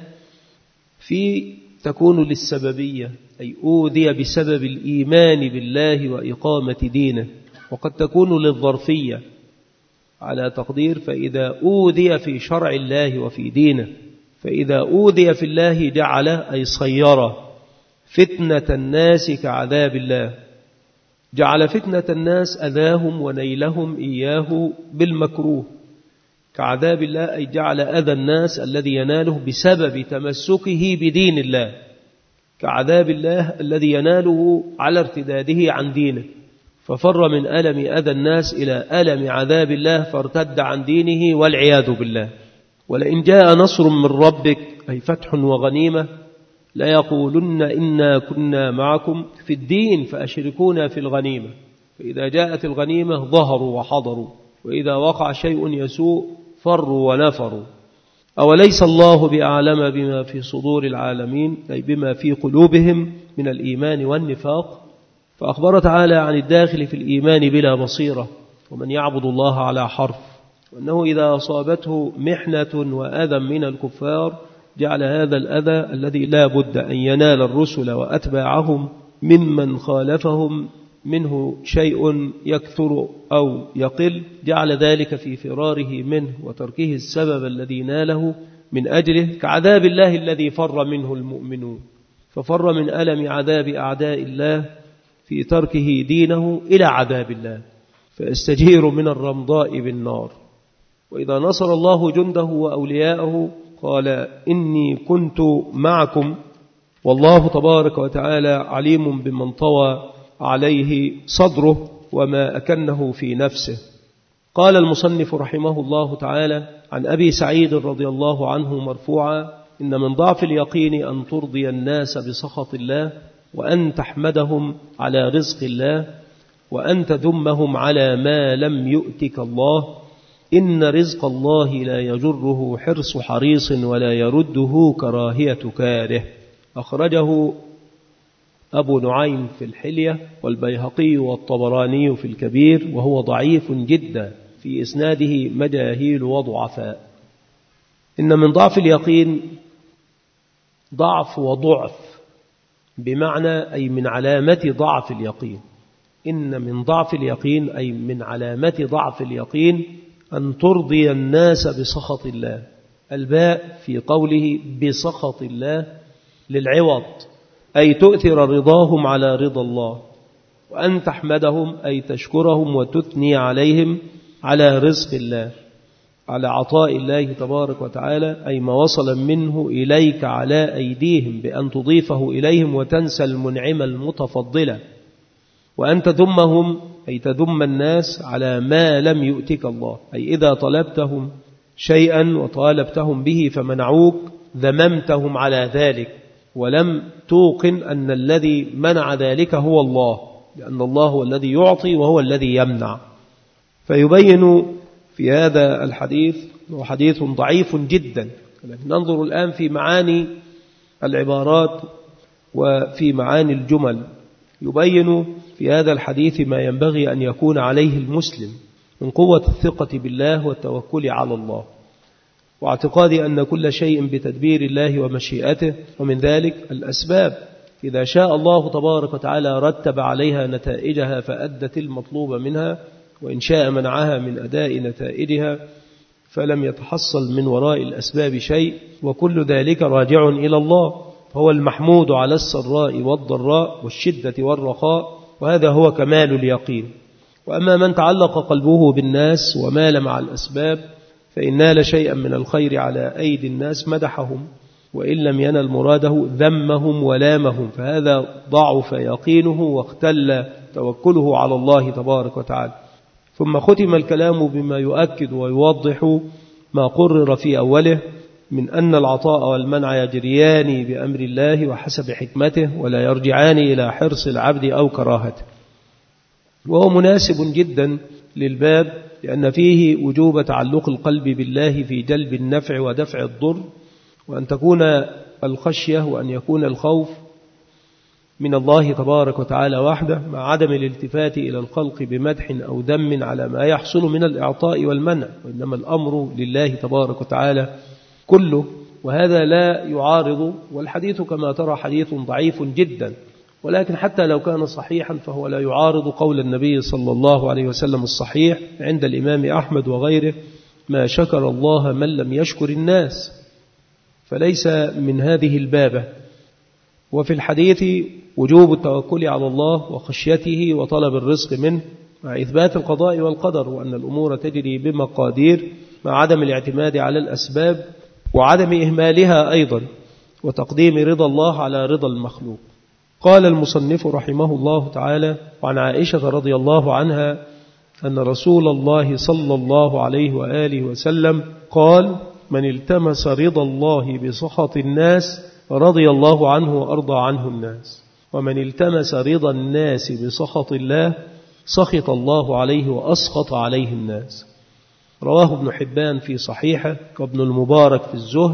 في تكون للسببية، أي أوذي بسبب الإيمان بالله وإقامة دينه، وقد تكون للظرفية على تقدير فإذا أوذي في شرع الله وفي دينه. فإذا أوذي في الله جعل أي صير فتنة الناس كعذاب الله، جعل فتنة الناس أذاهم ونيلهم إياه بالمكروه كعذاب الله، أي جعل أذى الناس الذي يناله بسبب تمسكه بدين الله كعذاب الله الذي يناله على ارتداده عن دينه، ففر من ألم أذى الناس إلى ألم عذاب الله فارتد عن دينه والعياذ بالله. ولئن جاء نصر من ربك أي فتح وغنيمة ليقولن إنا كنا معكم في الدين فأشركونا في الغنيمة. فإذا جاءت الغنيمة ظهروا وحضروا، وإذا وقع شيء يسوء فروا ونفروا. أوليس الله بأعلم بما في صدور العالمين أي بما في قلوبهم من الإيمان والنفاق. فأخبر تعالى عن الداخل في الإيمان بلا بصيرة ومن يعبد الله على حرف، وأنه إذا أصابته محنة وأذى من الكفار جعل هذا الأذى الذي لا بد أن ينال الرسل وأتباعهم ممن خالفهم منه شيء يكثر أو يقل، جعل ذلك في فراره منه وتركه السبب الذي ناله من أجله، كعذاب الله الذي فر منه المؤمنون، ففر من ألم عذاب أعداء الله في تركه دينه إلى عذاب الله، فيستجير من الرمضاء بالنار. وإذا نصر الله جنده وأولياءه قال إني كنت معكم والله تبارك وتعالى عليم بمن طوى عليه صدره وما أكنه في نفسه. قال المصنف رحمه الله تعالى عن أبي سعيد رضي الله عنه مرفوعا: إن من ضعف اليقين أن ترضي الناس بسخط الله، وأن تحمدهم على رزق الله، وأن تذمهم على ما لم يؤتك الله. إن رزق الله لا يجره حرص حريص ولا يرده كراهية كاره. أخرجه أبو نعيم في الحلية والبيهقي والطبراني في الكبير، وهو ضعيف جدا في إسناده مجاهيل وضعفاء. إن من ضعف اليقين ضعف وضعف، بمعنى أي من علامة ضعف اليقين. إن من ضعف اليقين أي من علامة ضعف اليقين أن ترضي الناس بسخط الله. الباء في قوله بسخط الله للعوض، أي تؤثر رضاهم على رضا الله، وأن تحمدهم أي تشكرهم وتثني عليهم على رزق الله، على عطاء الله تبارك وتعالى، أي ما وصل منه إليك على أيديهم، بأن تضيفه إليهم وتنسى المنعم المتفضلة. وأن تذمهم أي تذم الناس على ما لم يؤتك الله، أي إذا طلبتهم شيئا وطالبتهم به فمنعوك ذممتهم على ذلك، ولم توقن أن الذي منع ذلك هو الله، لأن الله هو الذي يعطي وهو الذي يمنع. فيبين في هذا الحديث هو حديث ضعيف جدا. ننظر الآن في معاني العبارات وفي معاني الجمل. يبين في هذا الحديث ما ينبغي أن يكون عليه المسلم من قوة الثقة بالله والتوكل على الله، واعتقاد أن كل شيء بتدبير الله ومشيئته، ومن ذلك الأسباب. إذا شاء الله تبارك وتعالى رتب عليها نتائجها فأدت المطلوب منها، وإن شاء منعها من أداء نتائجها فلم يتحصل من وراء الأسباب شيء، وكل ذلك راجع إلى الله، هو المحمود على السراء والضراء والشدة والرخاء، وهذا هو كمال اليقين. وأما من تعلق قلبه بالناس ومال مع الأسباب فإن نال شيئا من الخير على أيدي الناس مدحهم، وإن لم ينل مراده ذمهم ولامهم، فهذا ضعف يقينه واختل توكله على الله تبارك وتعالى. ثم ختم الكلام بما يؤكد ويوضح ما قرر في أوله من أن العطاء والمنع يجريان بأمر الله وحسب حكمته، ولا يرجعان إلى حرص العبد أو كراهته. وهو مناسب جدا للباب، لأن فيه وجوب تعلق القلب بالله في جلب النفع ودفع الضر، وأن تكون الخشية وأن يكون الخوف من الله تبارك وتعالى وحده، مع عدم الالتفات إلى الخلق بمدح أو ذم على ما يحصل من الإعطاء والمنع، وإنما الأمر لله تبارك وتعالى كله، وهذا لا يعارض. والحديث كما ترى حديث ضعيف جدا، ولكن حتى لو كان صحيحا فهو لا يعارض قول النبي صلى الله عليه وسلم الصحيح عند الإمام أحمد وغيره: ما شكر الله من لم يشكر الناس، فليس من هذه البابة. وفي الحديث وجوب التوكل على الله وخشيته وطلب الرزق منه، مع إثبات القضاء والقدر، وأن الأمور تجري بمقادير، مع عدم الاعتماد على الأسباب وعدم إهمالها أيضا، وتقديم رضا الله على رضا المخلوق. قال المصنف رحمه الله تعالى: وعن عائشة رضي الله عنها أن رسول الله صلى الله عليه وآله وسلم قال: من التمس رضا الله بسخط الناس رضي الله عنه وأرضى عنه الناس، ومن التمس رضا الناس بسخط الله سخط الله عليه وأسخط عليه الناس. رواه ابن حبان في صحيحه، وابن المبارك في الزهد،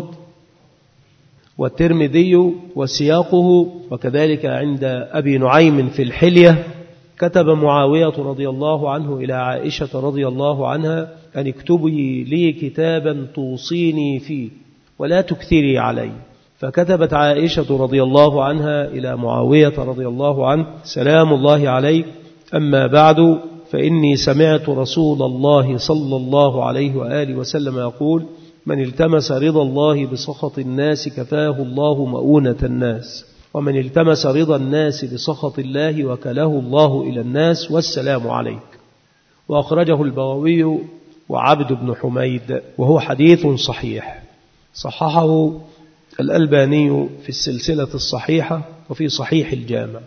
والترمذي وسياقه، وكذلك عند أبي نعيم في الحلية كتب معاوية رضي الله عنه إلى عائشة رضي الله عنها أن اكتبي لي كتابا توصيني فيه ولا تكثري علي. فكتبت عائشة رضي الله عنها إلى معاوية رضي الله عنه: سلام الله عليك، أما بعد، فإني سمعت رسول الله صلى الله عليه وآله وسلم يقول: من التمس رضا الله بسخط الناس كفاه الله مؤونة الناس، ومن التمس رضا الناس بسخط الله وكله الله إلى الناس، والسلام عليك. وأخرجه البغوي وعبد بن حميد، وهو حديث صحيح صححه الألباني في السلسلة الصحيحة وفي صحيح الجامع.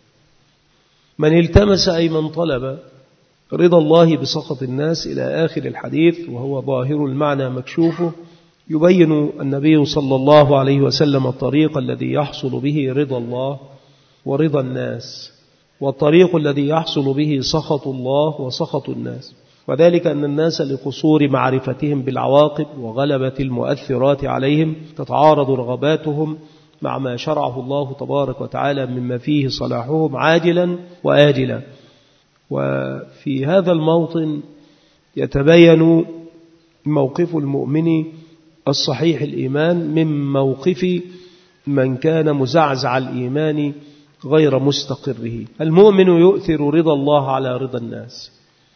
من التمس أي من طلب رضا الله بسخط الناس إلى آخر الحديث، وهو ظاهر المعنى مكشوفه، يبين النبي صلى الله عليه وسلم الطريق الذي يحصل به رضا الله ورضا الناس، والطريق الذي يحصل به سخط الله وسخط الناس، وذلك أن الناس لقصور معرفتهم بالعواقب وغلبة المؤثرات عليهم تتعارض رغباتهم مع ما شرعه الله تبارك وتعالى مما فيه صلاحهم عاجلا وآجلا. وفي هذا الموطن يتبين موقف المؤمن الصحيح الإيمان من موقف من كان مزعزع الإيمان غير مستقره. المؤمن يؤثر رضا الله على رضا الناس،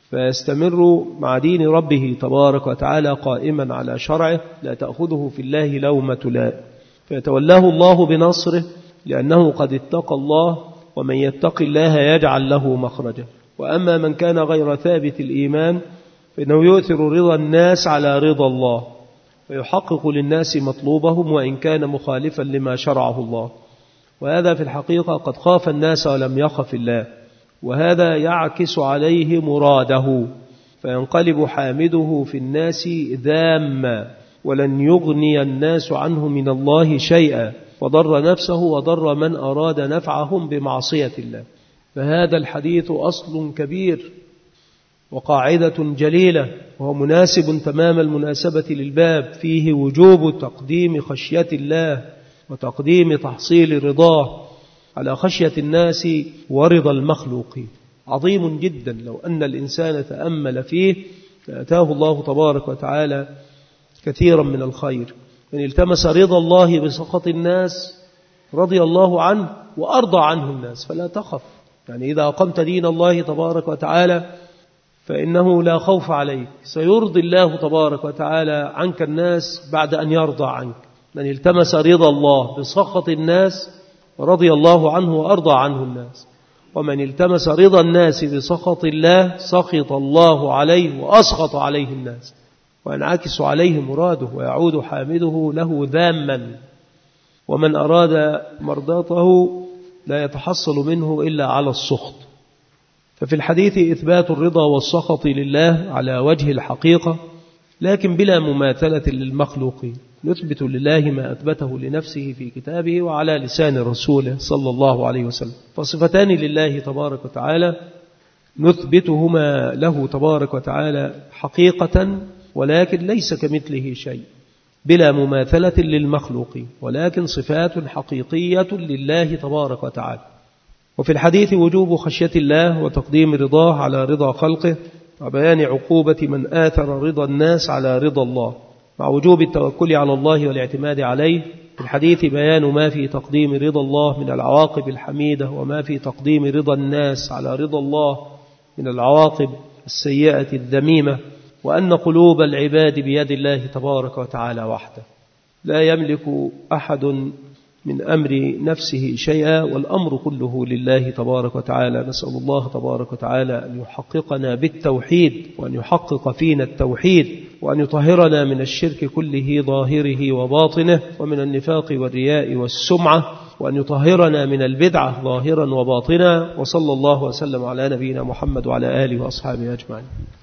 فيستمر مع دين ربه تبارك وتعالى قائما على شرعه، لا تأخذه في الله لومة لائم، فيتولاه الله بنصره لأنه قد اتقى الله، ومن يتق الله يجعل له مخرجا. وأما من كان غير ثابت الإيمان فإنه يؤثر رضا الناس على رضا الله، فيحقق للناس مطلوبهم وإن كان مخالفا لما شرعه الله، وهذا في الحقيقة قد خاف الناس ولم يخف الله، وهذا يعكس عليه مراده، فينقلب حامده في الناس ذاما، ولن يغني الناس عنه من الله شيئا، وضر نفسه وضر من أراد نفعهم بمعصية الله. فهذا الحديث أصل كبير وقاعدة جليلة، وهو مناسب تمام المناسبة للباب، فيه وجوب تقديم خشية الله وتقديم تحصيل رضاه على خشية الناس ورضا المخلوقين. عظيم جدا لو أن الإنسان تأمل فيه فأتاه الله تبارك وتعالى كثيرا من الخير. من التمس رضا الله بسخط الناس رضي الله عنه وأرضى عنه الناس، فلا تخف. يعني إذا أقمت دين الله تبارك وتعالى فإنه لا خوف عليك، سيرضي الله تبارك وتعالى عنك الناس بعد أن يرضى عنك. من التمس رضا الله بسخط الناس رضي الله عنه وأرضى عنه الناس، ومن التمس رضا الناس بسخط الله سخط الله عليه وأسخط عليه الناس، وينعكس عليه مراده ويعود حامده له ذاما. ومن أراد مرضاته لا يتحصل منه إلا على السخط. ففي الحديث إثبات الرضا والسخط لله على وجه الحقيقة، لكن بلا مماثلة للمخلوقين. نثبت لله ما أثبته لنفسه في كتابه وعلى لسان رسوله صلى الله عليه وسلم. فصفتان لله تبارك وتعالى نثبتهما له تبارك وتعالى حقيقة، ولكن ليس كمثله شيء، بلا مماثلة للمخلوقين، ولكن صفات حقيقية لله تبارك وتعالى. وفي الحديث وجوب خشية الله وتقديم رضاه على رضا خلقه، وبيان عقوبة من آثر رضا الناس على رضا الله، مع وجوب التوكل على الله والاعتماد عليه. في الحديث بيان ما في تقديم رضا الله من العواقب الحميدة، وما في تقديم رضا الناس على رضا الله من العواقب السيئة الذميمة، وأن قلوب العباد بيد الله تبارك وتعالى وحده، لا يملك أحد من أمر نفسه شيئا، والأمر كله لله تبارك وتعالى. نسأل الله تبارك وتعالى أن يحققنا بالتوحيد، وأن يحقق فينا التوحيد، وأن يطهرنا من الشرك كله ظاهره وباطنه، ومن النفاق والرياء والسمعة، وأن يطهرنا من البدعة ظاهرا وباطنا. وصلى الله وسلم على نبينا محمد وعلى آله وأصحابه أجمعين.